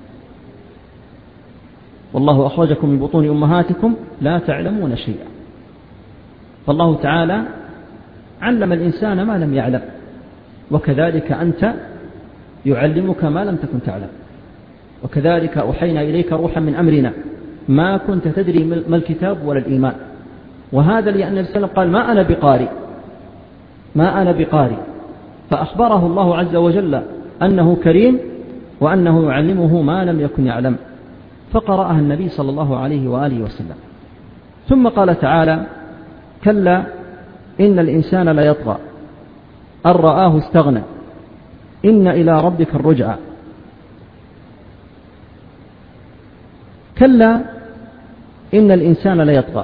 والله أخرجكم من بطون أمهاتكم لا تعلمون شيئا. فالله تعالى علم الإنسان ما لم يعلم، وكذلك أنت يعلمك ما لم تكن تعلم. وكذلك أوحينا إليك روحا من أمرنا ما كنت تدري ما الكتاب ولا الإيمان. وهذا لأن النبي صلى الله عليه وسلم قال ما أنا بقارئ، ما أنا بقارئ، فأخبره الله عز وجل أنه كريم وأنه يعلمه ما لم يكن يعلم، فقرأها النبي صلى الله عليه وآله وسلم. ثم قال تعالى كلا إن الإنسان ليطغى أن رآه استغنى إن إلى ربك الرجعى. كلا إن الإنسان ليطغى.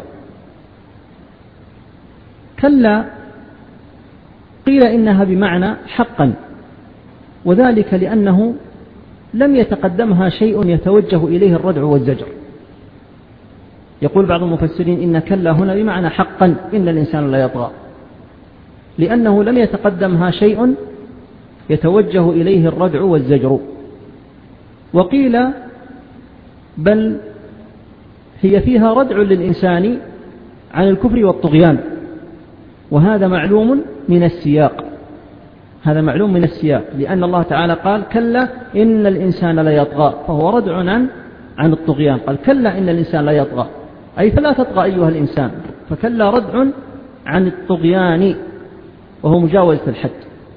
كلا قيل إنها بمعنى حقا، وذلك لأنه لم يتقدمها شيء يتوجه إليه الردع والزجر. يقول بعض المفسرين إن كلا هنا بمعنى حقا إن الإنسان ليطغى، لأنه لم يتقدمها شيء يتوجه إليه الردع والزجر. وقيل بل هي فيها ردع للإنسان عن الكفر والطغيان، وهذا معلوم من السياق، هذا معلوم من السياق، لأن الله تعالى قال كلا إن الإنسان ليطغى، فهو ردع عن عن الطغيان. قال كلا إن الإنسان ليطغى، أي فلا تطغى أيها الإنسان، فكلا ردع عن الطغيان وهو مجاوزة الحد.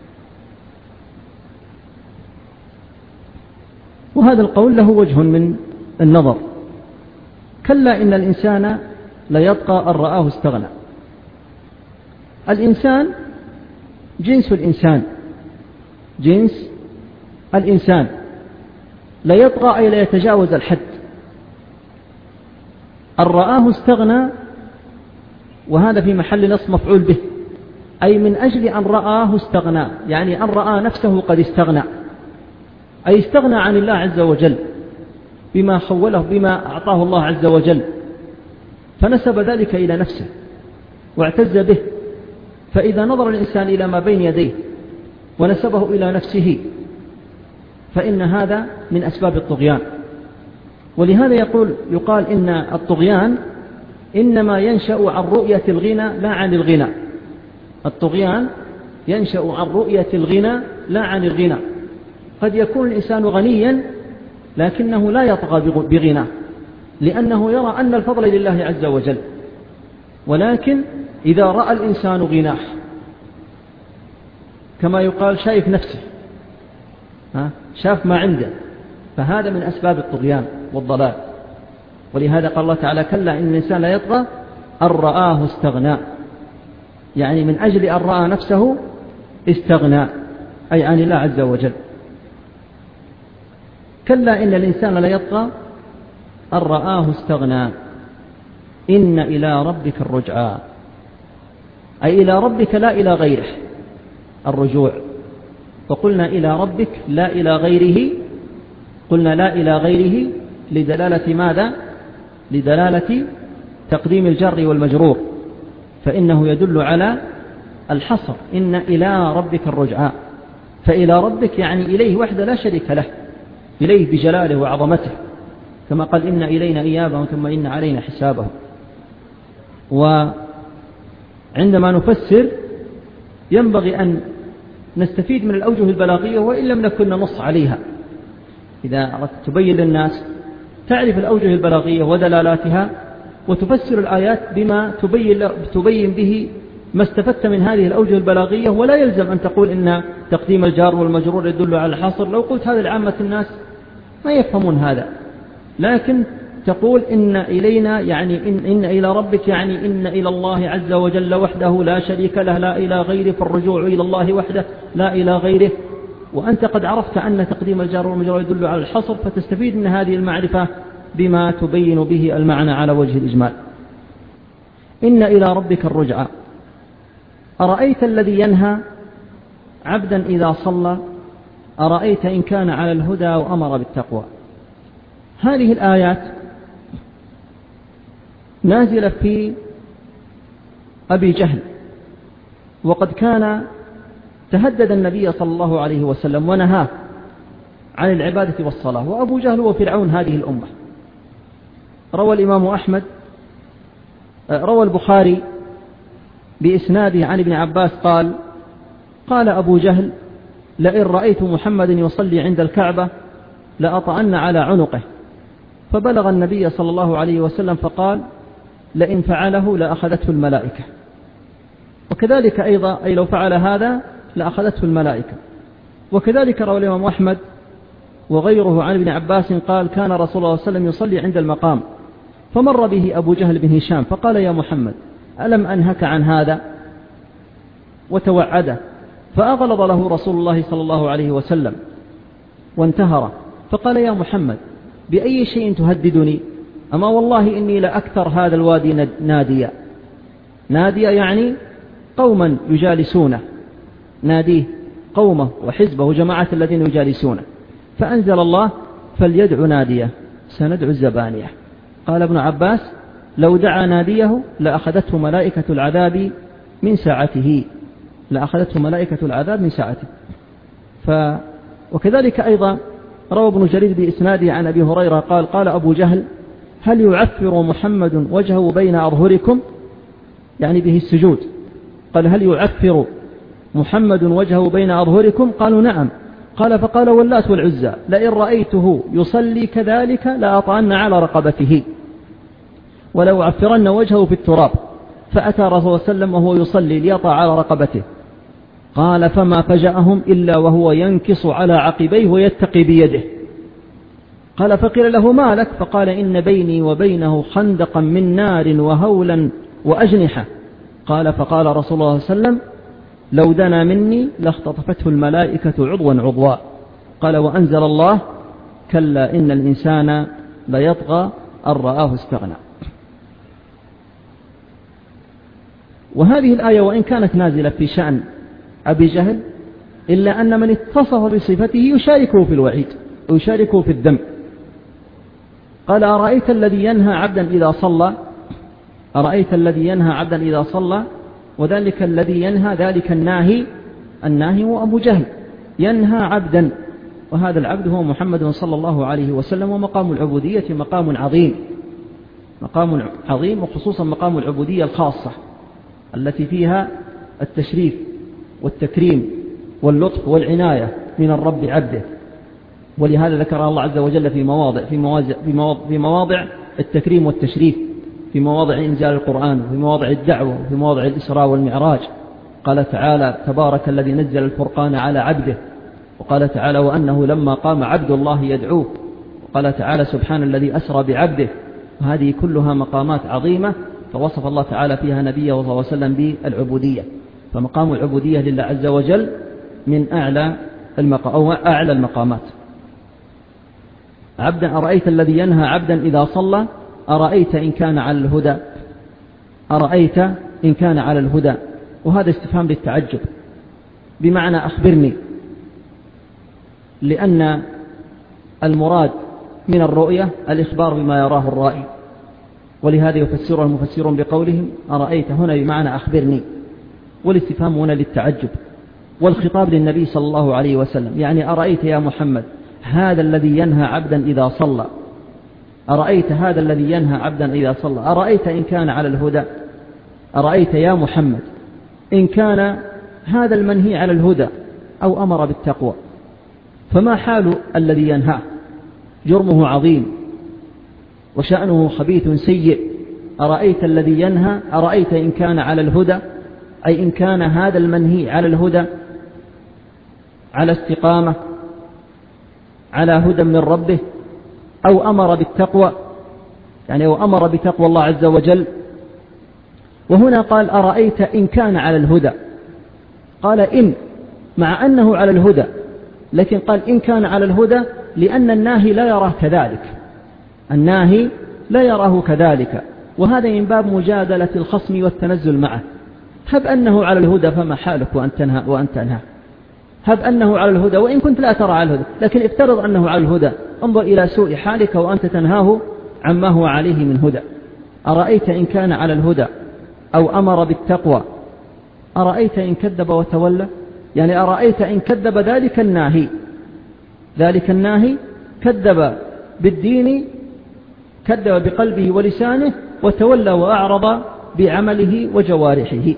وهذا القول له وجه من النظر. كلا إن الإنسان ليطغى أن رآه استغنى. الإنسان جنس الإنسان، جنس الإنسان ليطغى أي لا يتجاوز الحد. أن رآه استغنى، وهذا في محل نصب مفعول به، أي من أجل أن رآه استغنى، يعني أن رأى نفسه قد استغنى، أي استغنى عن الله عز وجل بما خوله، بما أعطاه الله عز وجل، فنسب ذلك إلى نفسه واعتز به. فإذا نظر الإنسان إلى ما بين يديه ونسبه إلى نفسه فإن هذا من أسباب الطغيان. ولهذا يقول يقال إن الطغيان إنما ينشأ عن رؤية الغنى لا عن الغنى. الطغيان ينشأ عن رؤية الغنى لا عن الغنى. قد يكون الإنسان غنيا لكنه لا يطغى بغناه، لأنه يرى أن الفضل لله عز وجل، ولكن إذا رأى الإنسان غناه كما يقال شايف نفسه، شاف ما عنده، فهذا من أسباب الطغيان والضلال. ولهذا قال الله تعالى كلا إن الإنسان لا يطغى أن رآه استغنى، يعني من أجل أن رأى نفسه استغنى، أي عن الله عز وجل. كلا إن الإنسان لا يطغى أن رآه استغنى إن إلى ربك الرجعى. أي إلى ربك لا إلى غيره الرجوع. فقلنا إلى ربك لا إلى غيره، قلنا لا إلى غيره لدلالة ماذا؟ لدلالة تقديم الجر والمجرور، فإنه يدل على الحصر، إن إلى ربك الرجعاء، فإلى ربك يعني إليه وحده لا شريك له، إليه بجلاله وعظمته، كما قال إن إلينا إيابهم ثم إن علينا حسابهم. وعندما نفسر ينبغي أن نستفيد من الأوجه البلاغية وإن لم نكن ننص عليها. إذا أردت تبين للناس تعرف الأوجه البلاغية ودلالاتها وتفسر الآيات بما تبين, تبين به ما استفدت من هذه الأوجه البلاغية، ولا يلزم أن تقول إن تقديم الجار والمجرور يدل على الحصر. لو قلت هذا لعامة الناس ما يفهمون هذا، لكن تقول إن إلينا يعني إن, إن إلى ربك يعني إن إلى الله عز وجل وحده لا شريك له لا إلى غيره، فالرجوع إلى الله وحده لا إلى غيره. وأنت قد عرفت أن تقديم الجار والمجرور يدل على الحصر، فتستفيد من هذه المعرفة بما تبين به المعنى على وجه الإجمال. إن إلى ربك الرجعى. أرأيت الذي ينهى عبدا إذا صلى أرأيت إن كان على الهدى وأمر بالتقوى. هذه الآيات نازلة في أبي جهل، وقد كان تهدد النبي صلى الله عليه وسلم ونهاه عن العبادة والصلاة، وأبو جهل وفرعون هذه الأمة. روى الإمام أحمد روى البخاري بإسناده عن ابن عباس قال قال أبو جهل لئن رأيت محمد يصلي عند الكعبة لأطأن على عنقه، فبلغ النبي صلى الله عليه وسلم فقال لئن فعله لأخذته الملائكة. وكذلك أيضا أي لو فعل هذا لأخذته الملائكة. وكذلك روى الإمام أحمد وغيره عن ابن عباس قال كان رسول الله صلى الله عليه وسلم يصلي عند المقام، فمر به أبو جهل بن هشام فقال يا محمد ألم أنهك عن هذا؟ وتوعده، فأغلظ له رسول الله صلى الله عليه وسلم وانتهر، فقال يا محمد بأي شيء تهددني؟ أما والله إني لأكثر هذا الوادي ناديا. ناديا يعني قوما يجالسونه، ناديه قومه وحزبه وجماعة الذين يجالسونه. فأنزل الله فليدعو ناديه سندعو الزبانية. قال ابن عباس لو دعا ناديه لأخذته ملائكة العذاب من ساعته، لأخذته ملائكة العذاب من ساعته. ف... وكذلك أيضا روى ابن جرير بإسناده عن أبي هريرة قال قال أبو جهل هل يعفر محمد وجهه بين أظهركم؟ يعني به السجود. قال هل يعفر محمد وجهه بين أظهركم؟ قالوا نعم. قال فقال واللات والعزى لئن رأيته يصلي كذلك لأطعن على رقبته ولو عفرن وجهه في التراب. فأتى رسول الله صلى الله عليه وسلم وهو يصلي ليطع على رقبته. قال فما فجأهم إلا وهو ينكص على عقبيه ويتقي بيده. قال فقيل له ما لك؟ فقال إن بيني وبينه خندقا من نار وهولا وأجنحة. قال فقال رسول الله صلى الله عليه وسلم لو دنا مني لاختطفته الملائكة عضوا عضوا. قال وأنزل الله كلا إن الإنسان ليطغى أن رآه استغنى. وهذه الآية وإن كانت نازلة في شأن أبي جهل إلا أن من اتصف بصفته يشاركه في الوعيد ويشاركه في الذنب. قال أرأيت الذي ينهى عبدا إذا صلى أرأيت الذي ينهى عبدا إذا صلى وذلك الذي ينهى ذلك الناهي الناهي هو أبو جهل ينهى عبدا، وهذا العبد هو محمد صلى الله عليه وسلم. ومقام العبودية مقام عظيم مقام عظيم وخصوصا مقام العبودية الخاصة التي فيها التشريف والتكريم واللطف والعناية من الرب عبده. ولهذا ذكر الله عز وجل في مواضع في مواضع في مواضع, في مواضع التكريم والتشريف، في مواضع إنزال القرآن وفي مواضع الدعوة وفي مواضع الإسراء والمعراج. قال تعالى تبارك الذي نزل الفرقان على عبده. وقال تعالى وأنه لما قام عبد الله يدعوه. وقال تعالى سبحان الذي أسرى بعبده. وهذه كلها مقامات عظيمة فوصف الله تعالى فيها نبيه صلى الله عليه وسلم بالعبودية. فمقام العبودية لله عز وجل من أعلى المقام أو أعلى المقامات. عبدا أرأيت الذي ينهى عبدا إذا صلى أرأيت إن كان على الهدى أرأيت إن كان على الهدى. وهذا استفهام للتعجب بمعنى أخبرني، لأن المراد من الرؤية الإخبار بما يراه الرائي، ولهذا يفسره المفسرون بقولهم أرأيت هنا بمعنى أخبرني، والاستفهام هنا للتعجب، والخطاب للنبي صلى الله عليه وسلم، يعني أرأيت يا محمد هذا الذي ينهى عبدا إذا صلى، أرأيت هذا الذي ينهى عبدا إذا صلى، أرأيت إن كان على الهدى، أرأيت يا محمد إن كان هذا المنهي على الهدى أو أمر بالتقوى، فما حال الذي ينهى؟ جرمه عظيم وشأنه خبيث سيء. أرأيت الذي ينهى، أرأيت إن كان على الهدى، أي إن كان هذا المنهي على الهدى، على استقامة، على هدى من ربه، أو أمر بالتقوى، يعني أو أمر بتقوى الله عز وجل. وهنا قال أرأيت إن كان على الهدى، قال إن، مع أنه على الهدى، لكن قال إن كان على الهدى لأن الناهي لا يراه كذلك، الناهي لا يراه كذلك، وهذا من باب مجادلة الخصم والتنزل معه. هب أنه على الهدى فما حالك وأن تنهى وأن تنهى، هب أنه على الهدى وإن كنت لا ترى على الهدى، لكن افترض أنه على الهدى، انظر إلى سوء حالك وأنت تنهاه عما هو عليه من هدى. أرأيت إن كان على الهدى أو أمر بالتقوى، أرأيت إن كذب وتولى، يعني أرأيت إن كذب ذلك الناهي، ذلك الناهي كذب بالدين، كذب بقلبه ولسانه، وتولى وأعرض بعمله وجوارحه.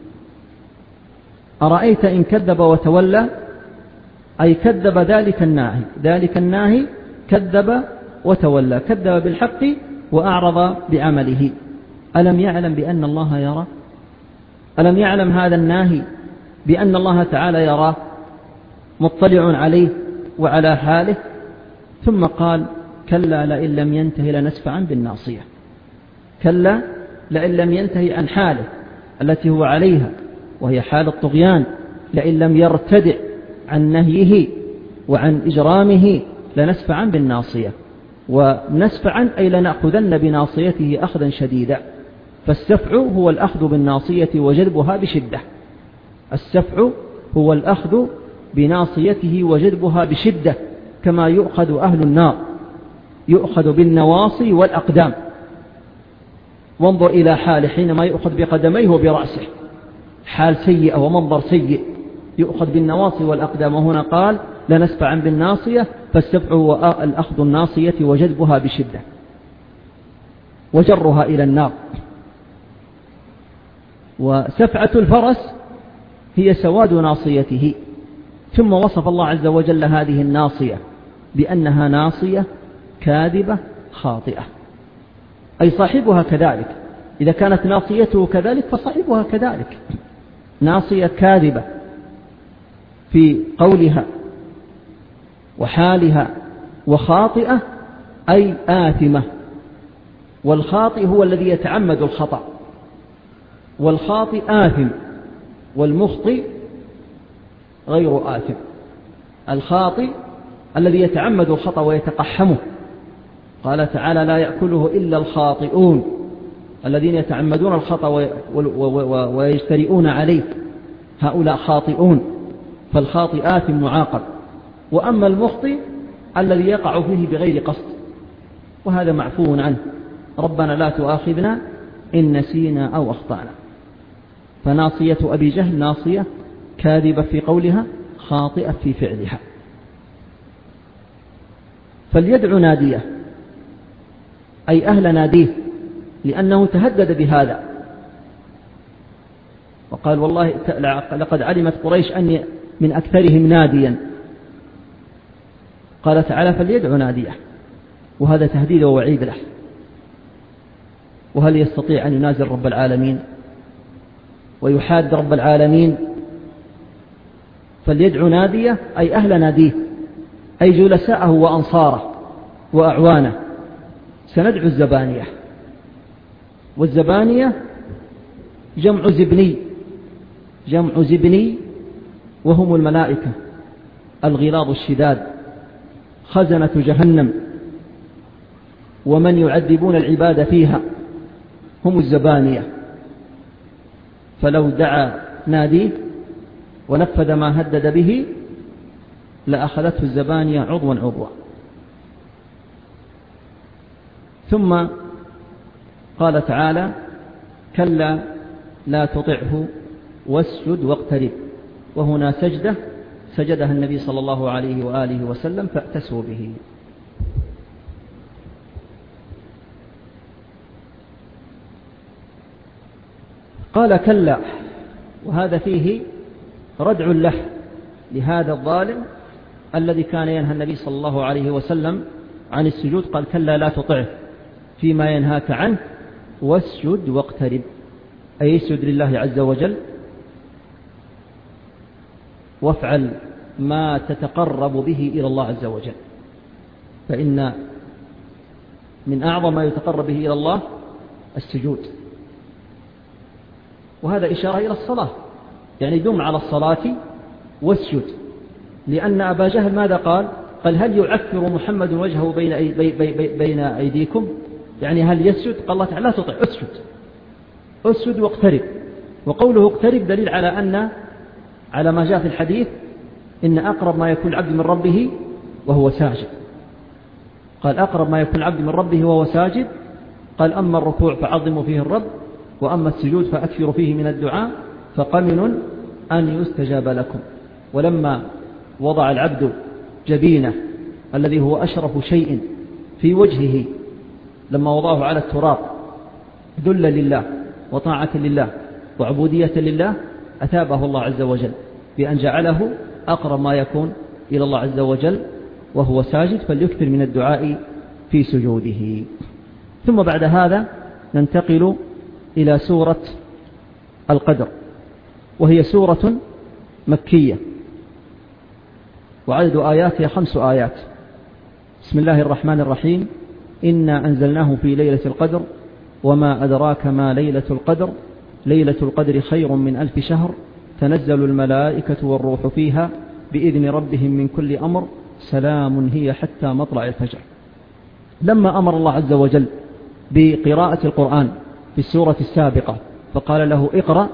أرأيت إن كذب وتولى أي كذب ذلك الناهي، ذلك الناهي كذب وتولى، كذب بالحق وأعرض بعمله. ألم يعلم بأن الله يرى؟ ألم يعلم هذا الناهي بأن الله تعالى يراه، مطلع عليه وعلى حاله؟ ثم قال كلا لئن لم ينتهي لنسفعا بالناصية، كلا لئن لم ينتهي عن حاله التي هو عليها وهي حال الطغيان، لئن لم يرتدع عن نهيه وعن إجرامه لنسفعا بالناصية. ونسفعا أي لنأخذن بناصيته أخذا شديدا، فالسفع هو الأخذ بالناصية وجذبها بشدة، السفع هو الأخذ بناصيته وجذبها بشدة، كما يؤخذ أهل النار، يؤخذ بالنواصي والأقدام. وانظر إلى حاله حينما يؤخذ بقدميه وبرأسه، حال سيئة ومنظر سيء، يؤخذ بالنواصي والأقدام. وهنا قال لنسفعا بالناصية، فالسفع هو الأخذ الناصية وجذبها بشدة وجرها إلى النار. وسفعة الفرس هي سواد ناصيته. ثم وصف الله عز وجل هذه الناصية بأنها ناصية كاذبة خاطئة، أي صاحبها كذلك، إذا كانت ناصيته كذلك فصاحبها كذلك، ناصية كاذبة في قولها وحالها، وخاطئة أي آثمة. والخاطئ هو الذي يتعمد الخطأ، والخاطئ آثم، والمخطئ غير آثم. الخاطئ الذي يتعمد الخطأ ويتقحمه، قال تعالى لا يأكله إلا الخاطئون، الذين يتعمدون الخطأ ويجترئون عليه، هؤلاء خاطئون، فالخاطئ آثم معاقب. وأما المخطئ الذي يقع فيه بغير قصد، وهذا معفو عنه، ربنا لا تؤاخذنا إن نسينا أو أخطأنا. فناصية أبي جهل ناصية كاذبة في قولها، خاطئة في فعلها. فليدع ناديه أي أهل ناديه، لأنه تهدد بهذا وقال والله لقد علمت قريش أني من أكثرهم ناديا. قال تعالى فليدع ناديه، وهذا تهديد ووعيد له. وهل يستطيع أن ينازل رب العالمين ويحاد رب العالمين؟ فليدع ناديه أي أهل ناديه، أي جلساءه وأنصاره وأعوانه. سندعو الزبانية، والزبانية جمع زبني، جمع زبني، وهم الملائكة الغلاظ الشداد خزنة جهنم، ومن يعذبون العباد فيها هم الزبانية. فلو دعا ناديه ونفذ ما هدد به لأخذته الزبانية عضوا عضوا. ثم قال تعالى: كلا لا تطعه واسجد واقترب. وهنا سجدة سجدها النبي صلى الله عليه وآله وسلم فأتسوا به. قال: كلا، وهذا فيه ردع له لهذا الظالم الذي كان ينهى النبي صلى الله عليه وسلم عن السجود. قال: كلا لا تطعه فيما ينهاك عنه واسجد واقترب، أي اسجد لله عز وجل وافعل ما تتقرب به إلى الله عز وجل، فإن من أعظم ما يتقرب به إلى الله السجود. وهذا إشارة إلى الصلاة، يعني دم على الصلاة واسجد. لأن أبا جهل ماذا قال؟ قال: هل يعفر محمد وجهه بين أي بي بي بي بين أيديكم؟ يعني هل يسجد؟ قال الله تعالى: لا تطع، اسجد اسجد واقترب. وقوله اقترب دليل على أن على ما جاء في الحديث إن أقرب ما يكون العبد من ربه وهو ساجد. قال: أقرب ما يكون العبد من ربه وهو ساجد. قال: أما الركوع فعظموا فيه الرب، وأما السجود فأكثروا فيه من الدعاء، فقمن أن يستجاب لكم. ولما وضع العبد جبينه الذي هو أشرف شيء في وجهه، لما وضعه على التراب ذل لله وطاعة لله وعبودية لله، أثابه الله عز وجل بأن جعله أقرب ما يكون إلى الله عز وجل وهو ساجد، فليكثر من الدعاء في سجوده. ثم بعد هذا ننتقل إلى سورة القدر، وهي سورة مكية وعدد آياتها خمس آيات. بسم الله الرحمن الرحيم: إنا أنزلناه في ليلة القدر وما أدراك ما ليلة القدر ليلة القدر خير من ألف شهر تنزل الملائكة والروح فيها بإذن ربهم من كل أمر سلام هي حتى مطلع الفجر. لما أمر الله عز وجل بقراءة القرآن في السورة السابقة فقال له: اقرأ،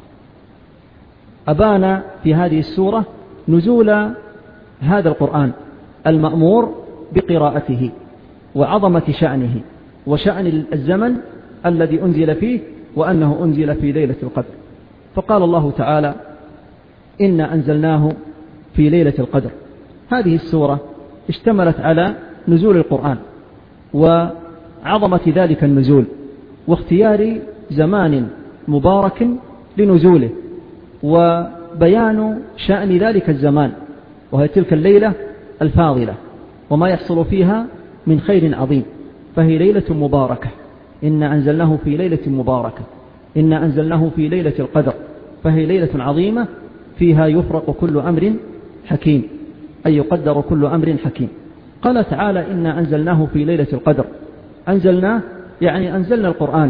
أبان في هذه السورة نزول هذا القرآن المأمور بقراءته وعظمة شأنه وشأن الزمن الذي أنزل فيه، وأنه أنزل في ليلة القدر. فقال الله تعالى: إنا أنزلناه في ليلة القدر. هذه السورة اشتملت على نزول القرآن وعظمة ذلك النزول واختيار زمان مبارك لنزوله وبيان شأن ذلك الزمان، وهي تلك الليلة الفاضلة وما يحصل فيها من خير عظيم. فهي ليلة مباركة، إنا أنزلناه في ليلة مباركة، إنا أنزلناه في ليلة القدر، فهي ليلة عظيمة فيها يفرق كل أمر حكيم، أي يقدر كل أمر حكيم. قال تعالى: إنا أنزلناه في ليلة القدر. أنزلناه يعني أنزلنا القرآن،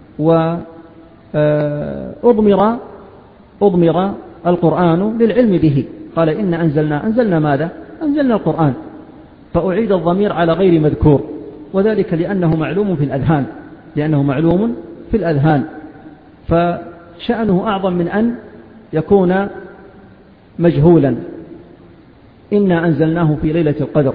وأضمر أضمر القرآن للعلم به. قال: إنا أنزلنا أنزلنا ماذا؟ أنزلنا القرآن، فأعيد الضمير على غير مذكور، وذلك لأنه معلوم في الأذهان لأنه معلوم في الأذهان فشأنه أعظم من أن يكون مجهولا. إنا أنزلناه في ليلة القدر.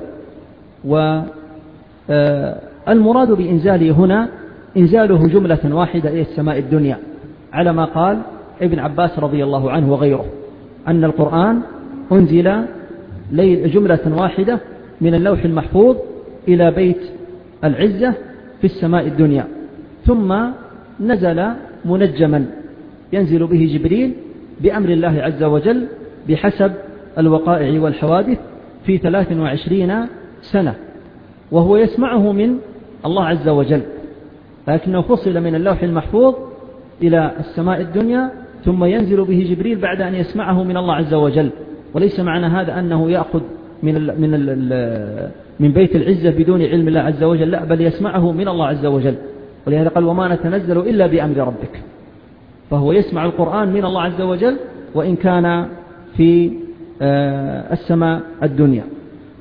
والمراد بإنزاله هنا إنزاله جملة واحدة إلى السماء الدنيا، على ما قال ابن عباس رضي الله عنه وغيره، أن القرآن أنزل جملة واحدة من اللوح المحفوظ إلى بيت العزة في السماء الدنيا، ثم نزل منجما ينزل به جبريل بأمر الله عز وجل بحسب الوقائع والحوادث في ثلاث وعشرين سنة، وهو يسمعه من الله عز وجل، لكنه فصل من اللوح المحفوظ إلى السماء الدنيا ثم ينزل به جبريل بعد أن يسمعه من الله عز وجل. وليس معنى هذا أنه يأخذ من ال من ال من بيت العزة بدون علم الله عز وجل، لا، بل يسمعه من الله عز وجل. ولهذا قال: وما نتنزل إلا بأمر ربك. فهو يسمع القرآن من الله عز وجل وإن كان في السماء الدنيا.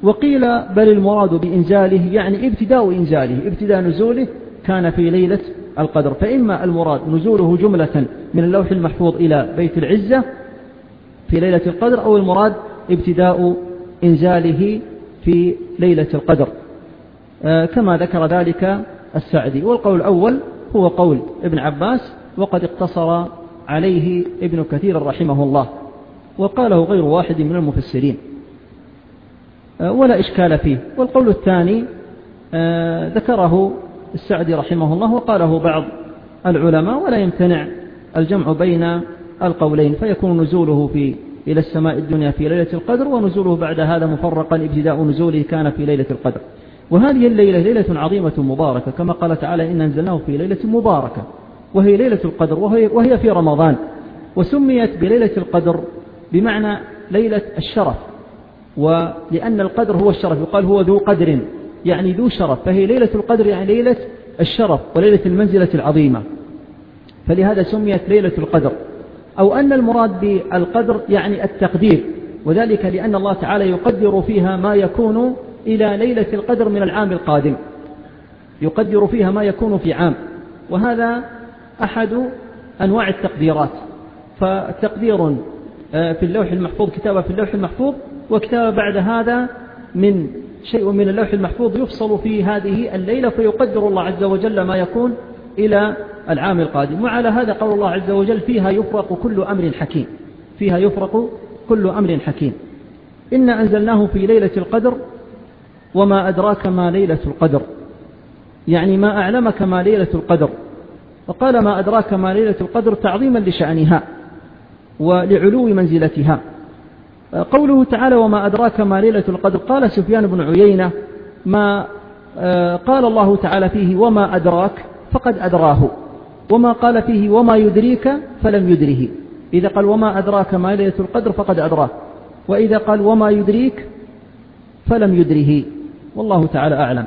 وقيل بل المراد بإنزاله يعني ابتداء إنزاله، ابتداء نزوله كان في ليلة القدر، فإما المراد نزوله جملة من اللوح المحفوظ إلى بيت العزة في ليلة القدر، أو المراد ابتداء إنزاله في ليلة القدر كما ذكر ذلك السعدي. والقول الأول هو قول ابن عباس، وقد اقتصر عليه ابن كثير رحمه الله، وقاله غير واحد من المفسرين ولا إشكال فيه. والقول الثاني ذكره السعدي رحمه الله وقاله بعض العلماء، ولا يمتنع الجمع بين القولين، فيكون نزوله في إلى السماء الدنيا في ليلة القدر، ونزوله بعد هذا مفرقا ابتداء نزوله كان في ليلة القدر. وهذه الليلة ليلة عظيمة مباركة، كما قال تعالى إن أنزلناه في ليلة مباركة، وهي ليلة القدر، وهي, وهي في رمضان. وسميت بليلة القدر بمعنى ليلة الشرف، ولأن القدر هو الشرف، يقال هو ذو قدر يعني ذو شرف، فهي ليلة القدر يعني ليلة الشرف وليلة المنزلة العظيمة، فلهذا سميت ليلة القدر. أو أن المراد بالقدر يعني التقدير، وذلك لأن الله تعالى يقدر فيها ما يكون إلى ليلة القدر من العام القادم، يقدر فيها ما يكون في عام، وهذا أحد أنواع التقديرات. فالتقدير في اللوح المحفوظ، كتابة في اللوح المحفوظ، وكتابة بعد هذا من شيء من اللوح المحفوظ يفصل في هذه الليلة، فيقدر الله عز وجل ما يكون إلى العام القادم. وعلى هذا قول الله عز وجل فيها يفرق كل أمر حكيم، فيها يفرق كل أمر حكيم. إنا أنزلناه في ليلة القدر وما أدراك ما ليلة القدر، يعني ما أعلمك ما ليلة القدر. وقال ما أدراك ما ليلة القدر تعظيما لشأنها ولعلو منزلتها. قوله تعالى وما أدراك ما ليلة القدر، قال سفيان بن عيينة ما قال الله تعالى فيه وما أدراك فقد أدراه، وما قال فيه وما يدريك فلم يدره. إذا قال وما أدراك ما ليلة القدر فقد أدراه، وإذا قال وما يدريك فلم يدره، والله تعالى أعلم.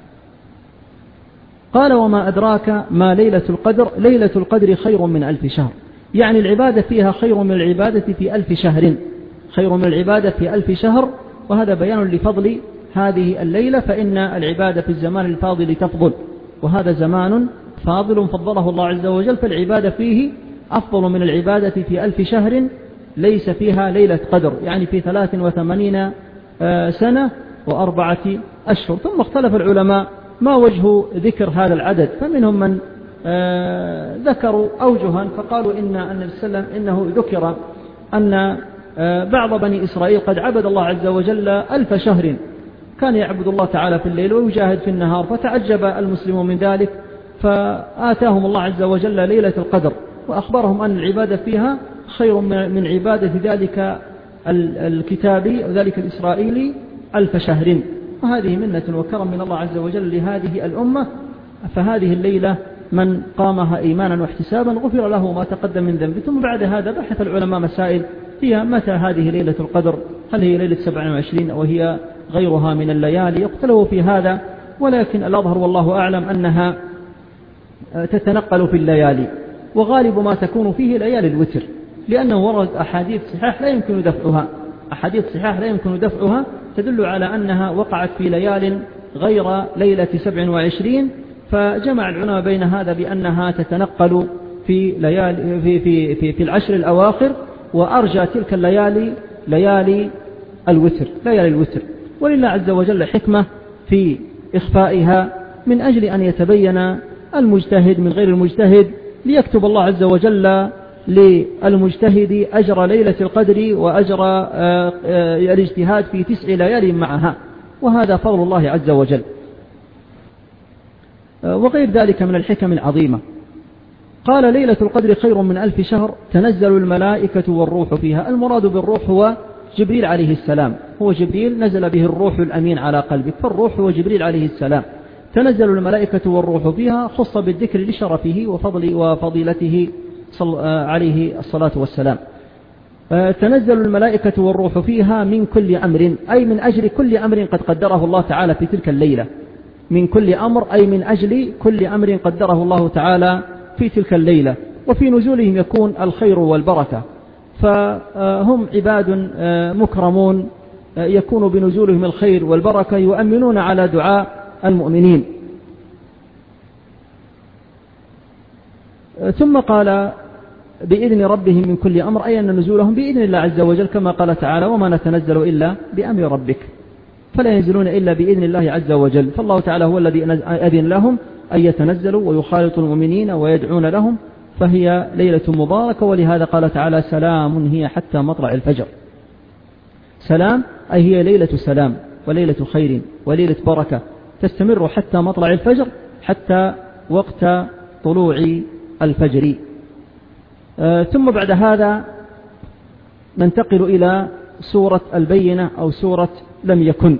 قال وما أدراك ما ليلة القدر، ليلة القدر خير من ألف شهر، يعني العبادة فيها خير من العبادة في ألف شهر، خير من العبادة في ألف شهر. وهذا بيان لفضل هذه الليلة، فإن العبادة في الزمان الفاضل تفضل، وهذا زمان فاضل فضله الله عز وجل، فالعبادة فيه أفضل من العبادة في ألف شهر ليس فيها ليلة قدر، يعني في ثلاث وثمانين سنة وأربعة أشهر. ثم اختلف العلماء ما وجه ذكر هذا العدد، فمنهم من ذكروا أوجها، فقالوا إن النبي صلى الله عليه وسلم إنه ذكر أن بعض بني إسرائيل قد عبد الله عز وجل ألف شهر، كان يعبد الله تعالى في الليل ويجاهد في النهار، فتعجب المسلمون من ذلك، فآتاهم الله عز وجل ليلة القدر، وأخبرهم أن العبادة فيها خير من عبادة ذلك الكتابي وذلك الإسرائيلي ألف شهر. وهذه منة وكرم من الله عز وجل لهذه الأمة. فهذه الليلة من قامها إيمانا واحتسابا غفر له ما تقدم من ذنبه. ثم بعد هذا بحث العلماء مسائل فيها متى هذه ليلة القدر، هل هي ليلة سبع وعشرين أو هي غيرها من الليالي، يختلفوا في هذا، ولكن الأظهر والله أعلم أنها تتنقل في الليالي، وغالب ما تكون فيه ليالي الوتر، لأنه ورد أحاديث صحاح لا يمكن دفعها، أحاديث صحاح لا يمكن دفعها تدل على أنها وقعت في ليال غير ليلة سبع وعشرين، فجمع العلماء بين هذا بأنها تتنقل في ليالي في في في, في العشر الأواخر، وأرجى تلك الليالي ليالي الوتر، ليالي الوتر. ولله عز وجل حكمة في إخفائها من أجل أن يتبين المجتهد من غير المجتهد، ليكتب الله عز وجل للمجتهد أجر ليلة القدر وأجر الاجتهاد في تسع ليال معها، وهذا فضل الله عز وجل. وغير ذلك من الحكم العظيمة. قال ليلة القدر خير من ألف شهر، تنزل الملائكة والروح فيها. المراد بالروح هو جبريل عليه السلام، هو جبريل نزل به الروح الأمين على قلبك، فالروح هو جبريل عليه السلام. تنزل الملائكة والروح فيها، خص بالذكر لشرفه وفضل وفضيلته عليه الصلاة والسلام. تنزل الملائكة والروح فيها من كل أمر، أي من أجل كل أمر قد قدره الله تعالى في تلك الليلة، من كل أمر أي من أجل كل أمر قدره الله تعالى في تلك الليلة. وفي نزولهم يكون الخير والبركة، فهم عباد مكرمون يكون بنزولهم الخير والبركة، يؤمنون على دعاء المؤمنين. ثم قال بإذن ربهم من كل أمر، أي أن نزولهم بإذن الله عز وجل، كما قال تعالى وما نتنزل إلا بأمر ربك، فلا ينزلون إلا بإذن الله عز وجل. فالله تعالى هو الذي أذن لهم أن يتنزلوا ويخالطوا المؤمنين ويدعون لهم، فهي ليلة مباركة. ولهذا قال تعالى سلام هي حتى مطلع الفجر. سلام أي هي ليلة سلام وليلة خير وليلة بركة، تستمر حتى مطلع الفجر، حتى وقت طلوع الفجر. آه ثم بعد هذا ننتقل إلى سورة البينة أو سورة لم يكن.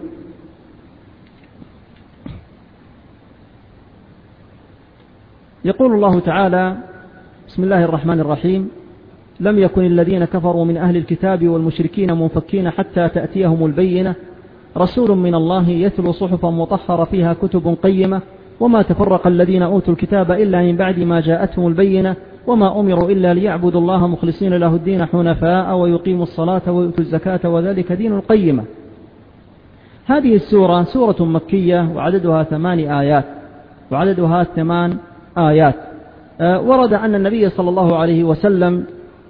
يقول الله تعالى بسم الله الرحمن الرحيم لم يكن الذين كفروا من أهل الكتاب والمشركين منفكين حتى تأتيهم البينة رسول من الله يتلو صحفا مطهرة فيها كتب قيمة وما تفرق الذين أوتوا الكتاب إلا من بعد ما جاءتهم البينة وما أمروا إلا ليعبدوا الله مخلصين له الدين حنفاء ويقيموا الصلاة ويؤتوا الزكاة وذلك دين القيمة. هذه السورة سورة مكية وعددها ثمان آيات وعددها ثمان آيات. أه ورد أن النبي صلى الله عليه وسلم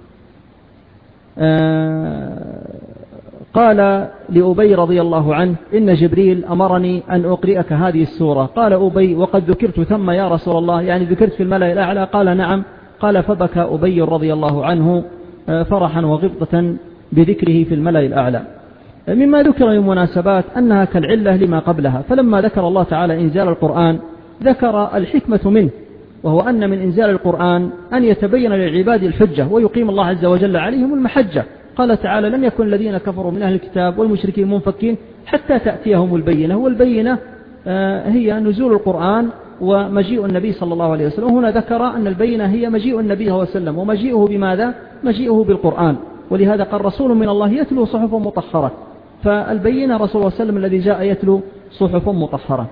أه قال لأبي رضي الله عنه إن جبريل أمرني أن أقرئك هذه السورة. قال أبي وقد ذكرت ثم يا رسول الله، يعني ذكرت في الملأ الأعلى؟ قال نعم. قال فبكى أبي رضي الله عنه فرحا وغبطة بذكره في الملأ الأعلى. مما ذكر من مناسبات أنها كالعلة لما قبلها، فلما ذكر الله تعالى إنزال القرآن ذكر الحكمة منه، وهو أن من إنزال القرآن أن يتبين للعباد الحجة ويقيم الله عز وجل عليهم المحجة. قال تعالى لم يكن الذين كفروا من أهل الكتاب والمشركين منفكين حتى تأتيهم البينة، والبينة هي نزول القرآن ومجيء النبي صلى الله عليه وسلم. هنا ذكر أن البينة هي مجيء النبي صلى الله عليه وسلم، ومجيئه بماذا؟ مجيئه بالقرآن، ولهذا قال رسول من الله يتلو صحفا مطهرة، فالبينة رسول الله صلى الله عليه وسلم الذي جاء يتلو صحفا مطهرة.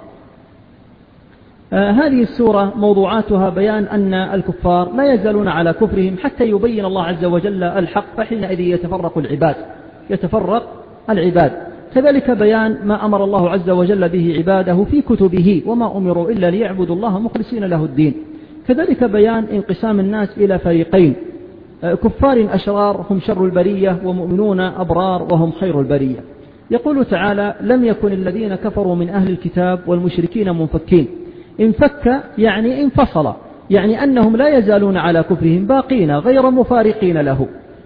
آه هذه السورة موضوعاتها بيان أن الكفار لا يزالون على كفرهم حتى يبين الله عز وجل الحق، فحينئذ يتفرق العباد يتفرق العباد. كذلك بيان ما أمر الله عز وجل به عباده في كتبه وما أمروا إلا ليعبدوا الله مخلصين له الدين. كذلك بيان انقسام الناس إلى فريقين، آه كفار أشرار هم شر البرية، ومؤمنون أبرار وهم خير البرية. يقول تعالى لم يكن الذين كفروا من أهل الكتاب والمشركين منفكين. انفك يعني انفصل، يعني أنهم لا يزالون على كفرهم باقين غير مفارقين له،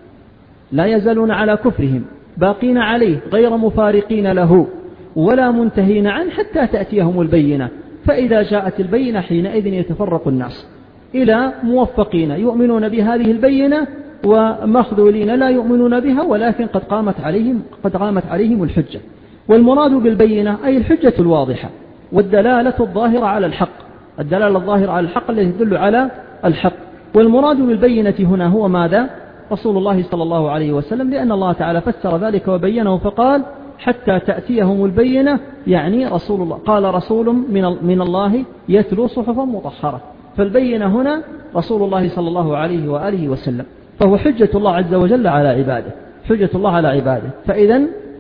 لا يزالون على كفرهم باقين عليه غير مفارقين له ولا منتهين عنه حتى تأتيهم البينة. فإذا جاءت البينة حينئذ يتفرق الناس إلى موفقين يؤمنون بهذه البينة ومخذولين لا يؤمنون بها، ولكن قد قامت عليهم قد قامت عليهم الحجة. والمراد بالبينة أي الحجة الواضحة والدلالة الظاهرة على الحق، الدلالة الظاهرة على الحق التي تدل على الحق. والمراد بالبينة هنا هو ماذا؟ رسول الله صلى الله عليه وسلم، لأن الله تعالى فسر ذلك وبينه فقال حتى تأتيهم البينة، يعني رسول الله. قال رسول من من الله يتلو صحفا مطهرة، فالبينة هنا رسول الله صلى الله عليه وآله وسلم، فهو حجة الله عز وجل على عباده، حجة الله على عباده. فإذا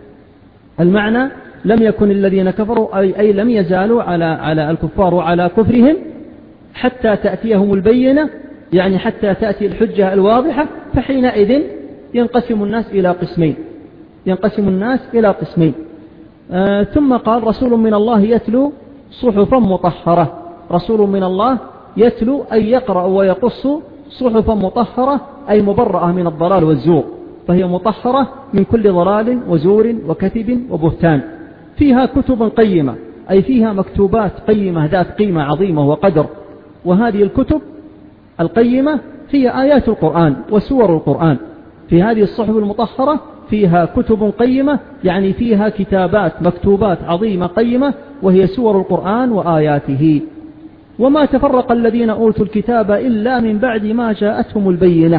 المعنى لم يكن الذين كفروا أي, أي لم يزالوا على على الكفار وعلى كفرهم حتى تأتيهم البينة، يعني حتى تأتي الحجة الواضحة، فحينئذ ينقسم الناس إلى قسمين ينقسم الناس إلى قسمين آه ثم قال رسول من الله يتلو صحفا مطهرة. رسول من الله يتلو أي يقرأ ويقص صحفا مطهرة أي مبرأة من الضلال والزور، فهي مطهرة من كل ضلال وزور وكذب وبهتان. فيها كتب قيمة أي فيها مكتوبات قيمة ذات قيمة عظيمة وقدر، وهذه الكتب القيمة هي آيات القرآن وسور القرآن. في هذه الصحف المطهرة فيها كتب قيمة، يعني فيها كتابات مكتوبات عظيمة قيمة، وهي سور القرآن وآياته. وما تفرق الذين أوتوا الكتاب إلا من بعد ما جاءتهم البينة.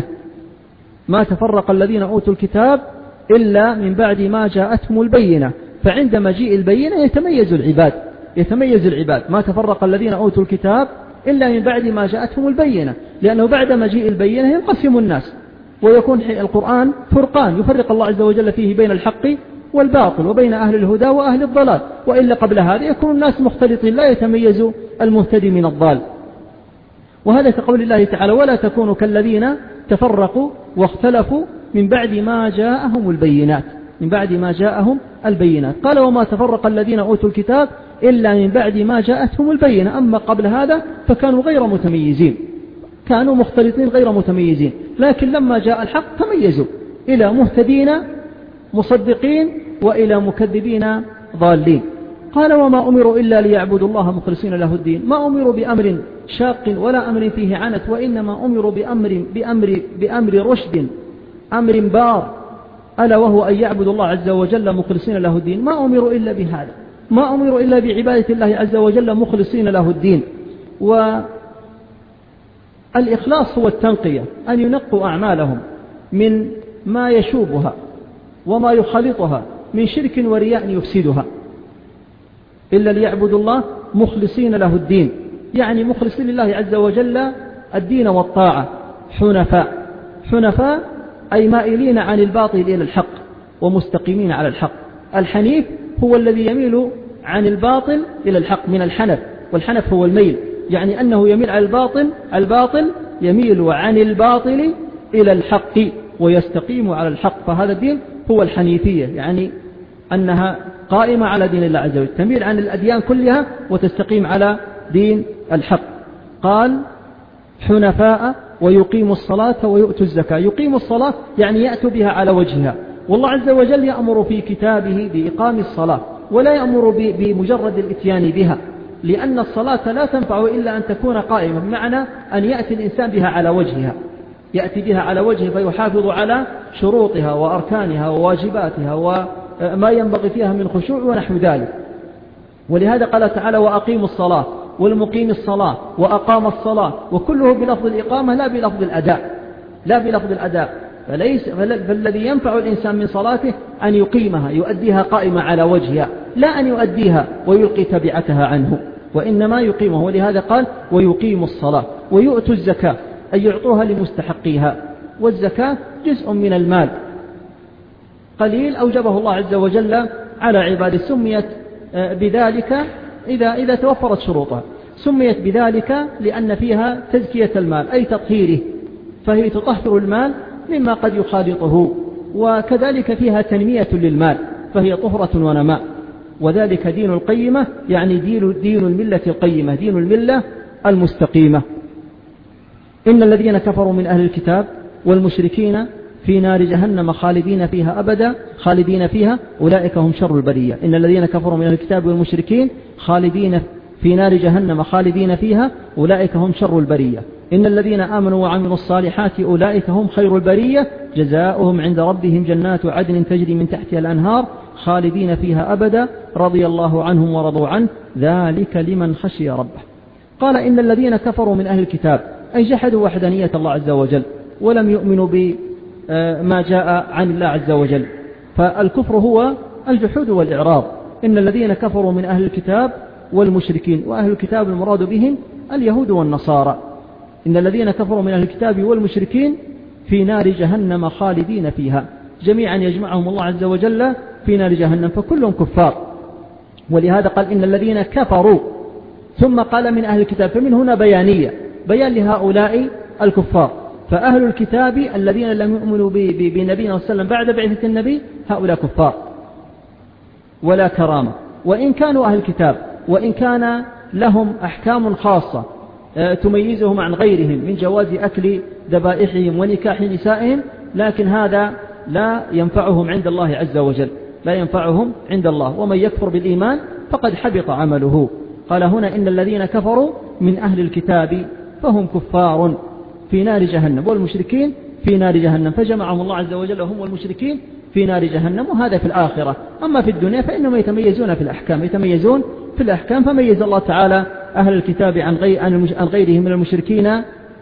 ما تفرق الذين أوتوا الكتاب إلا من بعد ما جاءتهم البينة، فعند مجيء البينة يتميز العباد يتميز العباد ما تفرق الذين أوتوا الكتاب إلا من بعد ما جاءتهم البينة، لأنه بعد مجيء البينة ينقسم الناس ويكون القرآن فرقان يفرق الله عز وجل فيه بين الحق والباطل وبين أهل الهدى وأهل الضلال، وإلا قبل هذا يكون الناس مختلطين لا يتميز المهتدي من الضال. وهذا كقول الله تعالى ولا تكونوا كالذين تفرقوا واختلفوا من بعد ما جاءهم البينات من بعد ما جاءهم البينات. قال وما تفرق الذين أوتوا الكتاب إلا من بعد ما جاءتهم البينة. أما قبل هذا فكانوا غير متميزين، كانوا مختلطين غير متميزين، لكن لما جاء الحق تميزوا إلى مهتدين مصدقين وإلى مكذبين ضالين. قال وما أمروا إلا ليعبدوا الله مخلصين له الدين. ما أمروا بأمر شاق ولا أمر فيه عنت، وإنما أمروا بأمر, بأمر, بأمر رشد، أمر بار، ألا وهو أن يعبدوا الله عز وجل مخلصين له الدين. ما أمروا إلا بهذا، ما أمروا إلا بعبادة الله عز وجل مخلصين له الدين. والإخلاص هو التنقية، أن ينقوا أعمالهم من ما يشوبها وما يخالطها من شرك ورياء يفسدها. إلا ليعبدوا الله مخلصين له الدين، يعني مخلصين لله عز وجل الدين والطاعة، حنفاء. حنفاء أي مائلين عن الباطل إلى الحق ومستقيمين على الحق. الحنيف هو الذي يميل عن الباطل إلى الحق من الحنف، والحنف هو الميل، يعني أنه يميل على الباطل، الباطل يميل عن الباطل إلى الحق ويستقيم على الحق. فهذا الدين هو الحنيفية، يعني أنها قائمة على دين الله عز وجل، تميل عن الأديان كلها وتستقيم على دين الحق. قال حنفاء ويقيم الصلاة ويؤتوا الزكاة. يقيم الصلاة يعني يأتوا بها على وجهها، والله عز وجل يأمر في كتابه بإقام الصلاة ولا يأمر بمجرد الاتيان بها، لأن الصلاة لا تنفع إلا أن تكون قائمة، بمعنى أن يأتي الإنسان بها على وجهها، يأتي بها على وجهه فيحافظ على شروطها وأركانها وواجباتها وما ينبغي فيها من خشوع ونحو ذلك. ولهذا قال تعالى وأقيموا الصلاة، والمقيم الصلاة وأقام الصلاة، وكله بلفظ الإقامة لا بلفظ الأداء، لا بلفظ الأداء. فليس فالذي ينفع الإنسان من صلاته أن يقيمها، يؤديها قائمة على وجهها، لا أن يؤديها ويلقي تبعتها عنه، وإنما يقيمه. ولهذا قال ويقيم الصلاة ويؤتوا الزكاة، أي يعطوها لمستحقيها. والزكاة جزء من المال قليل أوجبه الله عز وجل على عباده، سميت بذلك إذا, إذا توفرت شروطها، سميت بذلك لأن فيها تزكية المال أي تطهيره، فهي تطهر المال مما قد يخالطه، وكذلك فيها تنمية للمال فهي طهرة ونماء. وذلك دين القيمة، يعني دين, دين الملة القيمة، دين الملة المستقيمة. إن الذين كفروا من أهل الكتاب والمشركين في نار جهنم خالدين فيها أبدا، خالدين فيها أولئك هم شر البرية. إن الذين كفروا من أهل الكتاب والمشركين خالدين في نار جهنم خالدين فيها أولئك هم شر البرية. إن الذين آمنوا وعملوا الصالحات أولئك هم خير البرية، جزاؤهم عند ربهم جنات عدن تجري من تحتها الأنهار خالدين فيها أبدا رضي الله عنهم ورضوا عنه ذلك لمن خشي ربه. قال إن الذين كفروا من أهل الكتاب أي جحدوا وحدانية الله عز وجل ولم يؤمنوا بما جاء عن الله عز وجل، فالكفر هو الجحود والإعراض. إن الذين كفروا من أهل الكتاب والمشركين، وأهل الكتاب المراد بهم اليهود والنصارى. إن الذين كفروا من أهل الكتاب والمشركين في نار جهنم خالدين فيها، جميعا يجمعهم الله عز وجل في نار جهنم، فكلهم كفار. ولهذا قال إن الذين كفروا، ثم قال من أهل الكتاب، فمن هنا بيانية، بيان لهؤلاء الكفار. فأهل الكتاب الذين لم يؤمنوا بنبينا صلى الله عليه وسلم بعد بعثة النبي هؤلاء كفار ولا كرامة، وإن كانوا أهل الكتاب، وإن كان لهم أحكام خاصة تميزهم عن غيرهم من جواز أكل ذبائحهم ونكاح نسائهم، لكن هذا لا ينفعهم عند الله عز وجل، لا ينفعهم عند الله. ومن يكفر بالإيمان فقد حبط عمله. قال هنا إن الذين كفروا من أهل الكتاب فهم كفار في نار جهنم، والمشركين في نار جهنم، فجمعهم الله عز وجل هم والمشركين في نار جهنم، وهذا في الآخرة. أما في الدنيا فإنهم يتميزون في الأحكام، يتميزون في الأحكام. فميز الله تعالى أهل الكتاب عن غيرهم من المشركين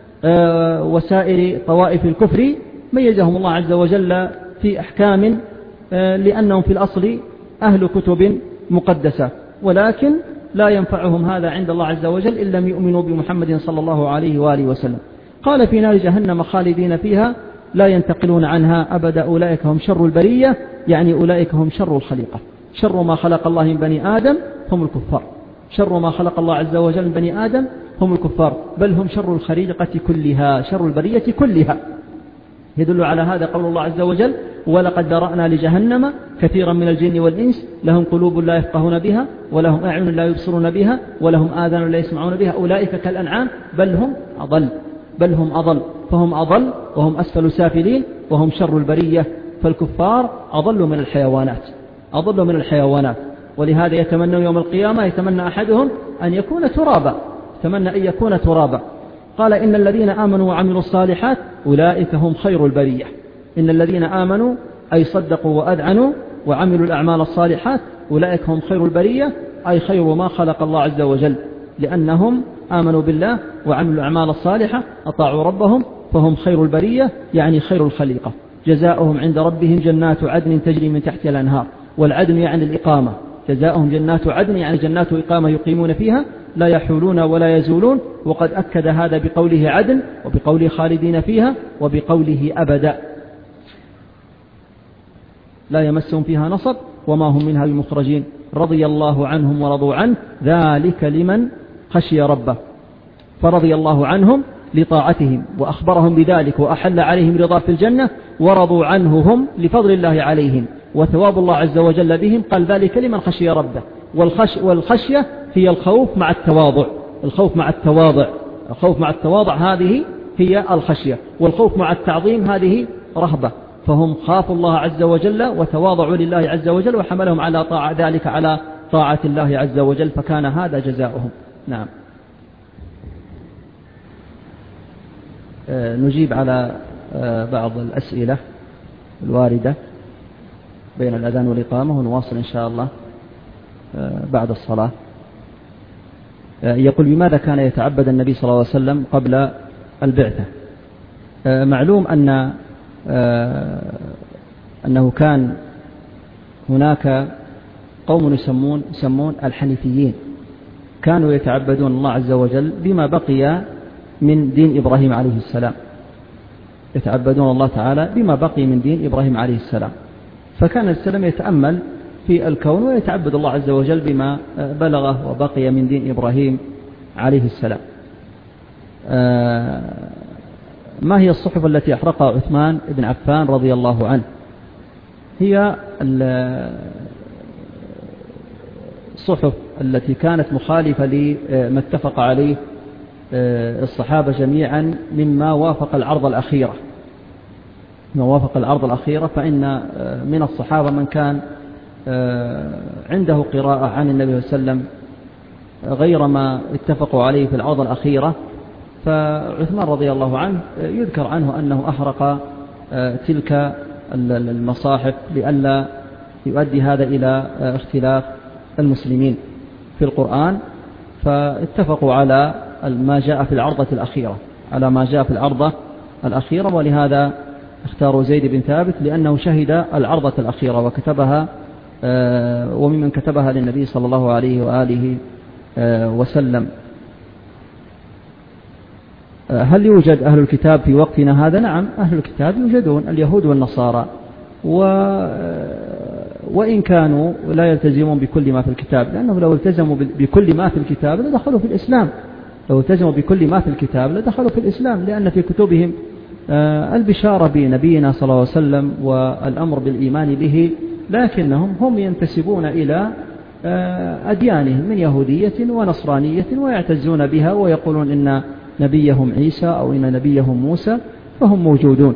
وسائر طوائف الكفر، ميزهم الله عز وجل في أحكام لأنهم في الأصل أهل كتب مقدسة، ولكن لا ينفعهم هذا عند الله عز وجل إن لم يؤمنوا بمحمد صلى الله عليه وآله وسلم. قال في نار جهنم خالدين فيها لا ينتقلون عنها أبدا أولئك هم شر البرية، يعني أولئك هم شر الخليقة، شر ما خلق الله من بني آدم هم الكفار، شر ما خلق الله عز وجل من بني آدم هم الكفار، بل هم شر الخليقة كلها، شر البرية كلها. يدل على هذا قول الله عز وجل: ولقد ذرأنا لجهنم كثيرا من الجن والإنس لهم قلوب لا يفقهون بها ولهم أعين لا يبصرون بها ولهم آذان لا يسمعون بها أولئك كالأنعام بل هم أضل بل هم أضل فهم أضل وهم أسفل سافلين وهم شر البرية. فالكفار أضل من الحيوانات أضل من الحيوانات ولهذا يتمنى يوم القيامة، يتمنى أحدهم أن يكون ترابا، يتمنى أن يكون ترابا. قال: إن الذين آمنوا وعملوا الصالحات أولئك هم خير البرية. إن الذين آمنوا أي صدقوا وأذعنوا وعملوا الأعمال الصالحات أولئك هم خير البرية، أي خير ما خلق الله عز وجل، لأنهم آمنوا بالله وعملوا الأعمال الصالحة أطاعوا ربهم فهم خير البرية، يعني خير الخليقة. جزاؤهم عند ربهم جنات عدن تجري من تحتها الأنهار، والعدن يعني الإقامة، جزاؤهم جنات عدن يعني جنات إقامة يقيمون فيها لا يحولون ولا يزولون. وقد أكد هذا بقوله عدن وبقوله خالدين فيها وبقوله أبدا، لا يمسهم فيها نصب وما هم منها بمخرجين. رضي الله عنهم ورضوا عنه ذلك لمن خشي ربه. فرضي الله عنهم لطاعتهم وأخبرهم بذلك وأحل عليهم رضا في الجنة، ورضوا عنه هم لفضل الله عليهم وثواب الله عز وجل بهم. قال: ذلك لمن خشي ربه. والخش والخشية هي الخوف مع التواضع، الخوف مع التواضع الخوف مع التواضع هذه هي الخشية، والخوف مع التعظيم هذه رهبة. فهم خافوا الله عز وجل وتواضعوا لله عز وجل وحملهم على طاعة ذلك على طاعة الله عز وجل، فكان هذا جزاؤهم. نعم. نجيب على بعض الأسئلة الواردة بين الأذان والإقامة ونواصل إن شاء الله بعد الصلاة. يقول: بماذا كان يتعبد النبي صلى الله عليه وسلم قبل البعثة؟ معلوم أن أنه كان هناك قوم يسمون يسمون الحنيفيين، كانوا يتعبدون الله عز وجل بما بقي من دين إبراهيم عليه السلام، يتعبدون الله تعالى بما بقي من دين إبراهيم عليه السلام. فكان السلام يتأمل في الكون ويتعبد الله عز وجل بما بلغه وبقي من دين إبراهيم عليه السلام. ما هي الصحف التي أحرقها عثمان بن عفان رضي الله عنه؟ هي الصحف التي كانت مخالفة لما اتفق عليه الصحابة جميعا مما وافق العرض الأخيرة ما وافق العرض الأخيرة فإن من الصحابة من كان عنده قراءة عن النبي صلى الله عليه وسلم غير ما اتفقوا عليه في العرض الأخيرة. فعثمان رضي الله عنه يذكر عنه أنه أحرق تلك المصاحف لئلا يؤدي هذا إلى اختلاف المسلمين في القرآن، فاتفقوا على ما جاء في العرضة الأخيرة على ما جاء في العرضة الأخيرة ولهذا اختاروا زيد بن ثابت لأنه شهد العرضة الأخيرة وكتبها وممن كتبها للنبي صلى الله عليه وآله وسلم. هل يوجد أهل الكتاب في وقتنا هذا؟ نعم، أهل الكتاب يوجدون، اليهود والنصارى، و... وإن كانوا لا يلتزمون بكل ما في الكتاب، لأنهم لو التزموا بكل ما في الكتاب لدخلوا في الإسلام لو التزموا بكل ما في الكتاب لدخلوا في الإسلام لأن في كتبهم البشارة بنبينا صلى الله عليه وسلم والأمر بالإيمان به، لكنهم هم ينتسبون إلى أديانهم من يهودية ونصرانية ويعتزون بها ويقولون إن نبيهم عيسى أو إن نبيهم موسى، فهم موجودون.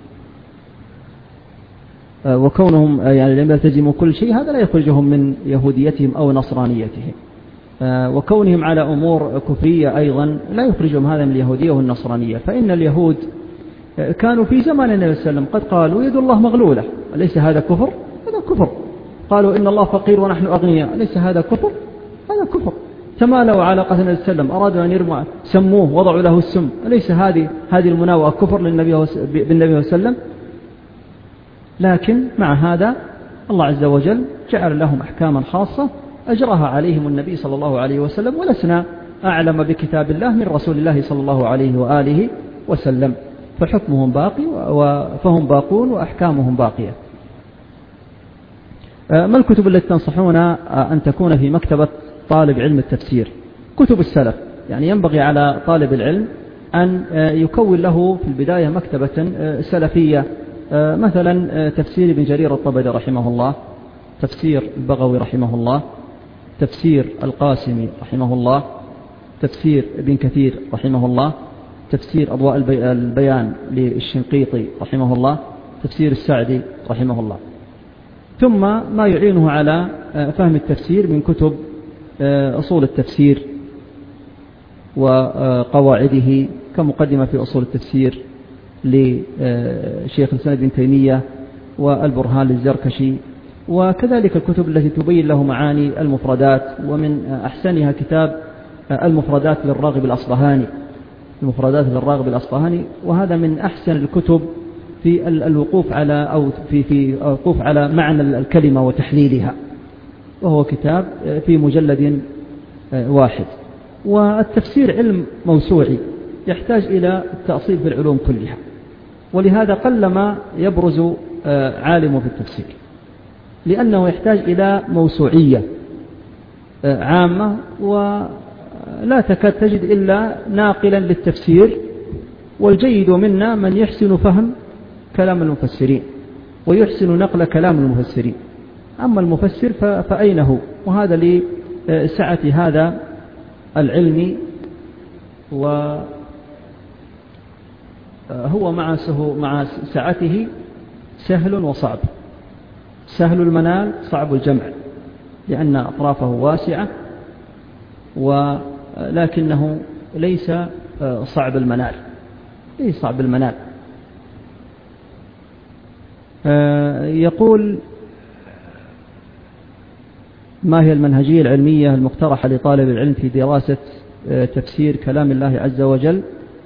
وكونهم يعني لم يلتزموا كل شيء هذا لا يخرجهم من يهوديتهم أو نصرانيتهم، وكونهم على أمور كفرية أيضا لا يخرجهم هذا من اليهودية والنصرانية. فإن اليهود كانوا في زمان النبي صلى الله عليه وسلم قد قالوا يد الله مغلولة، أليس هذا كفر؟ هذا كفر. قالوا إن الله فقير ونحن أغنياء، أليس هذا كفر؟ هذا كفر. تمالوا على قتل النبي صلى الله عليه وسلم، أرادوا أن يرموا سموه وضعوا له السم، أليس هذه هذه المناوئة كفر للنبي بالنبي صلى الله عليه وسلم؟ لكن مع هذا الله عز وجل جعل لهم أحكاما خاصة أجرها عليهم النبي صلى الله عليه وسلم، ولسنا أعلم بكتاب الله من رسول الله صلى الله عليه وآله وسلم، فحكمهم باقي فهم باقون وأحكامهم باقية. ما الكتب التي تنصحون أن تكون في مكتبة طالب علم التفسير كتب السلف. يعني ينبغي على طالب العلم أن يكون له في البداية مكتبة سلفية، مثلا تفسير ابن جرير الطبري رحمه الله، تفسير البغوي رحمه الله، تفسير القاسمي رحمه الله، تفسير ابن كثير رحمه الله، تفسير أضواء البيان للشنقيطي رحمه الله، تفسير السعدي رحمه الله، ثم ما يعينه على فهم التفسير من كتب أصول التفسير وقواعده، كمقدمة في أصول التفسير لشيخ الإسلام ابن تيمية والبرهان للزركشي، وكذلك الكتب التي تبين له معاني المفردات، ومن أحسنها كتاب المفردات للراغب الأصبهاني، المفردات للراغب الأصبهاني، وهذا من أحسن الكتب في الوقوف على أو في في الوقوف على معنى الكلمة وتحليلها، وهو كتاب في مجلد واحد. والتفسير علم موسوعي يحتاج إلى التأصيل في العلوم كلها، ولهذا قلما يبرز عالم في التفسير، لأنه يحتاج إلى موسوعية عامة، ولا تكاد تجد إلا ناقلا للتفسير، والجيد منا من يحسن فهم كلام المفسرين ويحسن نقل كلام المفسرين. أما المفسر فأين هو؟ وهذا لسعة هذا العلم، وهو مع مع سعته سهل وصعب. سهل المنال صعب الجمع، لأن أطرافه واسعة، ولكنه ليس صعب المنال، ليس صعب المنال. يقول: ما هي المنهجية العلمية المقترحة لطالب العلم في دراسة تفسير كلام الله عز وجل؟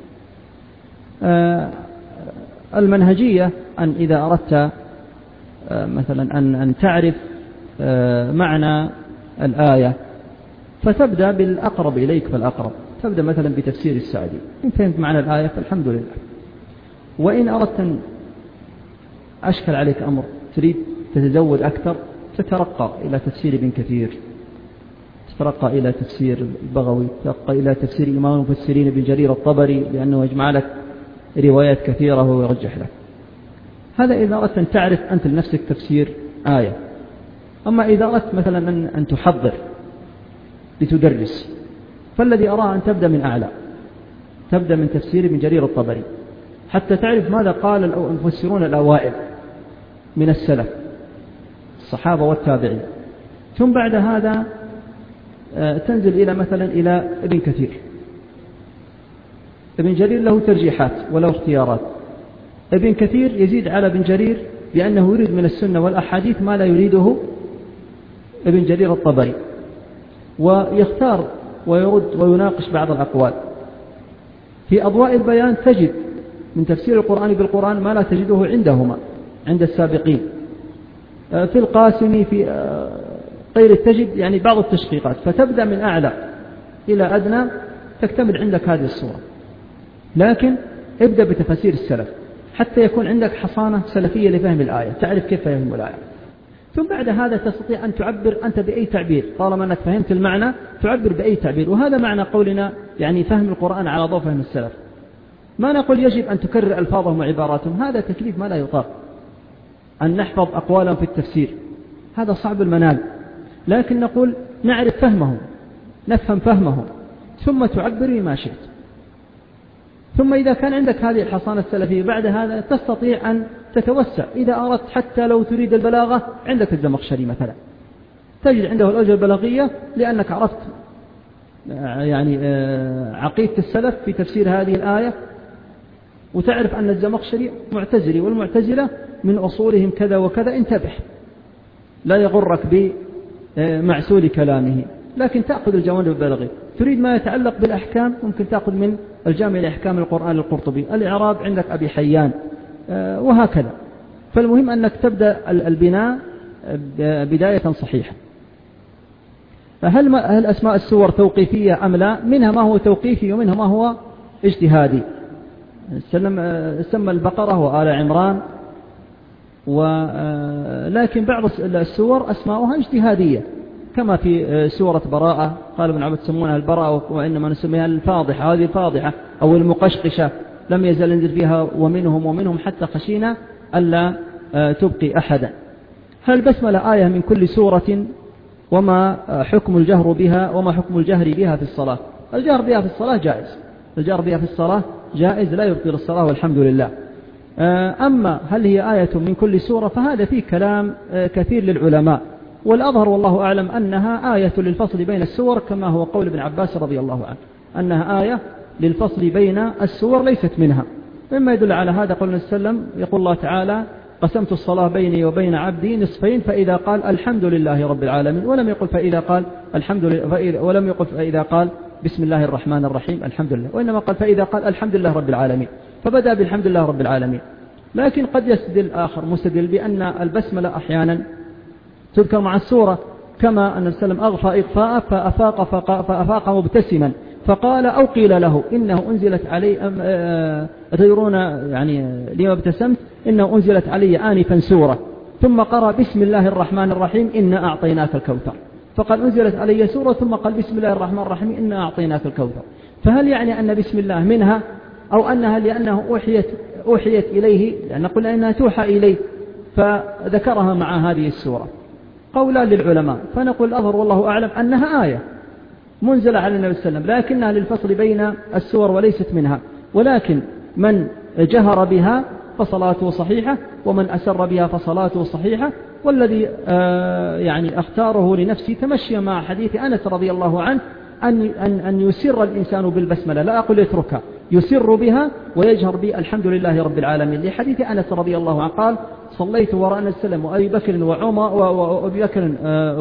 المنهجية أن إذا أردت مثلا أن أن تعرف معنى الآية فتبدأ بالأقرب إليك فالأقرب، تبدأ مثلا بتفسير السعدي، إن فهمت معنى الآية فالحمد لله. وإن أردت أن أشكل عليك أمر تريد تتزود أكثر، تترقى إلى تفسير ابن كثير، تترقى إلى تفسير البغوي، تترقى إلى تفسير إمام المفسرين ابن جرير الطبري، لأنه يجمع لك روايات كثيرة ويرجح لك. هذا إذا أردت أن تعرف أنت لنفسك تفسير آية. أما إذا أردت مثلا أن تحضر لتدرس، فالذي أراه أن تبدأ من أعلى، تبدأ من تفسير ابن جرير الطبري حتى تعرف ماذا قال المفسرون الأوائل من السلف الصحابة والتابعين، ثم بعد هذا تنزل إلى مثلا إلى ابن كثير. ابن جرير له ترجيحات وله اختيارات، ابن كثير يزيد على ابن جرير بأنه يريد من السنة والأحاديث ما لا يريده ابن جرير الطبري، ويختار ويرد ويناقش بعض الأقوال. في أضواء البيان تجد من تفسير القرآن بالقرآن ما لا تجده عندهما عند السابقين. في القاسمي في غير تجد يعني بعض التشقيقات، فتبدأ من أعلى إلى أدنى تكتمل عندك هذه الصورة. لكن ابدأ بتفاسير السلف حتى يكون عندك حصانة سلفية لفهم الآية، تعرف كيف يفهم الآية، ثم بعد هذا تستطيع أن تعبر أنت بأي تعبير، طالما أنك فهمت المعنى تعبر بأي تعبير. وهذا معنى قولنا يعني فهم القرآن على ضوء فهم السلف. ما نقول يجب أن تكرر ألفاظهم وعباراتهم، هذا تكليف ما لا يطاق. أن نحفظ أقوالهم في التفسير هذا صعب المنال، لكن نقول نعرف فهمهم، نفهم فهمهم، ثم تعبر بما شئت. ثم إذا كان عندك هذه الحصانة السلفية بعد هذا تستطيع أن تتوسع. إذا أردت حتى لو تريد البلاغة عندك الزمخشري مثلا، تجد عنده الأوجه البلاغية لأنك عرفت يعني عقيدة السلف في تفسير هذه الآية، وتعرف أن الزمخشري معتزلي والمعتزلة من أصولهم كذا وكذا، انتبه لا يغرك بمعسول كلامه. لكن تأخذ الجوانب البلاغية. تريد ما يتعلق بالأحكام ممكن تأخذ من الجامع لأحكام القرآن القرطبي، الإعراب عندك أبي حيان، وهكذا. فالمهم أنك تبدأ البناء بداية صحيحة. فهل هل أسماء السور توقيفية أم لا؟ منها ما هو توقيفي ومنها ما هو اجتهادي. سمى البقرة وآل عمران، ولكن بعض السور أسماؤها اجتهادية، كما في سورة براءة قال ابن عباس يسمونها البراءة وإنما نسميها الفاضحة، هذه الفاضحة أو المقشقشة لم يزل ينزل فيها ومنهم ومنهم حتى خشينا ألا تبقي أحدا. هل البسملة آية من كل سورة؟ وما حكم الجهر بها وما حكم الجهر بها في الصلاة؟ الجهر بها في الصلاة جائز، الجهر بها في الصلاة جائز لا يبطل الصلاة والحمد لله. أما هل هي آية من كل سورة فهذا فيه كلام كثير للعلماء، والأظهر والله أعلم أنها آية للفصل بين السور كما هو قول ابن عباس رضي الله عنه أنها آية للفصل بين السور ليست منها. مما يدل على هذا قول النبي صلى الله عليه وسلم يقول الله تعالى قسمت الصلاة بيني وبين عبدي نصفين فإذا قال الحمد لله رب العالمين ولم يقل فإذا قال الحمد لله ولم يقل فإذا قال بسم الله الرحمن الرحيم الحمد لله، وإنما قال فإذا قال الحمد لله رب العالمين، فبدأ بالحمد لله رب العالمين. لكن قد يستدل آخر مستدل بأن البسملة أحيانا تذكر مع السورة كما أن السلام أغفى إغفاء فأفاق, فأفاق مبتسما فقال أو قيل له إنه أنزلت علي أتدرون يعني لما ابتسمت إنه أنزلت علي آنفا سورة ثم قرأ بسم الله الرحمن الرحيم إنا أعطيناك الكوثر، فقال أنزلت علي سورة ثم قال بسم الله الرحمن الرحيم إنا أعطيناك الكوثر. فهل يعني أن بسم الله منها أو أنها لأنه أوحيت, أوحيت إليه لأن قلنا إنها توحى إليه فذكرها مع هذه السورة؟ قولا للعلماء، فنقول الأظهر والله أعلم أنها آية منزلة على النبي صلى الله عليه وسلم لكنها للفصل بين السور وليست منها، ولكن من جهر بها فصلاته صحيحة ومن أسر بها فصلاته صحيحة. والذي آه يعني اختاره لنفسي تمشي مع حديث أنس رضي الله عنه أن, أن, أن يسر الإنسان بالبسملة، لا أقول يتركها، يسر بها ويجهر بها الحمد لله رب العالمين، لحديث أنس رضي الله عنه قال صليت وراء النبي صلى الله عليه وسلم وأبي بكر وعمر, وأبي بكر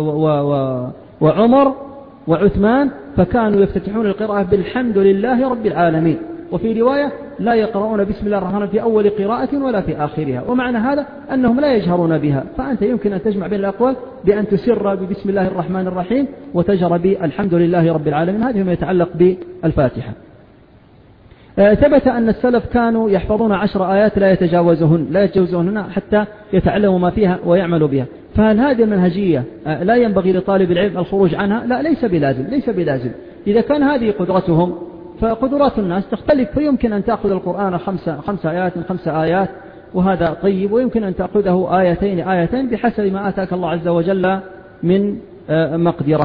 وعمر وعثمان فكانوا يفتتحون القراءة بالحمد لله رب العالمين، وفي رواية لا يقرؤون بسم الله الرحمن في أول قراءة ولا في آخرها. ومعنى هذا أنهم لا يجهرون بها، فأنت يمكن أن تجمع بين الأقوال بأن تسر ببسم الله الرحمن الرحيم وتجهر بالحمد لله رب العالمين. هذا ما يتعلق بالفاتحة. ثبت أن السلف كانوا يحفظون عشر آيات لا يتجاوزهن لا يتجاوزهن حتى يتعلموا ما فيها ويعملوا بها. فهل هذه المنهجية لا ينبغي لطالب العلم الخروج عنها؟ لا، ليس بلازم ليس بلازم. إذا كان هذه قدرتهم فقدرات الناس تختلف، فيمكن أن تأخذ القرآن خمسة, خمس آيات خمس آيات وهذا طيب، ويمكن أن تأخذه آيتين آيتين بحسب ما آتاك الله عز وجل من مقدرة.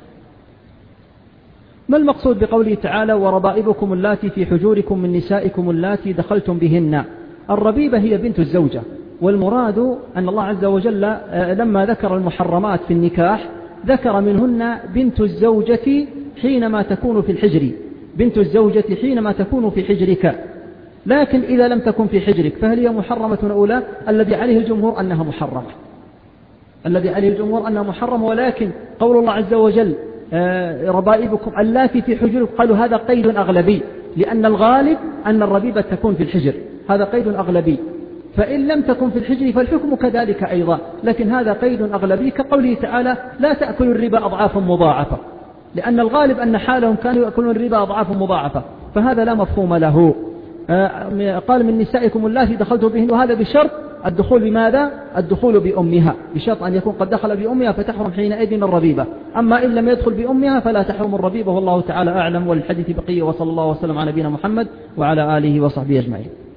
ما المقصود بقوله تعالى وربائبكم اللاتي في حجوركم من نسائكم اللاتي دخلتم بهن؟ الربيبة هي بنت الزوجة، والمراد أن الله عز وجل لما ذكر المحرمات في النكاح ذكر منهن بنت الزوجة حينما تكون في الحجر، بنت الزوجة حينما تكون في حجرك. لكن إذا لم تكن في حجرك فهل هي محرمة أولى؟ الذي عليه الجمهور أنها محرمة، الذي عليه الجمهور أنها محرمة. ولكن قول الله عز وجل ربائبكم اللاتي في حجركم قالوا هذا قيد أغلبي، لأن الغالب أن الربيبة تكون في الحجر، هذا قيد أغلبي. فإن لم تكن في الحجر فالحكم كذلك أيضا، لكن هذا قيد أغلبي كقوله تعالى لا تأكلوا الربا أضعافا مضاعفة، لأن الغالب أن حالهم كانوا يأكلون الربا أضعافا مضاعفة، فهذا لا مفهوم له. قال من نسائكم اللاتي دخلتم بهن، وهذا بشرط الدخول بماذا؟ الدخول بأمها، بشرط أن يكون قد دخل بأمها فتحرم حينئذ الربيبة. أما إن لم يدخل بأمها فلا تحرم الربيبة، والله تعالى أعلم. والحديث بقية، وصلى الله وسلم على نبينا محمد وعلى آله وصحبه أجمعين.